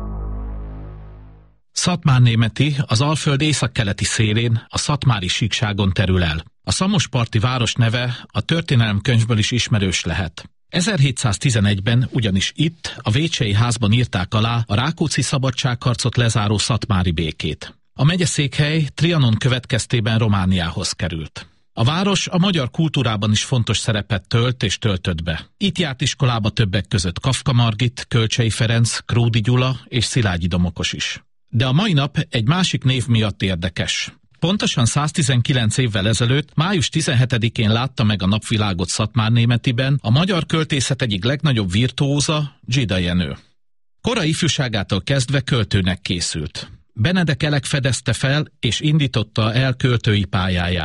Szatmárnémeti az Alföld északkeleti szélén, a Szatmári síkságon terül el. A szamosparti város neve a történelemkönyvből is ismerős lehet. ezerhétszáztizenegyben ugyanis itt, a Vécsei házban írták alá a Rákóczi szabadságharcot lezáró szatmári békét. A megyeszékhely Trianon következtében Romániához került. A város a magyar kultúrában is fontos szerepet tölt és töltött be. Itt járt iskolába többek között Kafka Margit, Kölcsey Ferenc, Kródi Gyula és Szilágyi Domokos is. De a mai nap egy másik név miatt érdekes. Pontosan száztizenkilenc évvel ezelőtt, május tizenhetedikén látta meg a napvilágot Szatmárnémetiben a magyar költészet egyik legnagyobb virtuóza, Zsida Jenő. Korai ifjúságától kezdve költőnek készült. Benedek Elek fedezte fel és indította el költői pályáján.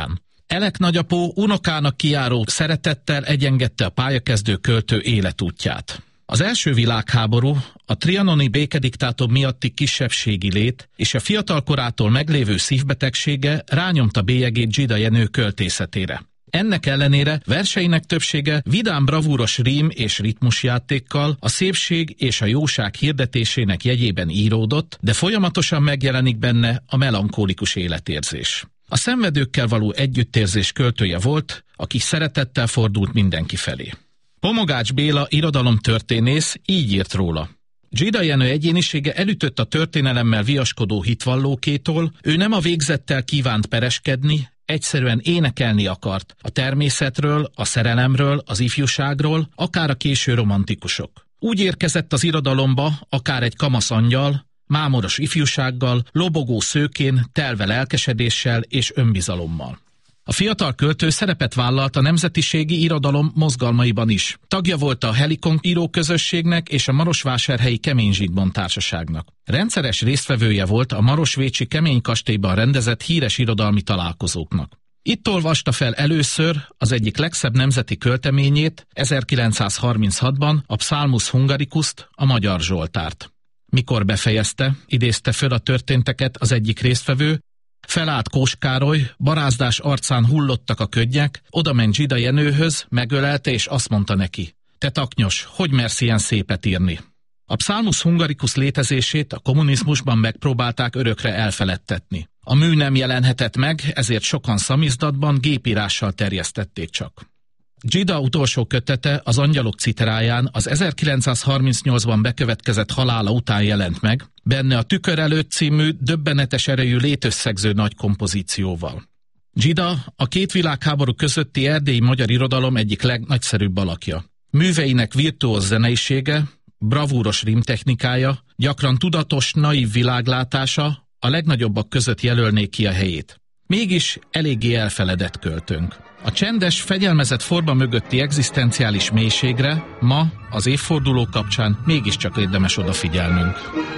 Elek nagyapó unokának kijáró szeretettel egyengedte a pályakezdő költő életútját. Az első világháború, a trianoni békediktátum miatti kisebbségi lét és a fiatalkorától meglévő szívbetegsége rányomta bélyegét Dzsida Jenő költészetére. Ennek ellenére verseinek többsége vidám bravúros rím és ritmusjátékkal a szépség és a jóság hirdetésének jegyében íródott, de folyamatosan megjelenik benne a melankólikus életérzés. A szenvedőkkel való együttérzés költője volt, aki szeretettel fordult mindenki felé. Pomogács Béla irodalomtörténész így írt róla. Dzsida Jenő egyénisége elütött a történelemmel viaskodó hitvallókétól, ő nem a végzettel kívánt pereskedni, egyszerűen énekelni akart a természetről, a szerelemről, az ifjúságról, akár a késő romantikusok. Úgy érkezett az irodalomba, akár egy kamasz angyal, mámoros ifjúsággal, lobogó szőkén, telve lelkesedéssel és önbizalommal. A fiatal költő szerepet vállalt a nemzetiségi irodalom mozgalmaiban is. Tagja volt a Helikon íróközösségnek és a Marosvásárhelyi Kemény Zsigmond társaságnak. Rendszeres résztvevője volt a marosvécsi Kemény kastélyban rendezett híres irodalmi találkozóknak. Itt olvasta fel először az egyik legszebb nemzeti költeményét ezerkilencszázharminchatban, a Psalmus Hungaricust, a Magyar Zsoltárt. Mikor befejezte, idézte föl a történteket az egyik résztvevő, felállt Kós Károly, barázdás arcán hullottak a könnyek, odament Dzsida Jenőhöz, megölelte és azt mondta neki: te taknyos, hogy mersz ilyen szépet írni? A Psalmus Hungaricus létezését a kommunizmusban megpróbálták örökre elfeledtetni. A mű nem jelenhetett meg, ezért sokan szamizdatban gépírással terjesztették csak. Dzsida utolsó kötete, az Angyalok citeráján az ezerkilencszázharmincnyolcban bekövetkezett halála után jelent meg, benne a Tükör előtt című döbbenetes erejű létösszegző nagy kompozícióval. Dzsida a két világháború közötti erdélyi magyar irodalom egyik legnagyszerűbb alakja. Műveinek virtuóz zeneisége, bravúros rímtechnikája, gyakran tudatos, naív világlátása a legnagyobbak között jelölné ki a helyét. Mégis eléggé elfeledett költőnk. A csendes, fegyelmezett forma mögötti egzisztenciális mélységre ma, az évforduló kapcsán mégiscsak érdemes odafigyelnünk.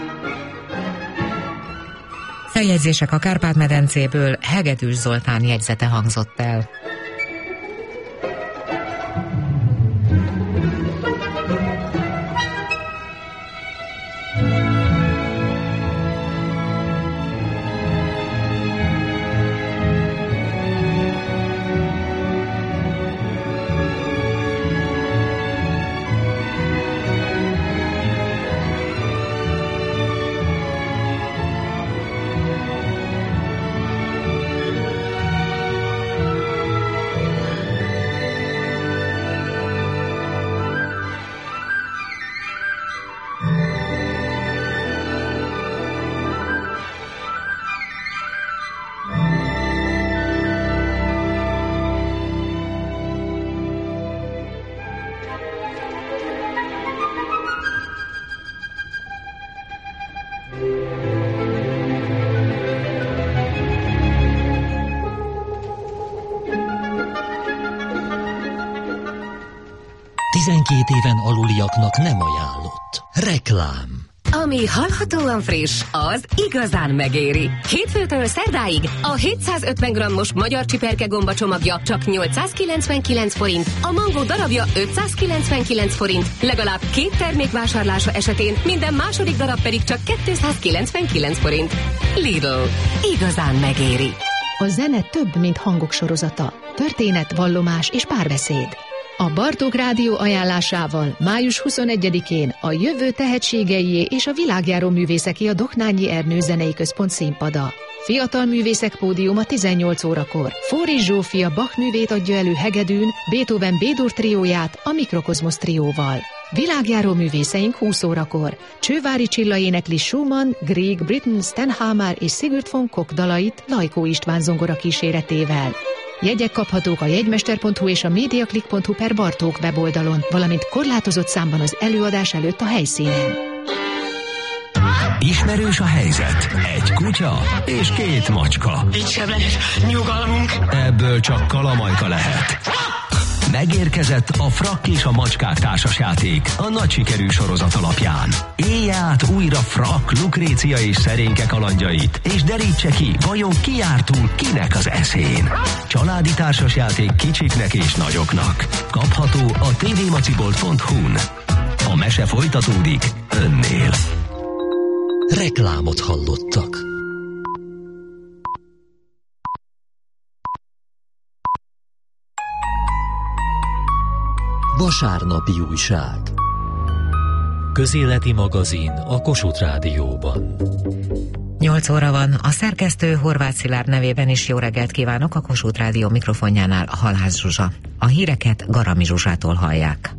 Feljegyzések a Kárpát-medencéből, Hegedűs Zoltán jegyzete hangzott el. tizenkét éven aluliaknak nem ajánlott. Reklám. Ami hallhatóan friss, az igazán megéri. Hétfőtől szerdáig a hétszázötven grammos magyar csiperke gomba csomagja csak nyolcszázkilencvenkilenc forint, a mangó darabja ötszázkilencvenkilenc forint, legalább két termék vásárlása esetén minden második darab pedig csak kétszázkilencvenkilenc forint. Lidl. Igazán megéri. A zene több, mint hangok sorozata. Történet, vallomás és párbeszéd. A Bartók Rádió ajánlásával május huszonegyedikén a jövő tehetségeié és a világjáró művészeké a Doknányi Ernő Zenei Központ színpada. Fiatal művészek pódiuma tizennyolc órakor. Fóris Zsófia Bach művét adja elő hegedűn, Beethoven B-dur trióját a Mikrokozmosz trióval. Világjáró művészeink húsz órakor. Csővári Csilla énekli Schumann, Grieg, Britten, Stenhamer és Sigurd von Koch dalait Lajkó István zongora kíséretével. Jegyek kaphatók a jegymester pont hu és a mediaclick pont hu per Bartók weboldalon, valamint korlátozott számban az előadás előtt a helyszínen. Ismerős a helyzet. Egy kutya és két macska. Itt sem lehet nyugalmunk. Ebből csak kalamajka lehet. Megérkezett a Frakk és a Macskák társasjáték a nagy sikerű sorozat alapján. Élj át újra Frakk, Lukrécia és Szerénke kalandjait, és derítse ki, vajon ki jár túl kinek az eszén. Családi társasjáték kicsiknek és nagyoknak. Kapható a tvmacibolt pont hu-n. A mese folytatódik önnél. Reklámot hallottak. Vasárnapi újság. Közéleti magazin a Kossuth Rádióban. nyolc óra van, a szerkesztő Horváth Szilárd nevében is jó reggelt kívánok, a Kossuth Rádió mikrofonjánál Halász Zsuzsa. A híreket Garami Zsuzsától hallják.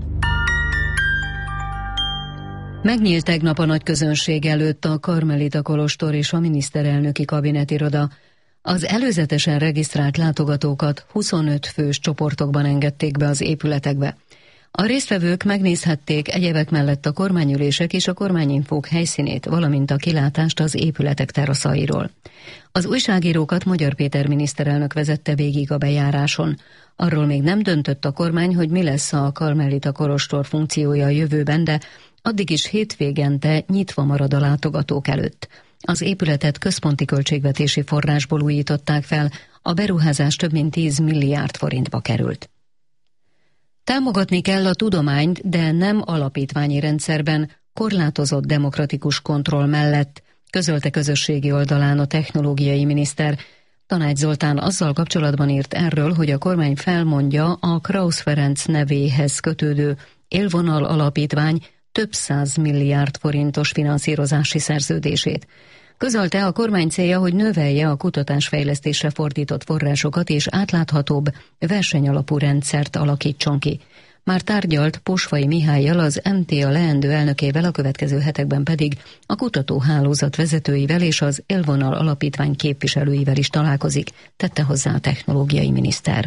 Megnyílt tegnap a nagy közönség előtt a Karmelita kolostor és a miniszterelnöki kabinetiroda. Az előzetesen regisztrált látogatókat huszonöt fős csoportokban engedték be az épületekbe. A résztvevők megnézhették egyebek mellett a kormányülések és a kormányinfók helyszínét, valamint a kilátást az épületek teraszairól. Az újságírókat Magyar Péter miniszterelnök vezette végig a bejáráson. Arról még nem döntött a kormány, hogy mi lesz a Karmelita kolostor funkciója a jövőben, de addig is hétvégente nyitva marad a látogatók előtt. Az épületet központi költségvetési forrásból újították fel, a beruházás több mint tíz milliárd forintba került. Támogatni kell a tudományt, de nem alapítványi rendszerben, korlátozott demokratikus kontroll mellett, közölte közösségi oldalán a technológiai miniszter. Tanács Zoltán azzal kapcsolatban írt erről, hogy a kormány felmondja a Krausz Ferenc nevéhez kötődő Élvonal alapítvány több száz milliárd forintos finanszírozási szerződését. Közölte, a kormány célja, hogy növelje a kutatásfejlesztésre fordított forrásokat és átláthatóbb, versenyalapú rendszert alakítson ki. Már tárgyalt Posvai Mihállyal, az em té á leendő elnökével, a következő hetekben pedig a kutatóhálózat vezetőivel és az Élvonal alapítvány képviselőivel is találkozik, tette hozzá a technológiai miniszter.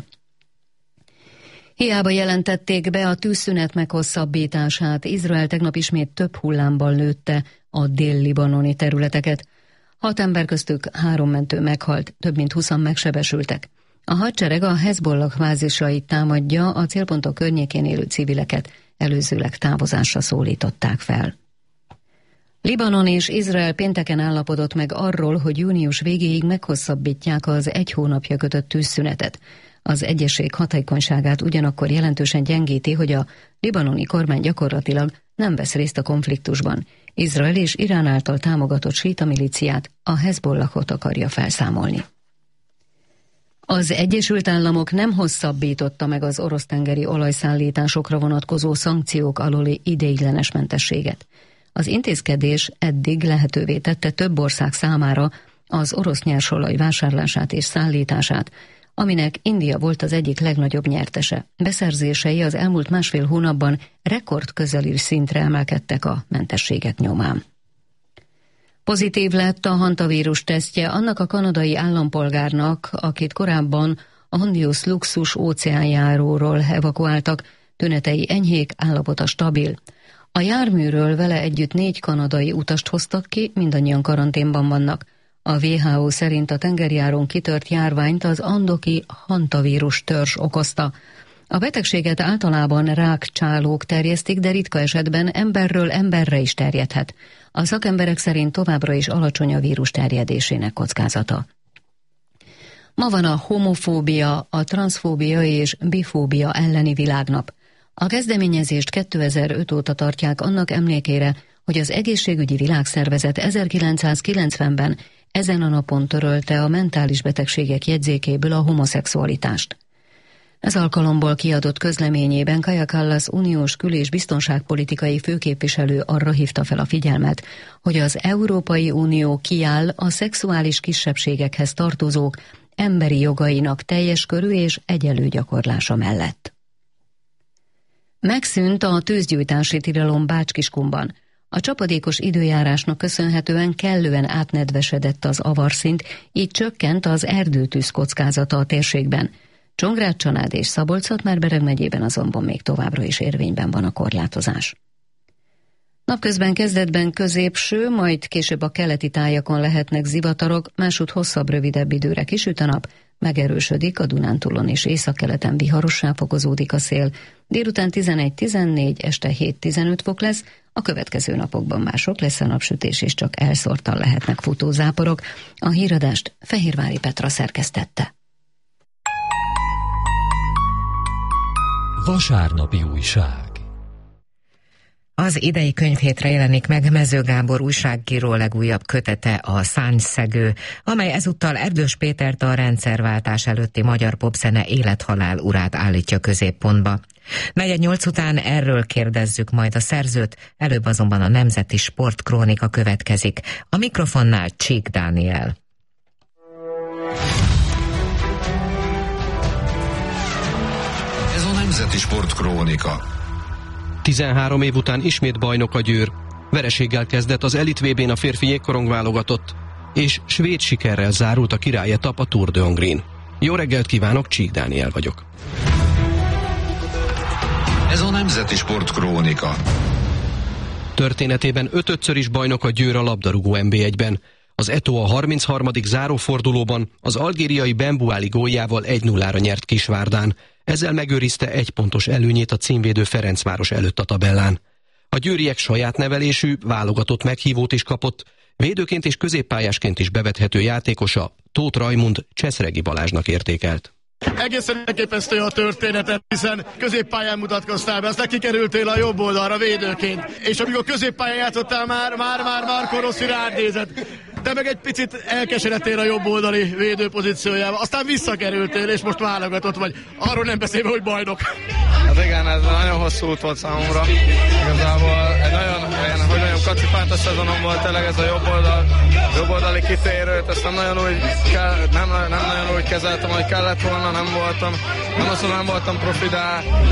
Hiába jelentették be a tűzszünet meghosszabbítását, Izrael tegnap ismét több hullámban lőtte a dél-libanoni területeket. Hat ember köztük három mentő meghalt, több mint húszan megsebesültek. A hadsereg a Hezbollah bázisait támadja, a célpontok környékén élő civileket előzőleg távozásra szólították fel. Libanon és Izrael pénteken állapodott meg arról, hogy június végéig meghosszabbítják az egy hónapja kötött tűzszünetet. Az egyesség hatékonyságát ugyanakkor jelentősen gyengíti, hogy a libanoni kormány gyakorlatilag nem vesz részt a konfliktusban. Izrael és Irán által támogatott síta milíciát, a Hezbollahot akarja felszámolni. Az Egyesült Államok nem hosszabbította meg az orosz-tengeri olajszállításokra vonatkozó szankciók alóli ideiglenes mentességet. Az intézkedés eddig lehetővé tette több ország számára az orosz nyersolaj vásárlását és szállítását, aminek India volt az egyik legnagyobb nyertese. Beszerzései az elmúlt másfél hónapban rekordközeli szintre emelkedtek a mentességek nyomán. Pozitív lett a hantavírus tesztje annak a kanadai állampolgárnak, akit korábban a Hondius luxus óceánjáróról evakuáltak, tünetei enyhék, állapota stabil. A járműről vele együtt négy kanadai utast hoztak ki, mindannyian karanténban vannak. A dupla vé há ó szerint a tengerjárón kitört járványt az andoki hantavírus törzs okozta. A betegséget általában rákcsálók terjesztik, de ritka esetben emberről emberre is terjedhet. A szakemberek szerint továbbra is alacsony a vírus terjedésének kockázata. Ma van a homofóbia, a transzfóbia és bifóbia elleni világnap. A kezdeményezést kétezer-öt óta tartják annak emlékére, hogy az Egészségügyi Világszervezet ezerkilencszázkilencvenben ezen a napon törölte a mentális betegségek jegyzékéből a homoszexualitást. Ez alkalomból kiadott közleményében Kaja Kallas uniós kül- és biztonságpolitikai főképviselő arra hívta fel a figyelmet, hogy az Európai Unió kiáll a szexuális kisebbségekhez tartozók emberi jogainak teljes körű és egyenlő gyakorlása mellett. Megszűnt a tűzgyújtási tilalom Bács-Kiskunban. A csapadékos időjárásnak köszönhetően kellően átnedvesedett az avarszint, így csökkent az erdőtűz kockázata a térségben. Csongrád-Csanád és Szabolcs-Szatmár-Bereg megyében azonban még továbbra is érvényben van a korlátozás. Napközben kezdetben középső, majd később a keleti tájakon lehetnek zivatarok, másút hosszabb, rövidebb időre kisüt a nap, megerősödik, a Dunántúlon és északkeleten viharossá fokozódik a szél, délután tizenegy-tizennégy, este hét-tizenöt fok lesz, a következő napokban mások lesz a napsütés, és csak elszórtan lehetnek futózáporok. A híradást Fehérvári Petra szerkesztette. Vasárnapi újság. Az idei könyvhétre jelenik meg Mező Gábor újságíró legújabb kötete, a Szányszegő, amely ezúttal Erdős Pétert, a rendszerváltás előtti magyar popzene élet-halál urát állítja középpontba. negyven nyolc után erről kérdezzük majd a szerzőt, előbb azonban a Nemzeti Sportkrónika következik. A mikrofonnál Csík Dániel. Ez a Nemzeti Sportkrónika. tizenhárom év után ismét bajnok a Győr. Vereséggel kezdett az Elit vé bén a férfi jégkorong válogatott, és svéd sikerrel zárult a királyetap, a Tour de Hongrin. Jó reggelt kívánok, Csík Dániel vagyok. Ez a Nemzeti Sportkrónika. Történetében ötödször is bajnok a Győr a labdarúgó en bé egyben. Az Eto a harmincharmadik zárófordulóban az algériai Bembouali góljával egy nullára nyert Kisvárdán. Ezzel megőrizte egy pontos előnyét a címvédő Ferencváros előtt a tabellán. A győriek saját nevelésű, válogatott meghívót is kapott, védőként és középpályásként is bevethető játékosa Tóth Rajmund Cseszregi Balázsnak értékelt. Egészen elképesztő a történetet, hiszen középpályán mutatkoztál be, aztán kikerültél a jobb oldalra védőként. És amikor középpályán játszottál, már, már, már Marco Rossi rád nézett. Te meg egy picit elkeseredtél a jobb oldali védő pozíciójába, aztán visszakerültél, és most válogatott vagy. Arról nem beszélve, hogy bajnok. Hát igen, ez nagyon hosszú út volt számomra. Igazából egy nagyon, olyan, hogy nagyon kacifántos szezonom volt tényleg ez a jobb oldal, jobb oldali kitérőt, ezt nem nagyon úgy, kell, nem, nem nagyon úgy kezeltem, hogy kellett volna, nem voltam. Nem azt mondom, nem voltam profi, de,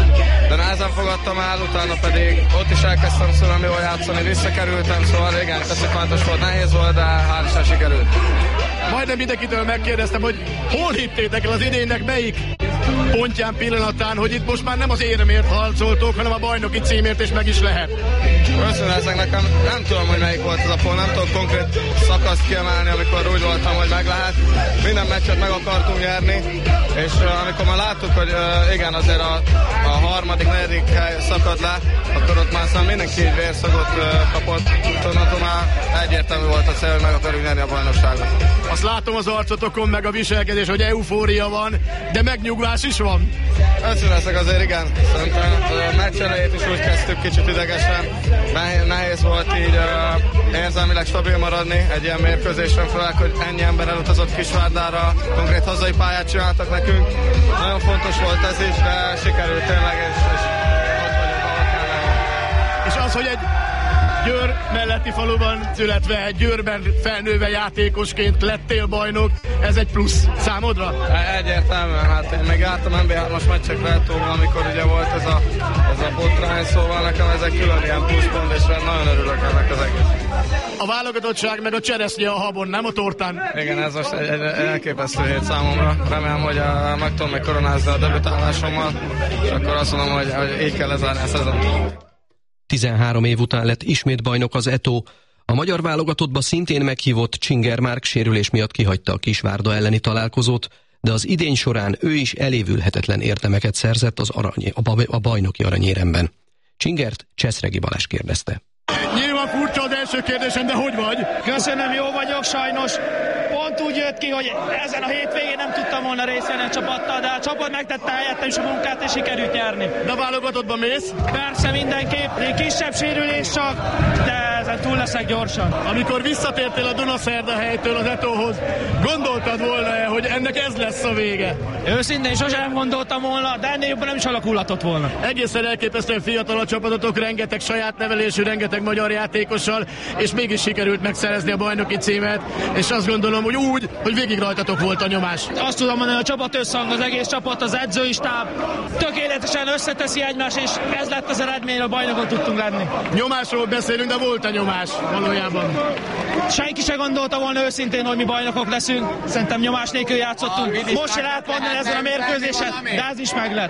de nehezen fogadtam el, utána pedig ott is elkezdtem szóval jól játszani, visszakerültem, szóval igen, kacifántos volt, nehéz volt, de hál' Isten sikerült. Majdnem mindenkitől megkérdeztem, hogy hol hittétek el az idénynek melyik pontján, pillanatán, hogy itt most már nem az éremért harcoltok, hanem a bajnoki címért, és meg is lehet. Köszönöm, ezek nekem nem tudom, hogy melyik volt az a pont, nem tudok konkrét szakaszt kiemelni, amikor úgy voltam, hogy meg lehet. Minden meccset meg akartunk nyerni, és uh, amikor már láttuk, hogy uh, igen, azért a, a harmadik, negyedik hely szakad le, akkor ott már szóval mindenki egy vérszagot uh, kapott. Tudnatom, már egyértelmű volt a cél, hogy meg akarjuk nyerni a bajnokságot. Azt látom az arcotokon, meg a viselkedés, hogy eufória van, de megnyugvás is van. Összüleszek azért, igen. Szerintem a meccs elejét is úgy kezdtük kicsit idegesen. Nehéz, nehéz volt így uh, érzelmileg stabil maradni egy ilyen mérkőzésen, főleg, hogy ennyi ember elutazott Kisvárdára, konkrét hazai pályát csináltak nekünk. Nagyon fontos volt ez is, de sikerült tényleg, és, és ott vagyok, ahol kell. És az, hogy egy Győr melletti faluban születve, Győrben felnőve játékosként lettél bajnok, ez egy plusz számodra? Egyértelműen, hát én még álltam en bé hármas meccsek lehetőben, amikor ugye volt ez a, ez a botrány, szóval nekem ez egy külön ilyen pluszpont, és nagyon örülök ennek az egész. A válogatottság meg a cseresznye a habon, nem a tortán? Igen, ez most egy, egy elképesztő hét számomra. Remélem, hogy a, meg tudom még koronázni a debütálásommal, és akkor azt mondom, hogy, hogy így kell lezárni a szezont. tizenhárom év után lett ismét bajnok az Eto. A magyar válogatottba szintén meghívott Csinger Márk sérülés miatt kihagyta a Kisvárda elleni találkozót, de az idény során ő is elévülhetetlen érdemeket szerzett az arany, a bajnoki aranyéremben. Csingert Cseszregi Balázs kérdezte. Nyilván furcsa az első kérdésem, de hogy vagy? Köszönöm, jó vagyok, sajnos. Pont úgy jött ki, hogy ezen a hétvégén nem tudtam volna részt venni a csapattal, de a csapat megtette helyettem is a munkát, és sikerült nyerni. De a válogatottban mész? Persze, mindenképp. Egy kisebb sérülés csak, de ezen túl leszek gyorsan. Amikor visszatértél a Dunaszerdahelytől az Etóhoz, gondoltad volna, hogy ennek ez lesz a vége? Őszintén sosem gondoltam volna, de ennél jobban nem is alakulhatott volna. Egészen elképesztően fiatal a csapatotok, rengeteg saját nevelésű, rengeteg magyar játékossal, és mégis sikerült megszerezni a bajnoki címet, és azt gondolom, hogy úgy, hogy végig rajtatok volt a nyomás. Azt tudom mondani, hogy a csapat összhang, az egész csapat, az edzői stáb tökéletesen összeteszi egymást, és ez lett az eredmény, a bajnokot tudtunk lenni. Nyomásról beszélünk, de volt a nyomás valójában. Senki se gondolta volna őszintén, hogy mi bajnokok leszünk. Szerintem nyomás nélkül játszottunk. Most se lehet mondani ezen a mérkőzésen, de ez is meglett.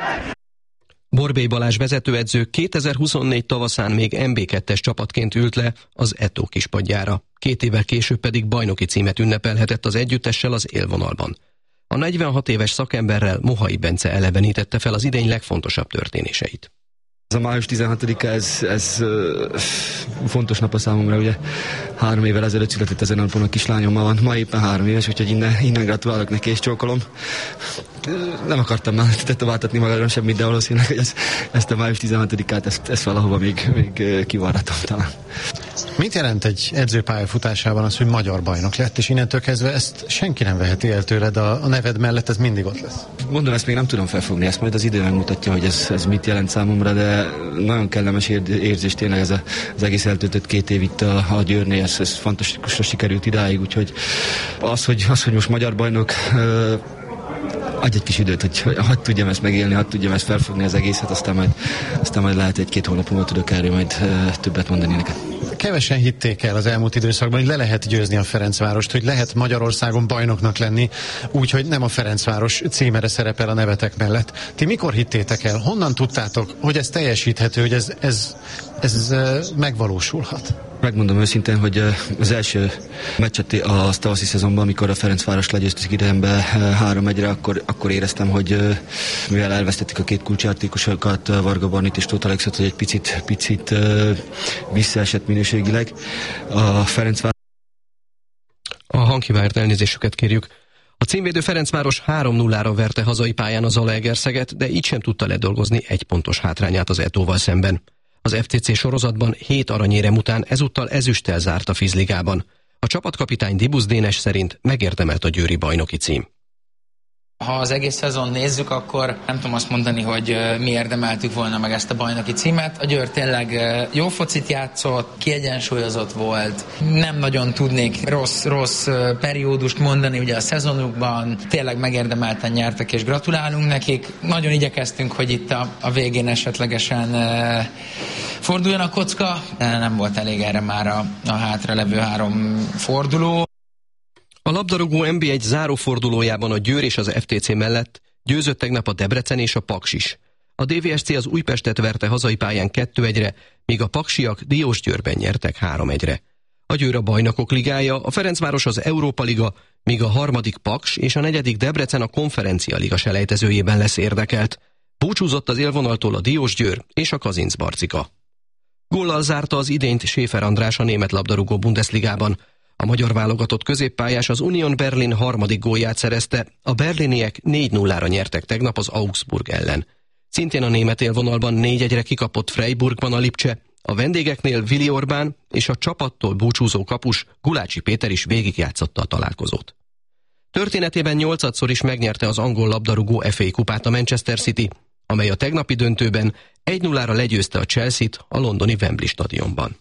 Borbély Balázs vezetőedző kétezer-huszonnégy tavaszán még en bé kettes csapatként ült le az Eto kispadjára. Két évvel később pedig bajnoki címet ünnepelhetett az együttessel az élvonalban. A negyvenhat éves szakemberrel Mohai Bence elevenítette fel az idény legfontosabb történéseit. Ez a május tizenhatodika, ez, ez uh, fontos nap a számomra, ugye három évvel ezelőtt született ezen a napon a kislányommal van, ma éppen három éves, úgyhogy innen, innen gratulálok neki és csókolom. Nem akartam már tetováltatni magamra semmit, de valószínűleg, hogy ez, ezt a május tizenhatodikát, ezt, ezt valahova még, még kivarratom talán. Mit jelent egy edzőpálya futásában az, hogy magyar bajnok lett, és innentől kezdve ezt senki nem veheti el tőled, a, a neved mellett ez mindig ott lesz? Mondom, ezt még nem tudom felfogni, ezt majd az idő megmutatja, hogy ez, ez mit jelent számomra, de nagyon kellemes érzés tényleg ez a, az egész eltöltött két év itt a, a Győrnél, ez, ez fantasztikusra sikerült idáig, úgyhogy az, hogy, az, hogy most magyar bajnok, adj egy kis időt, hogy hadd tudjam ezt megélni, hadd tudjam ezt felfogni az egészet, aztán majd, aztán majd lehet egy-két hónap múlva tudok erről majd uh, többet mondani neked. Kevesen hitték el az elmúlt időszakban, hogy le lehet győzni a Ferencvárost, hogy lehet Magyarországon bajnoknak lenni, úgyhogy nem a Ferencváros címere szerepel a nevetek mellett. Ti mikor hittétek el? Honnan tudtátok, hogy ez teljesíthető, hogy ez, ez, ez, ez megvalósulhat? Megmondom őszintén, hogy az első meccset a tavaszi szezonban, amikor a Ferencváros legyőztük idejembe három egyre, akkor, akkor éreztem, hogy mivel elvesztettük a két kulcsjátékosokat, Varga Barnit és Tóth Alexot, hogy egy picit, picit visszaesett minőségileg. A Ferencváros... A hangkivárt elnézésüket kérjük. A címvédő Ferencváros három nullára verte hazai pályán az Zalaegerszeget, de így sem tudta ledolgozni egy pontos hátrányát az Etóval szemben. Az ef cé cé sorozatban hét aranyérem után ezúttal ezüsttel zárt a Fizligában. A csapatkapitány Dibusz Dénes szerint megérdemelt a győri bajnoki cím. Ha az egész szezon nézzük, akkor nem tudom azt mondani, hogy mi érdemeltük volna meg ezt a bajnoki címet. A Győr tényleg jó focit játszott, kiegyensúlyozott volt. Nem nagyon tudnék rossz, rossz periódust mondani ugye a szezonukban. Tényleg megérdemelten nyertek, és gratulálunk nekik. Nagyon igyekeztünk, hogy itt a, a végén esetlegesen e, forduljon a kocka. Nem volt elég erre már a, a hátralevő három forduló. A labdarúgó en bé egy zárófordulójában a Győr és az ef té cé mellett győzött tegnap a Debrecen és a Paks is. A dé vé es cé az Újpestet verte hazai pályán kettő egyre, míg a paksiak Diósgyőrben nyertek három egyre. A Győr a Bajnokok Ligája, a Ferencváros az Európa Liga, míg a harmadik Paks és a negyedik Debrecen a Konferencia Liga selejtezőjében lesz érdekelt. Búcsúzott az élvonaltól a Diósgyőr és a Kazincbarcika. Góllal zárta az idényt Schäfer András a német labdarúgó Bundesligában. A magyar válogatott középpályás az Union Berlin harmadik gólját szerezte, a berliniek négy nullára nyertek tegnap az Augsburg ellen. Szintén a német élvonalban négy egyre kikapott Freiburgban a Lipcse, a vendégeknél Willi Orbán és a csapattól búcsúzó kapus Gulácsi Péter is végigjátszotta a találkozót. Történetében nyolcadszor is megnyerte az angol labdarúgó ef á kupát a Manchester City, amely a tegnapi döntőben egy nullára legyőzte a Chelsea-t a londoni Wembley stadionban.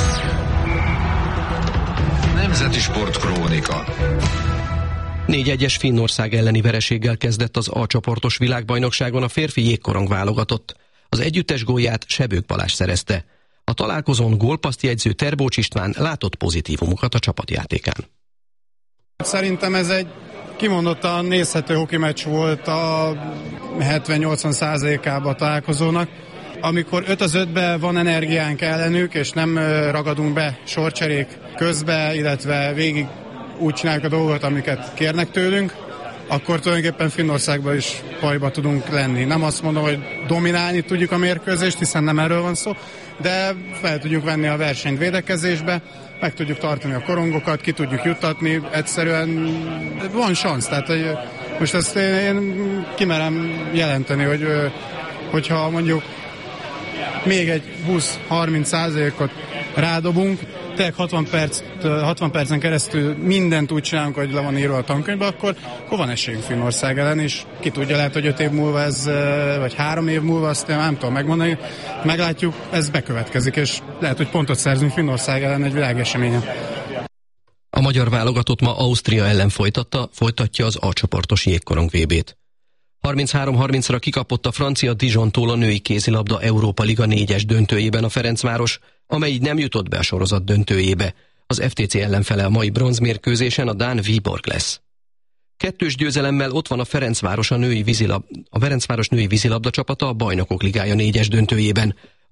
Nemzeti Sportkrónika. négy egyes Finnország elleni vereséggel kezdett az A csoportos világbajnokságon a férfi jégkorong válogatott. Az együttes gólját Sebők Balázs szerezte. A találkozón gólpasszjegyző Terbócs István látott pozitívumokat a csapatjátékán. Szerintem ez egy kimondottan nézhető hoki meccs volt a hetven-nyolcvan százalékában a találkozónak. Amikor öt az ötben van energiánk ellenük, és nem ragadunk be sorcserék közbe, illetve végig úgy csináljuk a dolgot, amiket kérnek tőlünk, akkor tulajdonképpen Finnországban is bajba tudunk lenni. Nem azt mondom, hogy dominálni tudjuk a mérkőzést, hiszen nem erről van szó, de fel tudjuk venni a versenyt védekezésbe, meg tudjuk tartani a korongokat, ki tudjuk juttatni, egyszerűen van szansz. Tehát hogy most ezt én kimerem jelenteni, hogy hogyha mondjuk még egy húsz-harminc százalékot rádobunk, tényleg hatvan, perc, hatvan percen keresztül mindent úgy csinálunk, hogy le van írva a tankönyvbe, akkor, akkor van esélyünk Finnország ellen, és ki tudja, lehet, hogy öt év múlva ez, vagy három év múlva, azt én nem tudom megmondani, meglátjuk, ez bekövetkezik, és lehet, hogy pontot szerzünk Finnország ellen egy világeseményen. A magyar válogatott ma Ausztria ellen folytatta, folytatja az A csoportos jégkorong vé bét. harminchárom harmincra kikapott a francia Dijontól a női kézilabda Európa Liga négyes döntőjében a Ferencváros, amely így nem jutott be a sorozat döntőjébe. Az ef té cé ellenfele a mai bronzmérkőzésen a dán Viborg lesz. Kettős győzelemmel ott van a Ferencváros, a, női vízilab, a Ferencváros női vízilabda csapata a Bajnokok Ligája négyes döntőjében.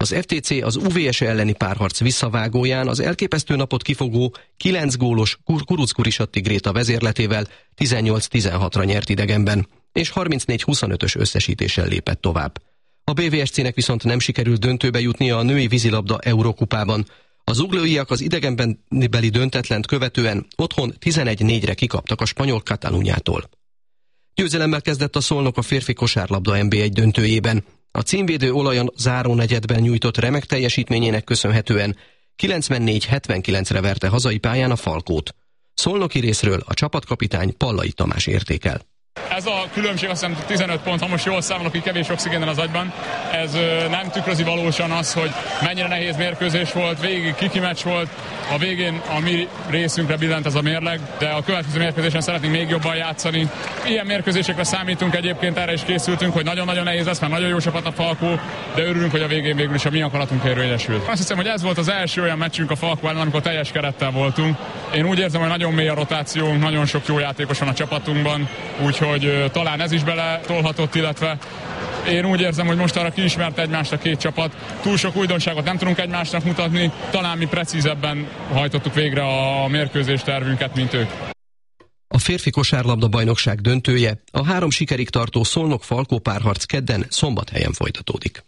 Az ef té cé az u vé es elleni párharc visszavágóján az elképesztő napot kifogó kilenc gólos Kuruc-Kurisatti Gréta vezérletével tizennyolc tizenhatra nyert idegenben, és harmincnégy huszonötös összesítéssel lépett tovább. A bé vé es cének viszont nem sikerült döntőbe jutnia a női vízilabda Eurókupában. Az uglóiak az idegenbeli döntetlent követően otthon tizenegy négyre kikaptak a spanyol Catalunyától. Győzelemmel kezdett a Szolnok a férfi kosárlabda en bé egy döntőjében. A címvédő olajon záró negyedben nyújtott remek teljesítményének köszönhetően kilencvennégy hetvenkilencre verte hazai pályán a Falkót. Szolnoki részről a csapatkapitány Pallai Tamás értékel. Ez a különbség, azt hiszem tizenöt pont, ha most jól számolok, hogy kevés oxigénen az agyban. Ez ö, nem tükrözi valósan az, hogy mennyire nehéz mérkőzés volt, végig kiki meccs volt. A végén a mi részünkre billent ez a mérleg, de a következő mérkőzésen szeretnénk még jobban játszani. Ilyen mérkőzésekre számítunk egyébként, erre is készültünk, hogy nagyon-nagyon nehéz lesz, mert nagyon jó csapat a Falkó, de örülünk, hogy a végén végül is a mi akaratunk érvényesült. Azt hiszem, hogy ez volt az első olyan meccsünk a Falkó ellen, amikor teljes kerettel voltunk. Én úgy érzem, hogy nagyon mély a rotációnk, nagyon sok jó játékos van a csapatunkban, úgyhogy talán ez is bele tolhatott, illetve én úgy érzem, hogy most arra kiismerte egymást a két csapat. Túl sok újdonságot nem tudunk egymásnak mutatni, talán mi precízebben hajtottuk végre a mérkőzés tervünket, mint ők. A férfi kosárlabda bajnokság döntője, a három sikerig tartó Szolnok-Falkó párharc kedden Szombathelyen folytatódik.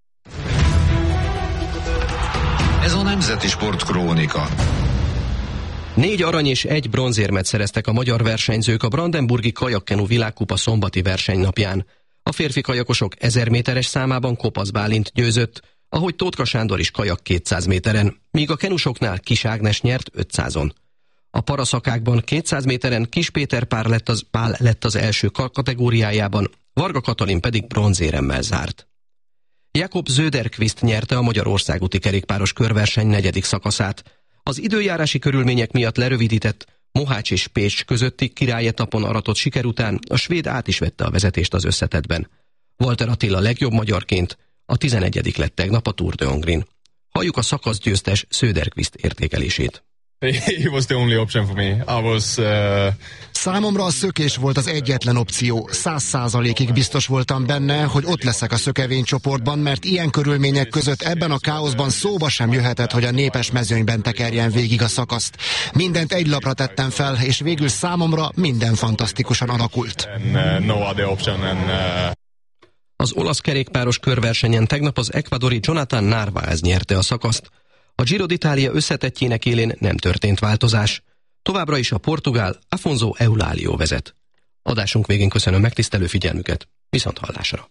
Ez a Nemzeti Sport Krónika. Négy arany és egy bronzérmet szereztek a magyar versenyzők a Brandenburgi Kajakkenu világkupa szombati versenynapján. A férfi kajakosok ezer méteres számában Kopasz Bálint győzött, ahogy Tótka Sándor is kajak kétszáz méteren, míg a kenusoknál Kis Ágnes nyert ötszázon. A paraszakákban kétszáz méteren Kis Péter Pál lett az, Pál lett az első kategóriájában, Varga Katalin pedig bronzéremmel zárt. Jakob Söderqvist nyerte a magyar országúti kerékpáros körverseny negyedik szakaszát. Az időjárási körülmények miatt lerövidített Mohács és Pécs közötti királyetapon aratott siker után a svéd át is vette a vezetést az összetettben. Walter Attila legjobb magyarként a tizenegyedik lett tegnap a Tour de Hongrin. Halljuk a szakaszgyőztes Söderqvist értékelését. He was the only option for me. I was, uh... Számomra a szökés volt az egyetlen opció. Száz százalékig biztos voltam benne, hogy ott leszek a szökevénycsoportban, mert ilyen körülmények között ebben a káoszban szóba sem jöhetett, hogy a népes mezőnyben tekerjen végig a szakaszt. Mindent egy lapra tettem fel, és végül számomra minden fantasztikusan alakult. And, uh, no other option and, uh... Az olasz kerékpáros körversenyen tegnap az ekvadori Jonathan Narváez nyerte a szakaszt. A Giro d'Italia összetettjének élén nem történt változás. Továbbra is a portugál Afonso Eulálio vezet. Adásunk végén köszönöm megtisztelő figyelmüket. Viszont hallásra.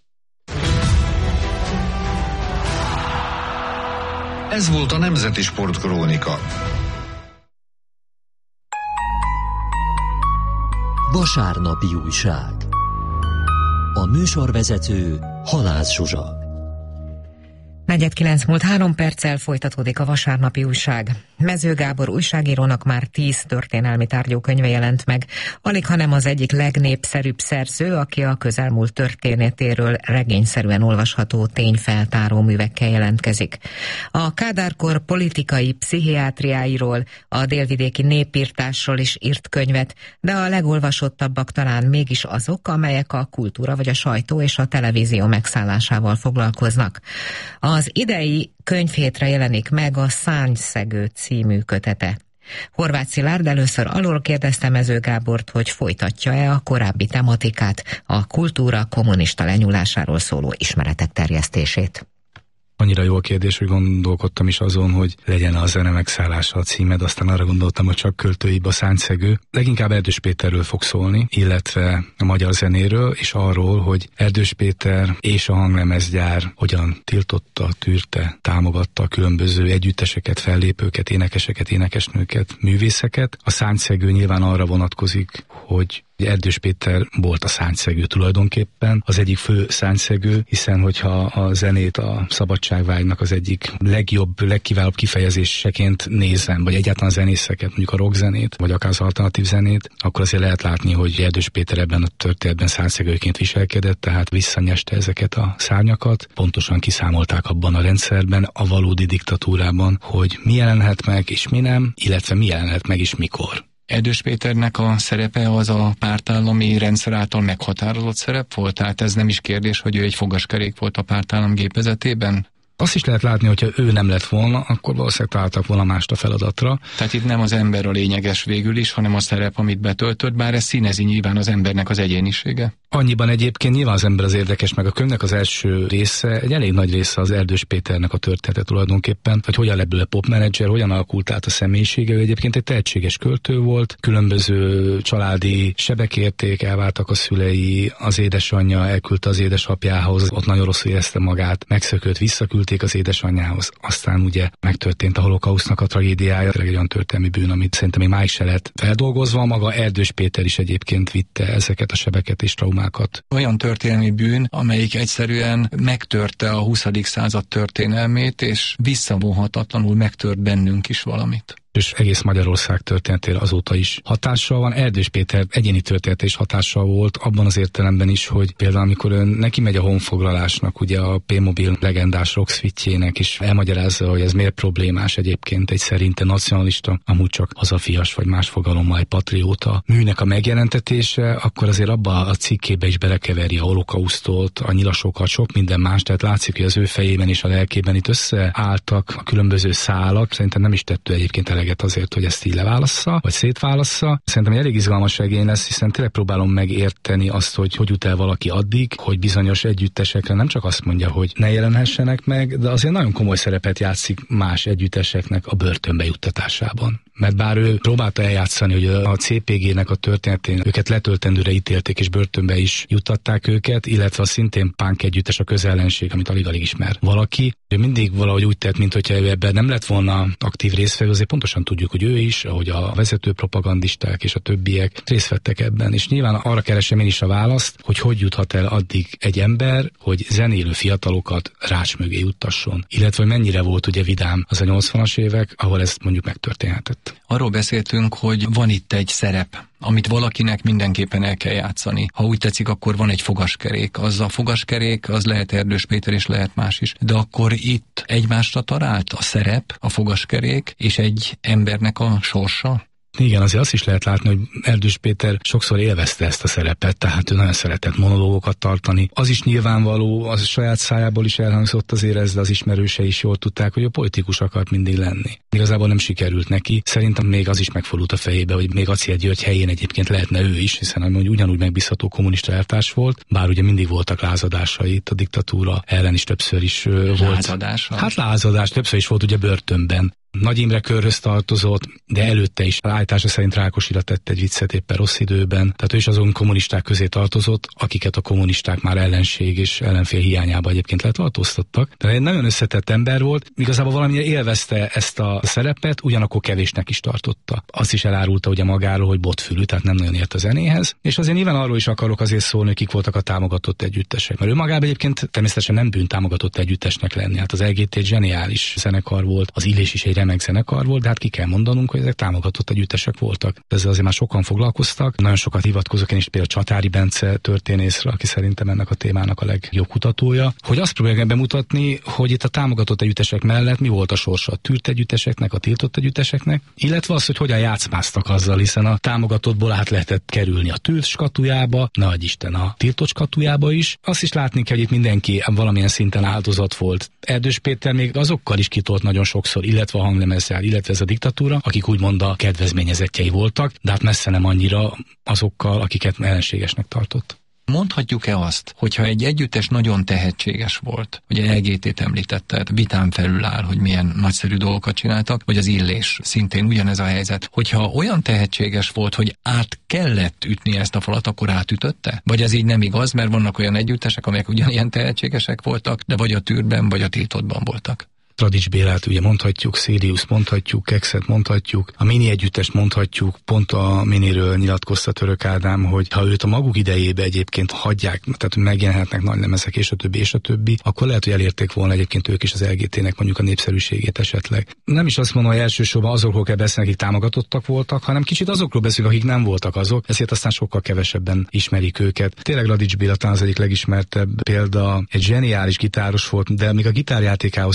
Ez volt a Nemzeti Sport Krónika. Vasárnapi újság. A műsorvezető Halász Zsuzsa. Negyed kilenc múlt három perccel folytatódik a vasárnapi újság. Mező Gábor újságírónak már tíz történelmi tárgyókönyve jelent meg, alig hanem az egyik legnépszerűbb szerző, aki a közelmúlt történetéről regényszerűen olvasható tényfeltáró művekkel jelentkezik. A Kádárkor politikai pszichiátriáiról, a délvidéki népírtásról is írt könyvet, de a legolvasottabbak talán mégis azok, amelyek a kultúra vagy a sajtó és a televízió megszállásával foglalkoznak. Az idei könyvhétre jelenik meg a Szárnyszegő című kötete. Horváth Szilárd először alól kérdezte Mező Gábort, hogy folytatja-e a korábbi tematikát, a kultúra kommunista lenyúlásáról szóló ismeretek terjesztését. Annyira jó a kérdés, hogy gondolkodtam is azon, hogy legyen a zene megszállása a címed, aztán arra gondoltam, hogy csak költőibb a Szárnyszegő. Leginkább Erdős Péterről fog szólni, illetve a magyar zenéről, és arról, hogy Erdős Péter és a hanglemezgyár hogyan tiltotta, tűrte, támogatta a különböző együtteseket, fellépőket, énekeseket, énekesnőket, művészeket. A Szárnyszegő nyilván arra vonatkozik, hogy Erdős Péter volt a szárnyszegő tulajdonképpen, az egyik fő szárnyszegő, hiszen hogyha a zenét a szabadságvágynak az egyik legjobb, legkiválóbb kifejezéseként nézem, vagy egyáltalán a zenészeket, mondjuk a rockzenét, vagy akár az alternatív zenét, akkor azért lehet látni, hogy Erdős Péter ebben a történetben szárnyszegőként viselkedett, tehát visszanyeste ezeket a szárnyakat. Pontosan kiszámolták abban a rendszerben, a valódi diktatúrában, hogy mi jelenhet meg és mi nem, illetve mi jelenhet meg és mikor. Erdős Péternek a szerepe az a pártállami rendszer által meghatározott szerep volt, tehát ez nem is kérdés, hogy ő egy fogaskerék volt a pártállam gépezetében? Azt is lehet látni, hogyha ő nem lett volna, akkor valószínűleg találtak volna mást a feladatra. Tehát itt nem az ember a lényeges végül is, hanem a szerep, amit betöltött, bár ez színezi nyilván az embernek az egyénisége. Annyiban egyébként nyilván az ember az érdekes, meg a könyvnek az első része, egy elég nagy része az Erdős Péternek a története tulajdonképpen, hogy hogyan lett belőle popmenedzser, hogyan alakult át a személyisége. Ő egyébként egy tehetséges költő volt, különböző családi sebek érték, elváltak a szülei, az édesanyja elküldte az édesapjához, ott nagyon rosszul érezte magát, megszökött, visszaküldték az édesanyjához. Aztán ugye megtörtént a holokausztnak a tragédiája, egy olyan történelmi bűn, amit szerintem még máig se lett feldolgozva. Maga Erdős Péter is egyébként vitte ezeket a sebeket és traumákat. Olyan történelmi bűn, amelyik egyszerűen megtörte a huszadik század történelmét, és visszavonhatatlanul megtört bennünk is valamit. És egész Magyarország történetére azóta is hatással van. Erdős Péter egyéni története is hatással volt, abban az értelemben is, hogy például amikor ön neki megy a honfoglalásnak, ugye a P-Mobil legendás rocksuitjének, és elmagyarázza, hogy ez miért problémás egyébként egy szerinte nacionalista, amúgy csak hazafias vagy más fogalommal egy patrióta műnek a megjelentetése, akkor azért abba a cikkébe is belekeveri a holokausztot, a nyilasokat, sok minden más, tehát látszik, hogy az ő fejében és a lelkében itt összeálltak a különböző szálak. Szerintem nem is tett egyébként eleget azért, hogy ezt így leválassza, vagy szétválassza. Szerintem elég izgalmas regény lesz, hiszen tényleg próbálom megérteni azt, hogy hogy jut el valaki addig, hogy bizonyos együttesekre nem csak azt mondja, hogy ne jelenhessenek meg, de azért nagyon komoly szerepet játszik más együtteseknek a börtönbe juttatásában. Mert bár ő próbálta eljátszani, hogy a cé pé gének a történetén őket letöltendőre ítélték, és börtönbe is juttatták őket, illetve a szintén punk együttes a Közellenség, amit alig-alig ismer valaki. Ő mindig valahogy úgy tett, mintha ő ebben nem lett volna aktív résztvevő, azért pontosan tudjuk, hogy ő is, ahogy a vezető propagandisták és a többiek részt vettek ebben. És nyilván arra keresem én is a választ, hogy hogy juthat el addig egy ember, hogy zenélő fiatalokat rács mögé juttasson. Illetve hogy mennyire volt ugye vidám az a nyolcvanas évek, ahol ez mondjuk megtörténhetett. Arról beszéltünk, hogy van itt egy szerep, amit valakinek mindenképpen el kell játszani. Ha úgy tetszik, akkor van egy fogaskerék. Az a fogaskerék, az lehet Erdős Péter és lehet más is. De akkor itt egymásra talált a szerep, a fogaskerék és egy embernek a sorsa? Igen, azért azt is lehet látni, hogy Erdős Péter sokszor élvezte ezt a szerepet, tehát ő nagyon szeretett monológokat tartani. Az is nyilvánvaló, az saját szájából is elhangzott azért ez, de az ismerőse is jól tudták, hogy a politikus akart mindig lenni. Igazából nem sikerült neki. Szerintem még az is megfordult a fejébe, hogy még Acél György helyén egyébként lehetne ő is, hiszen ugyanúgy megbízható kommunista elvtárs volt, bár ugye mindig voltak lázadásai, itt a diktatúra ellen is többször is volt. Lázadása? Hát lázadás, többször is volt ugye börtönben. Nagy Imre körhöz tartozott, de előtte is állítása szerint Rákosira tett egy viccet éppen rossz időben. Tehát ő is azon kommunisták közé tartozott, akiket a kommunisták már ellenség és ellenfél hiányában egyébként letartóztattak. Tehát egy nagyon összetett ember volt, igazából valamilyen élvezte ezt a szerepet, ugyanakkor kevésnek is tartotta. Azt is elárulta ugye magáról, hogy botfülű, tehát nem nagyon ért a zenéhez. És azért nyilván arról is akarok azért szólni, hogy kik voltak a támogatott együttesek. Mert ő magában egyébként természetesen nem bűn támogatott együttesnek lenni. Hát az el gé té egy zseniális zenekar volt, az Illés is egy remek zenekar volt, de hát ki kell mondanunk, hogy ezek támogatott együttesek voltak. Ezzel azért már sokan foglalkoztak. Nagyon sokat hivatkozok én is például Csatári Bence történészre, aki szerintem ennek a témának a legjobb kutatója, hogy azt próbálják bemutatni, hogy itt a támogatott együttesek mellett mi volt a sorsa a tűrt együtteseknek, a tiltott együtteseknek, illetve az, hogy hogyan játszmáztak azzal, hiszen a támogatottból át lehetett kerülni a tűrt skatujába, nagy Isten a tiltott skatujába is. Azt is látni kell, hogy itt mindenki valamilyen szinten áldozat volt. Erdős Péter még azokkal is kitolt nagyon sokszor, illetve a hanglemezzel, illetve ez a diktatúra, akik úgymond a kedvezményezettjei voltak, de hát messze nem annyira azokkal, akiket ellenségesnek tartott. Mondhatjuk-e azt, hogyha egy együttes nagyon tehetséges volt, ugye el gé té-t említetted, vitán felül áll, hogy milyen nagyszerű dolgokat csináltak, vagy az Illés, szintén ugyanez a helyzet, hogyha olyan tehetséges volt, hogy át kellett ütni ezt a falat, akkor átütötte? Vagy ez így nem igaz, mert vannak olyan együttesek, amelyek ugyanilyen tehetségesek voltak, de vagy a tűrben, vagy a tiltottban voltak? Radics Bélát ugye mondhatjuk, Sirius mondhatjuk, Kexet mondhatjuk, a Mini együttest mondhatjuk, pont a Miniről nyilatkozta Török Ádám, hogy ha őt a maguk idejébe egyébként hagyják, tehát megjelenhetnek nagy lemezek és a többi és a többi, akkor lehet, hogy elérték volna egyébként ők is az el gé té-nek mondjuk a népszerűségét esetleg. Nem is azt mondom, hogy elsősorban azokról kell beszélni, akik támogatottak voltak, hanem kicsit azokról beszélünk, akik nem voltak azok, ezért aztán sokkal kevesebben ismerik őket. Tényleg Radics Béla talán az egyik legismertebb példa, egy zseniális gitáros volt, de még a gitárjátékához képest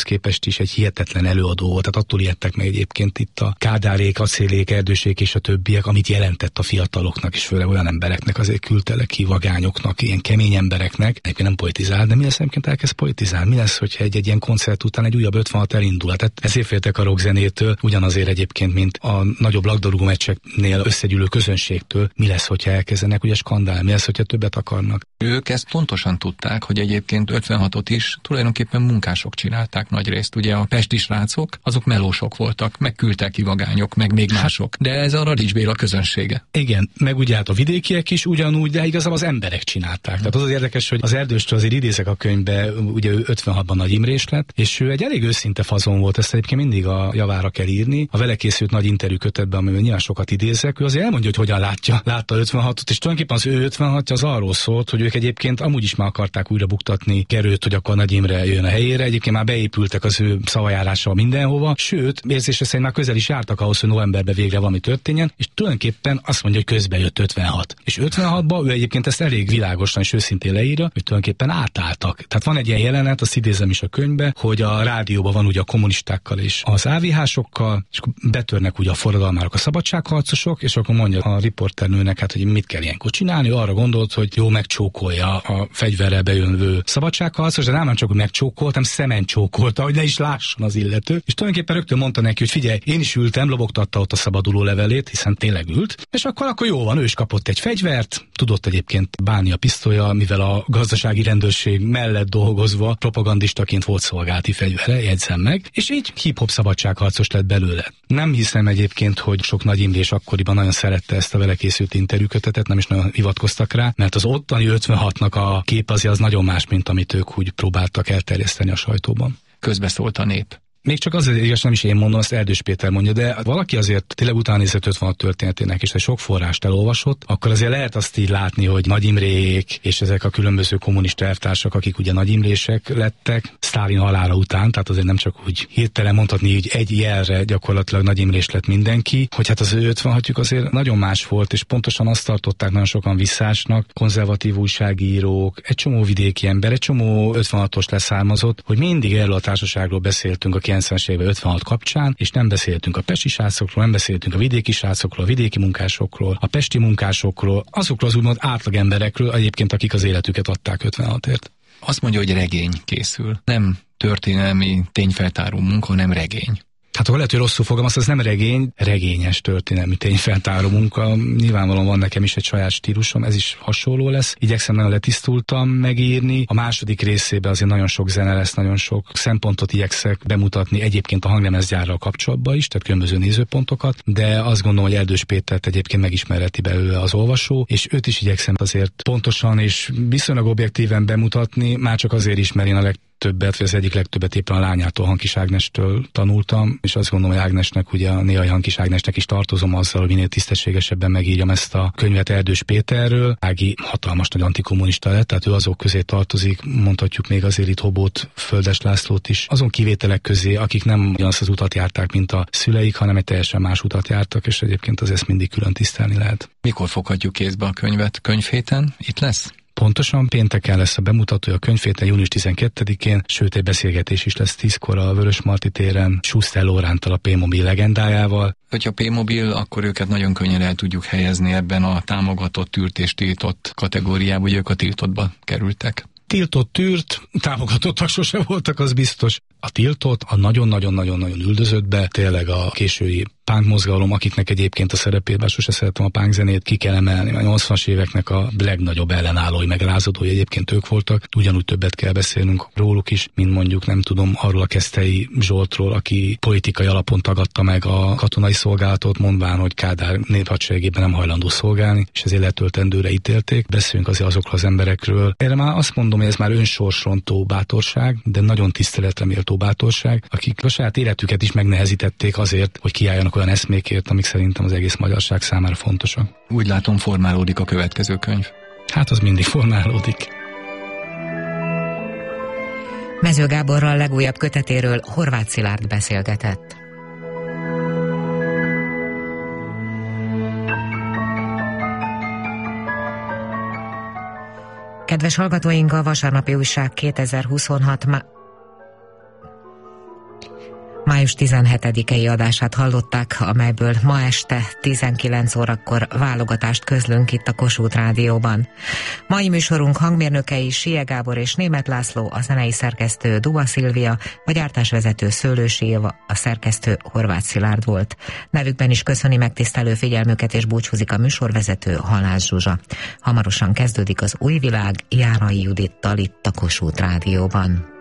is egy hihetetlen előadó volt, tehát attól ijedtek meg egyébként itt a Kádárék, Acélék, Erdősék és a többiek, amit jelentett a fiataloknak, és főleg olyan embereknek, azért küldtelek ki vagányoknak, ilyen kemény embereknek. Egyébként nem politizál, de mi lesz, egyébként elkezd politizálni? Mi lesz, hogyha egy, egy ilyen koncert után egy újabb ötvenhat elindul? Tehát ezért féltek a rockzenétől, ugyanazért egyébként, mint a nagyobb labdarúgó meccseknél összegyűlő közönségtől. Mi lesz, hogyha elkezdenek ugye skandál? Mi lesz, hogyha többet akarnak? Ők ezt pontosan tudták, hogy egyébként ötvenhatot is tulajdonképpen munkások csinálták nagyrészt. Ugye a pesti srácok, azok melósok voltak, meg küldtek ki vagányok, meg még mások. De ez a Radics Béla közönsége. Igen, meg ugye hát a vidékiek is ugyanúgy, de igazából az emberek csinálták. Tehát az az érdekes, hogy az Erdőstől azért idézek a könyvbe, ugye ő ötvenhatban Nagy Imrés lett, és ő egy elég őszinte fazon volt, ezt egyébként mindig a javára kell írni. A vele készült nagy interjú kötetben, amiben nyilván sokat idézek, ő azért elmondja, hogy hogyan látja, látta ötvenhatot, és tulajdonképpen az ő ötvenhatja az arról szólt, hogy ők egyébként amúgy is már akarták újra buktatni Gerőt, hogy akkor Nagy Imre jön a helyére. Egyébként már beépültek az ő szavajárással mindenhova, sőt, érzése szerint már közel is jártak ahhoz, hogy novemberben végre valami történjen, és tulajdonképpen azt mondja, hogy közben jött ötvenhat. És ötvenhatban ő egyébként ezt elég világosan és őszintén leírja, hogy tulajdonképpen átálltak. Tehát van egy ilyen jelenet, azt idézem is a könyvbe, hogy a rádióban van ugye a kommunistákkal és az á vé há-sokkal, és betörnek ugye a forradalmárok, a szabadságharcosok, és akkor mondja a riporternőnek, hát, hogy mit kell ilyenkor csinálni. Ő arra gondolt, hogy jó megcsókolja a fegyverrel bejönvő szabadságharcos, de nem csak, hogy megcsókolt, hanem szemen csókolta, hogy ne is lásson az illető. És tulajdonképpen rögtön mondta neki, hogy figyelj, én is ültem, lobogtatta ott a szabaduló levelét, hiszen tényleg ült, és akkor, akkor jó van, ő is kapott egy fegyvert, tudott egyébként bánni a pisztolya, mivel a gazdasági rendőrség mellett dolgozva propagandistaként volt szolgálati fegyvere, jegyzem meg, és így hip-hop szabadságharcos lett belőle. Nem hiszem egyébként, hogy sok Nagy Imrés akkoriban nagyon szerette ezt a vele készült interjúkötetet, nem is nagyon hivatkoztak rá, mert az ottani ötvenhatnak a kép azért az nagyon más, mint amit ők úgy próbáltak elterjeszteni a sajtóban. Közbeszólt a nép. Még csak azért igaz, nem is én mondom, azt Erdős Péter mondja, de valaki azért tényleg utána nézett ötvenhat történetének, és egy sok forrást elolvasott, akkor azért lehet azt így látni, hogy Nagy Imrék és ezek a különböző kommunista elvtársak, akik ugye Nagy Imrések lettek, Sztálin halála után, tehát azért nem csak úgy hirtelen mondhatni, hogy egy jelre gyakorlatilag Nagy Imrés lett mindenki, hogy hát az ő ötvenhatjuk azért nagyon más volt, és pontosan azt tartották nagyon sokan visszásnak, konzervatív újságírók, egy csomó vidéki ember, egy csomó ötvenhatos leszármazott, hogy mindig erről a társaságról beszéltünk a kilencvenes évek ötvenhat kapcsán, és nem beszéltünk a pesti srácokról, nem beszéltünk a vidéki srácokról, a vidéki munkásokról, a pesti munkásokról, azokról az úgymond átlagemberekről, egyébként akik az életüket adták ötvenhatért. Azt mondja, hogy regény készül. Nem történelmi tényfeltáró munka, hanem regény. Hát akkor lehet, hogy rosszul fogalmaz, ez nem regény, regényes történelmi tényfeltáró munka. Nyilvánvalóan van nekem is egy saját stílusom, ez is hasonló lesz. Igyekszem nagyon letisztultam megírni. A második részében azért nagyon sok zene lesz, nagyon sok szempontot igyekszek bemutatni, egyébként a hanglemezgyárral kapcsolatban is, tehát különböző nézőpontokat, de azt gondolom, hogy Erdős Pétert egyébként megismerheti belőle az olvasó, és őt is igyekszem azért pontosan és viszonylag objektíven bemutatni, már csak azért ismeri a leg többet, vagy az egyik legtöbbet éppen a lányától, Hankis Ágnestől tanultam, és azt gondolom, hogy Ágnesnek, ugye a néhai Hankis Ágnesnek is tartozom azzal, hogy minél tisztességesebben megírjam ezt a könyvet Erdős Péterről. Ági hatalmas nagy antikommunista lett, tehát ő azok közé tartozik, mondhatjuk még azért itt Hobót, Földes Lászlót is, azon kivételek közé, akik nem ugyanazt az utat járták, mint a szüleik, hanem egy teljesen más utat jártak, és egyébként az ezt mindig külön tisztelni lehet. Mikor foghatjuk kézbe a könyvet? Könyvhéten? Itt lesz? Pontosan pénteken lesz a bemutatója, a könyvhéten június tizenkettedikén, sőt egy beszélgetés is lesz tízkor a Vörösmarty téren, Schuster Lóránttal, a P-Mobil legendájával. Hogyha P-Mobil, akkor őket nagyon könnyen el tudjuk helyezni ebben a támogatott, tűrt és tiltott kategóriába, hogy ők a tiltottba kerültek. Tiltott, tűrt, támogatottak sose voltak, az biztos. A tiltott, a nagyon-nagyon-nagyon-nagyon üldözöttbe, tényleg a késői punk mozgalom, akiknek egyébként a szerepében sose szeretem a punk zenét, ki kell emelni, mert a nyolcvanas éveknek a legnagyobb ellenállói, meg rázadói egyébként ők voltak. Ugyanúgy többet kell beszélnünk róluk is, mint mondjuk nem tudom, arról a Keszthelyi Zsoltról, aki politikai alapon tagadta meg a katonai szolgálatot, mondván, hogy Kádár néphadseregében nem hajlandó szolgálni, és ezért letöltendőre ítélték. Beszéljünk azért azokról az emberekről. Erre már azt mondom, hogy ez már önsorsrontó bátorság, de nagyon tiszteletre méltó bátorság, akik a saját életüket is megnehezítették azért, hogy kiálljanak olyan eszmékért, amik szerintem az egész magyarság számára fontosak. Úgy látom, formálódik a következő könyv. Hát az mindig formálódik. Mező Gáborral legújabb kötetéről Horváth Szilárd beszélgetett. Kedves hallgatóink, a Vasárnapi Újság kétezer-huszonhat má... május tizenhetedikei adását hallották, amelyből ma este tizenkilenc órakor válogatást közlünk itt a Kossuth Rádióban. Mai műsorunk hangmérnökei Sie Gábor és Németh László, a zenei szerkesztő Dua Szilvia, a gyártásvezető Szőlősi Éva, a szerkesztő Horváth Szilárd volt. Nevükben is köszöni megtisztelő figyelmüket és búcsúzik a műsorvezető Halász Zsuzsa. Hamarosan kezdődik az Új Világ Járai Judittal itt a Kossuth Rádióban.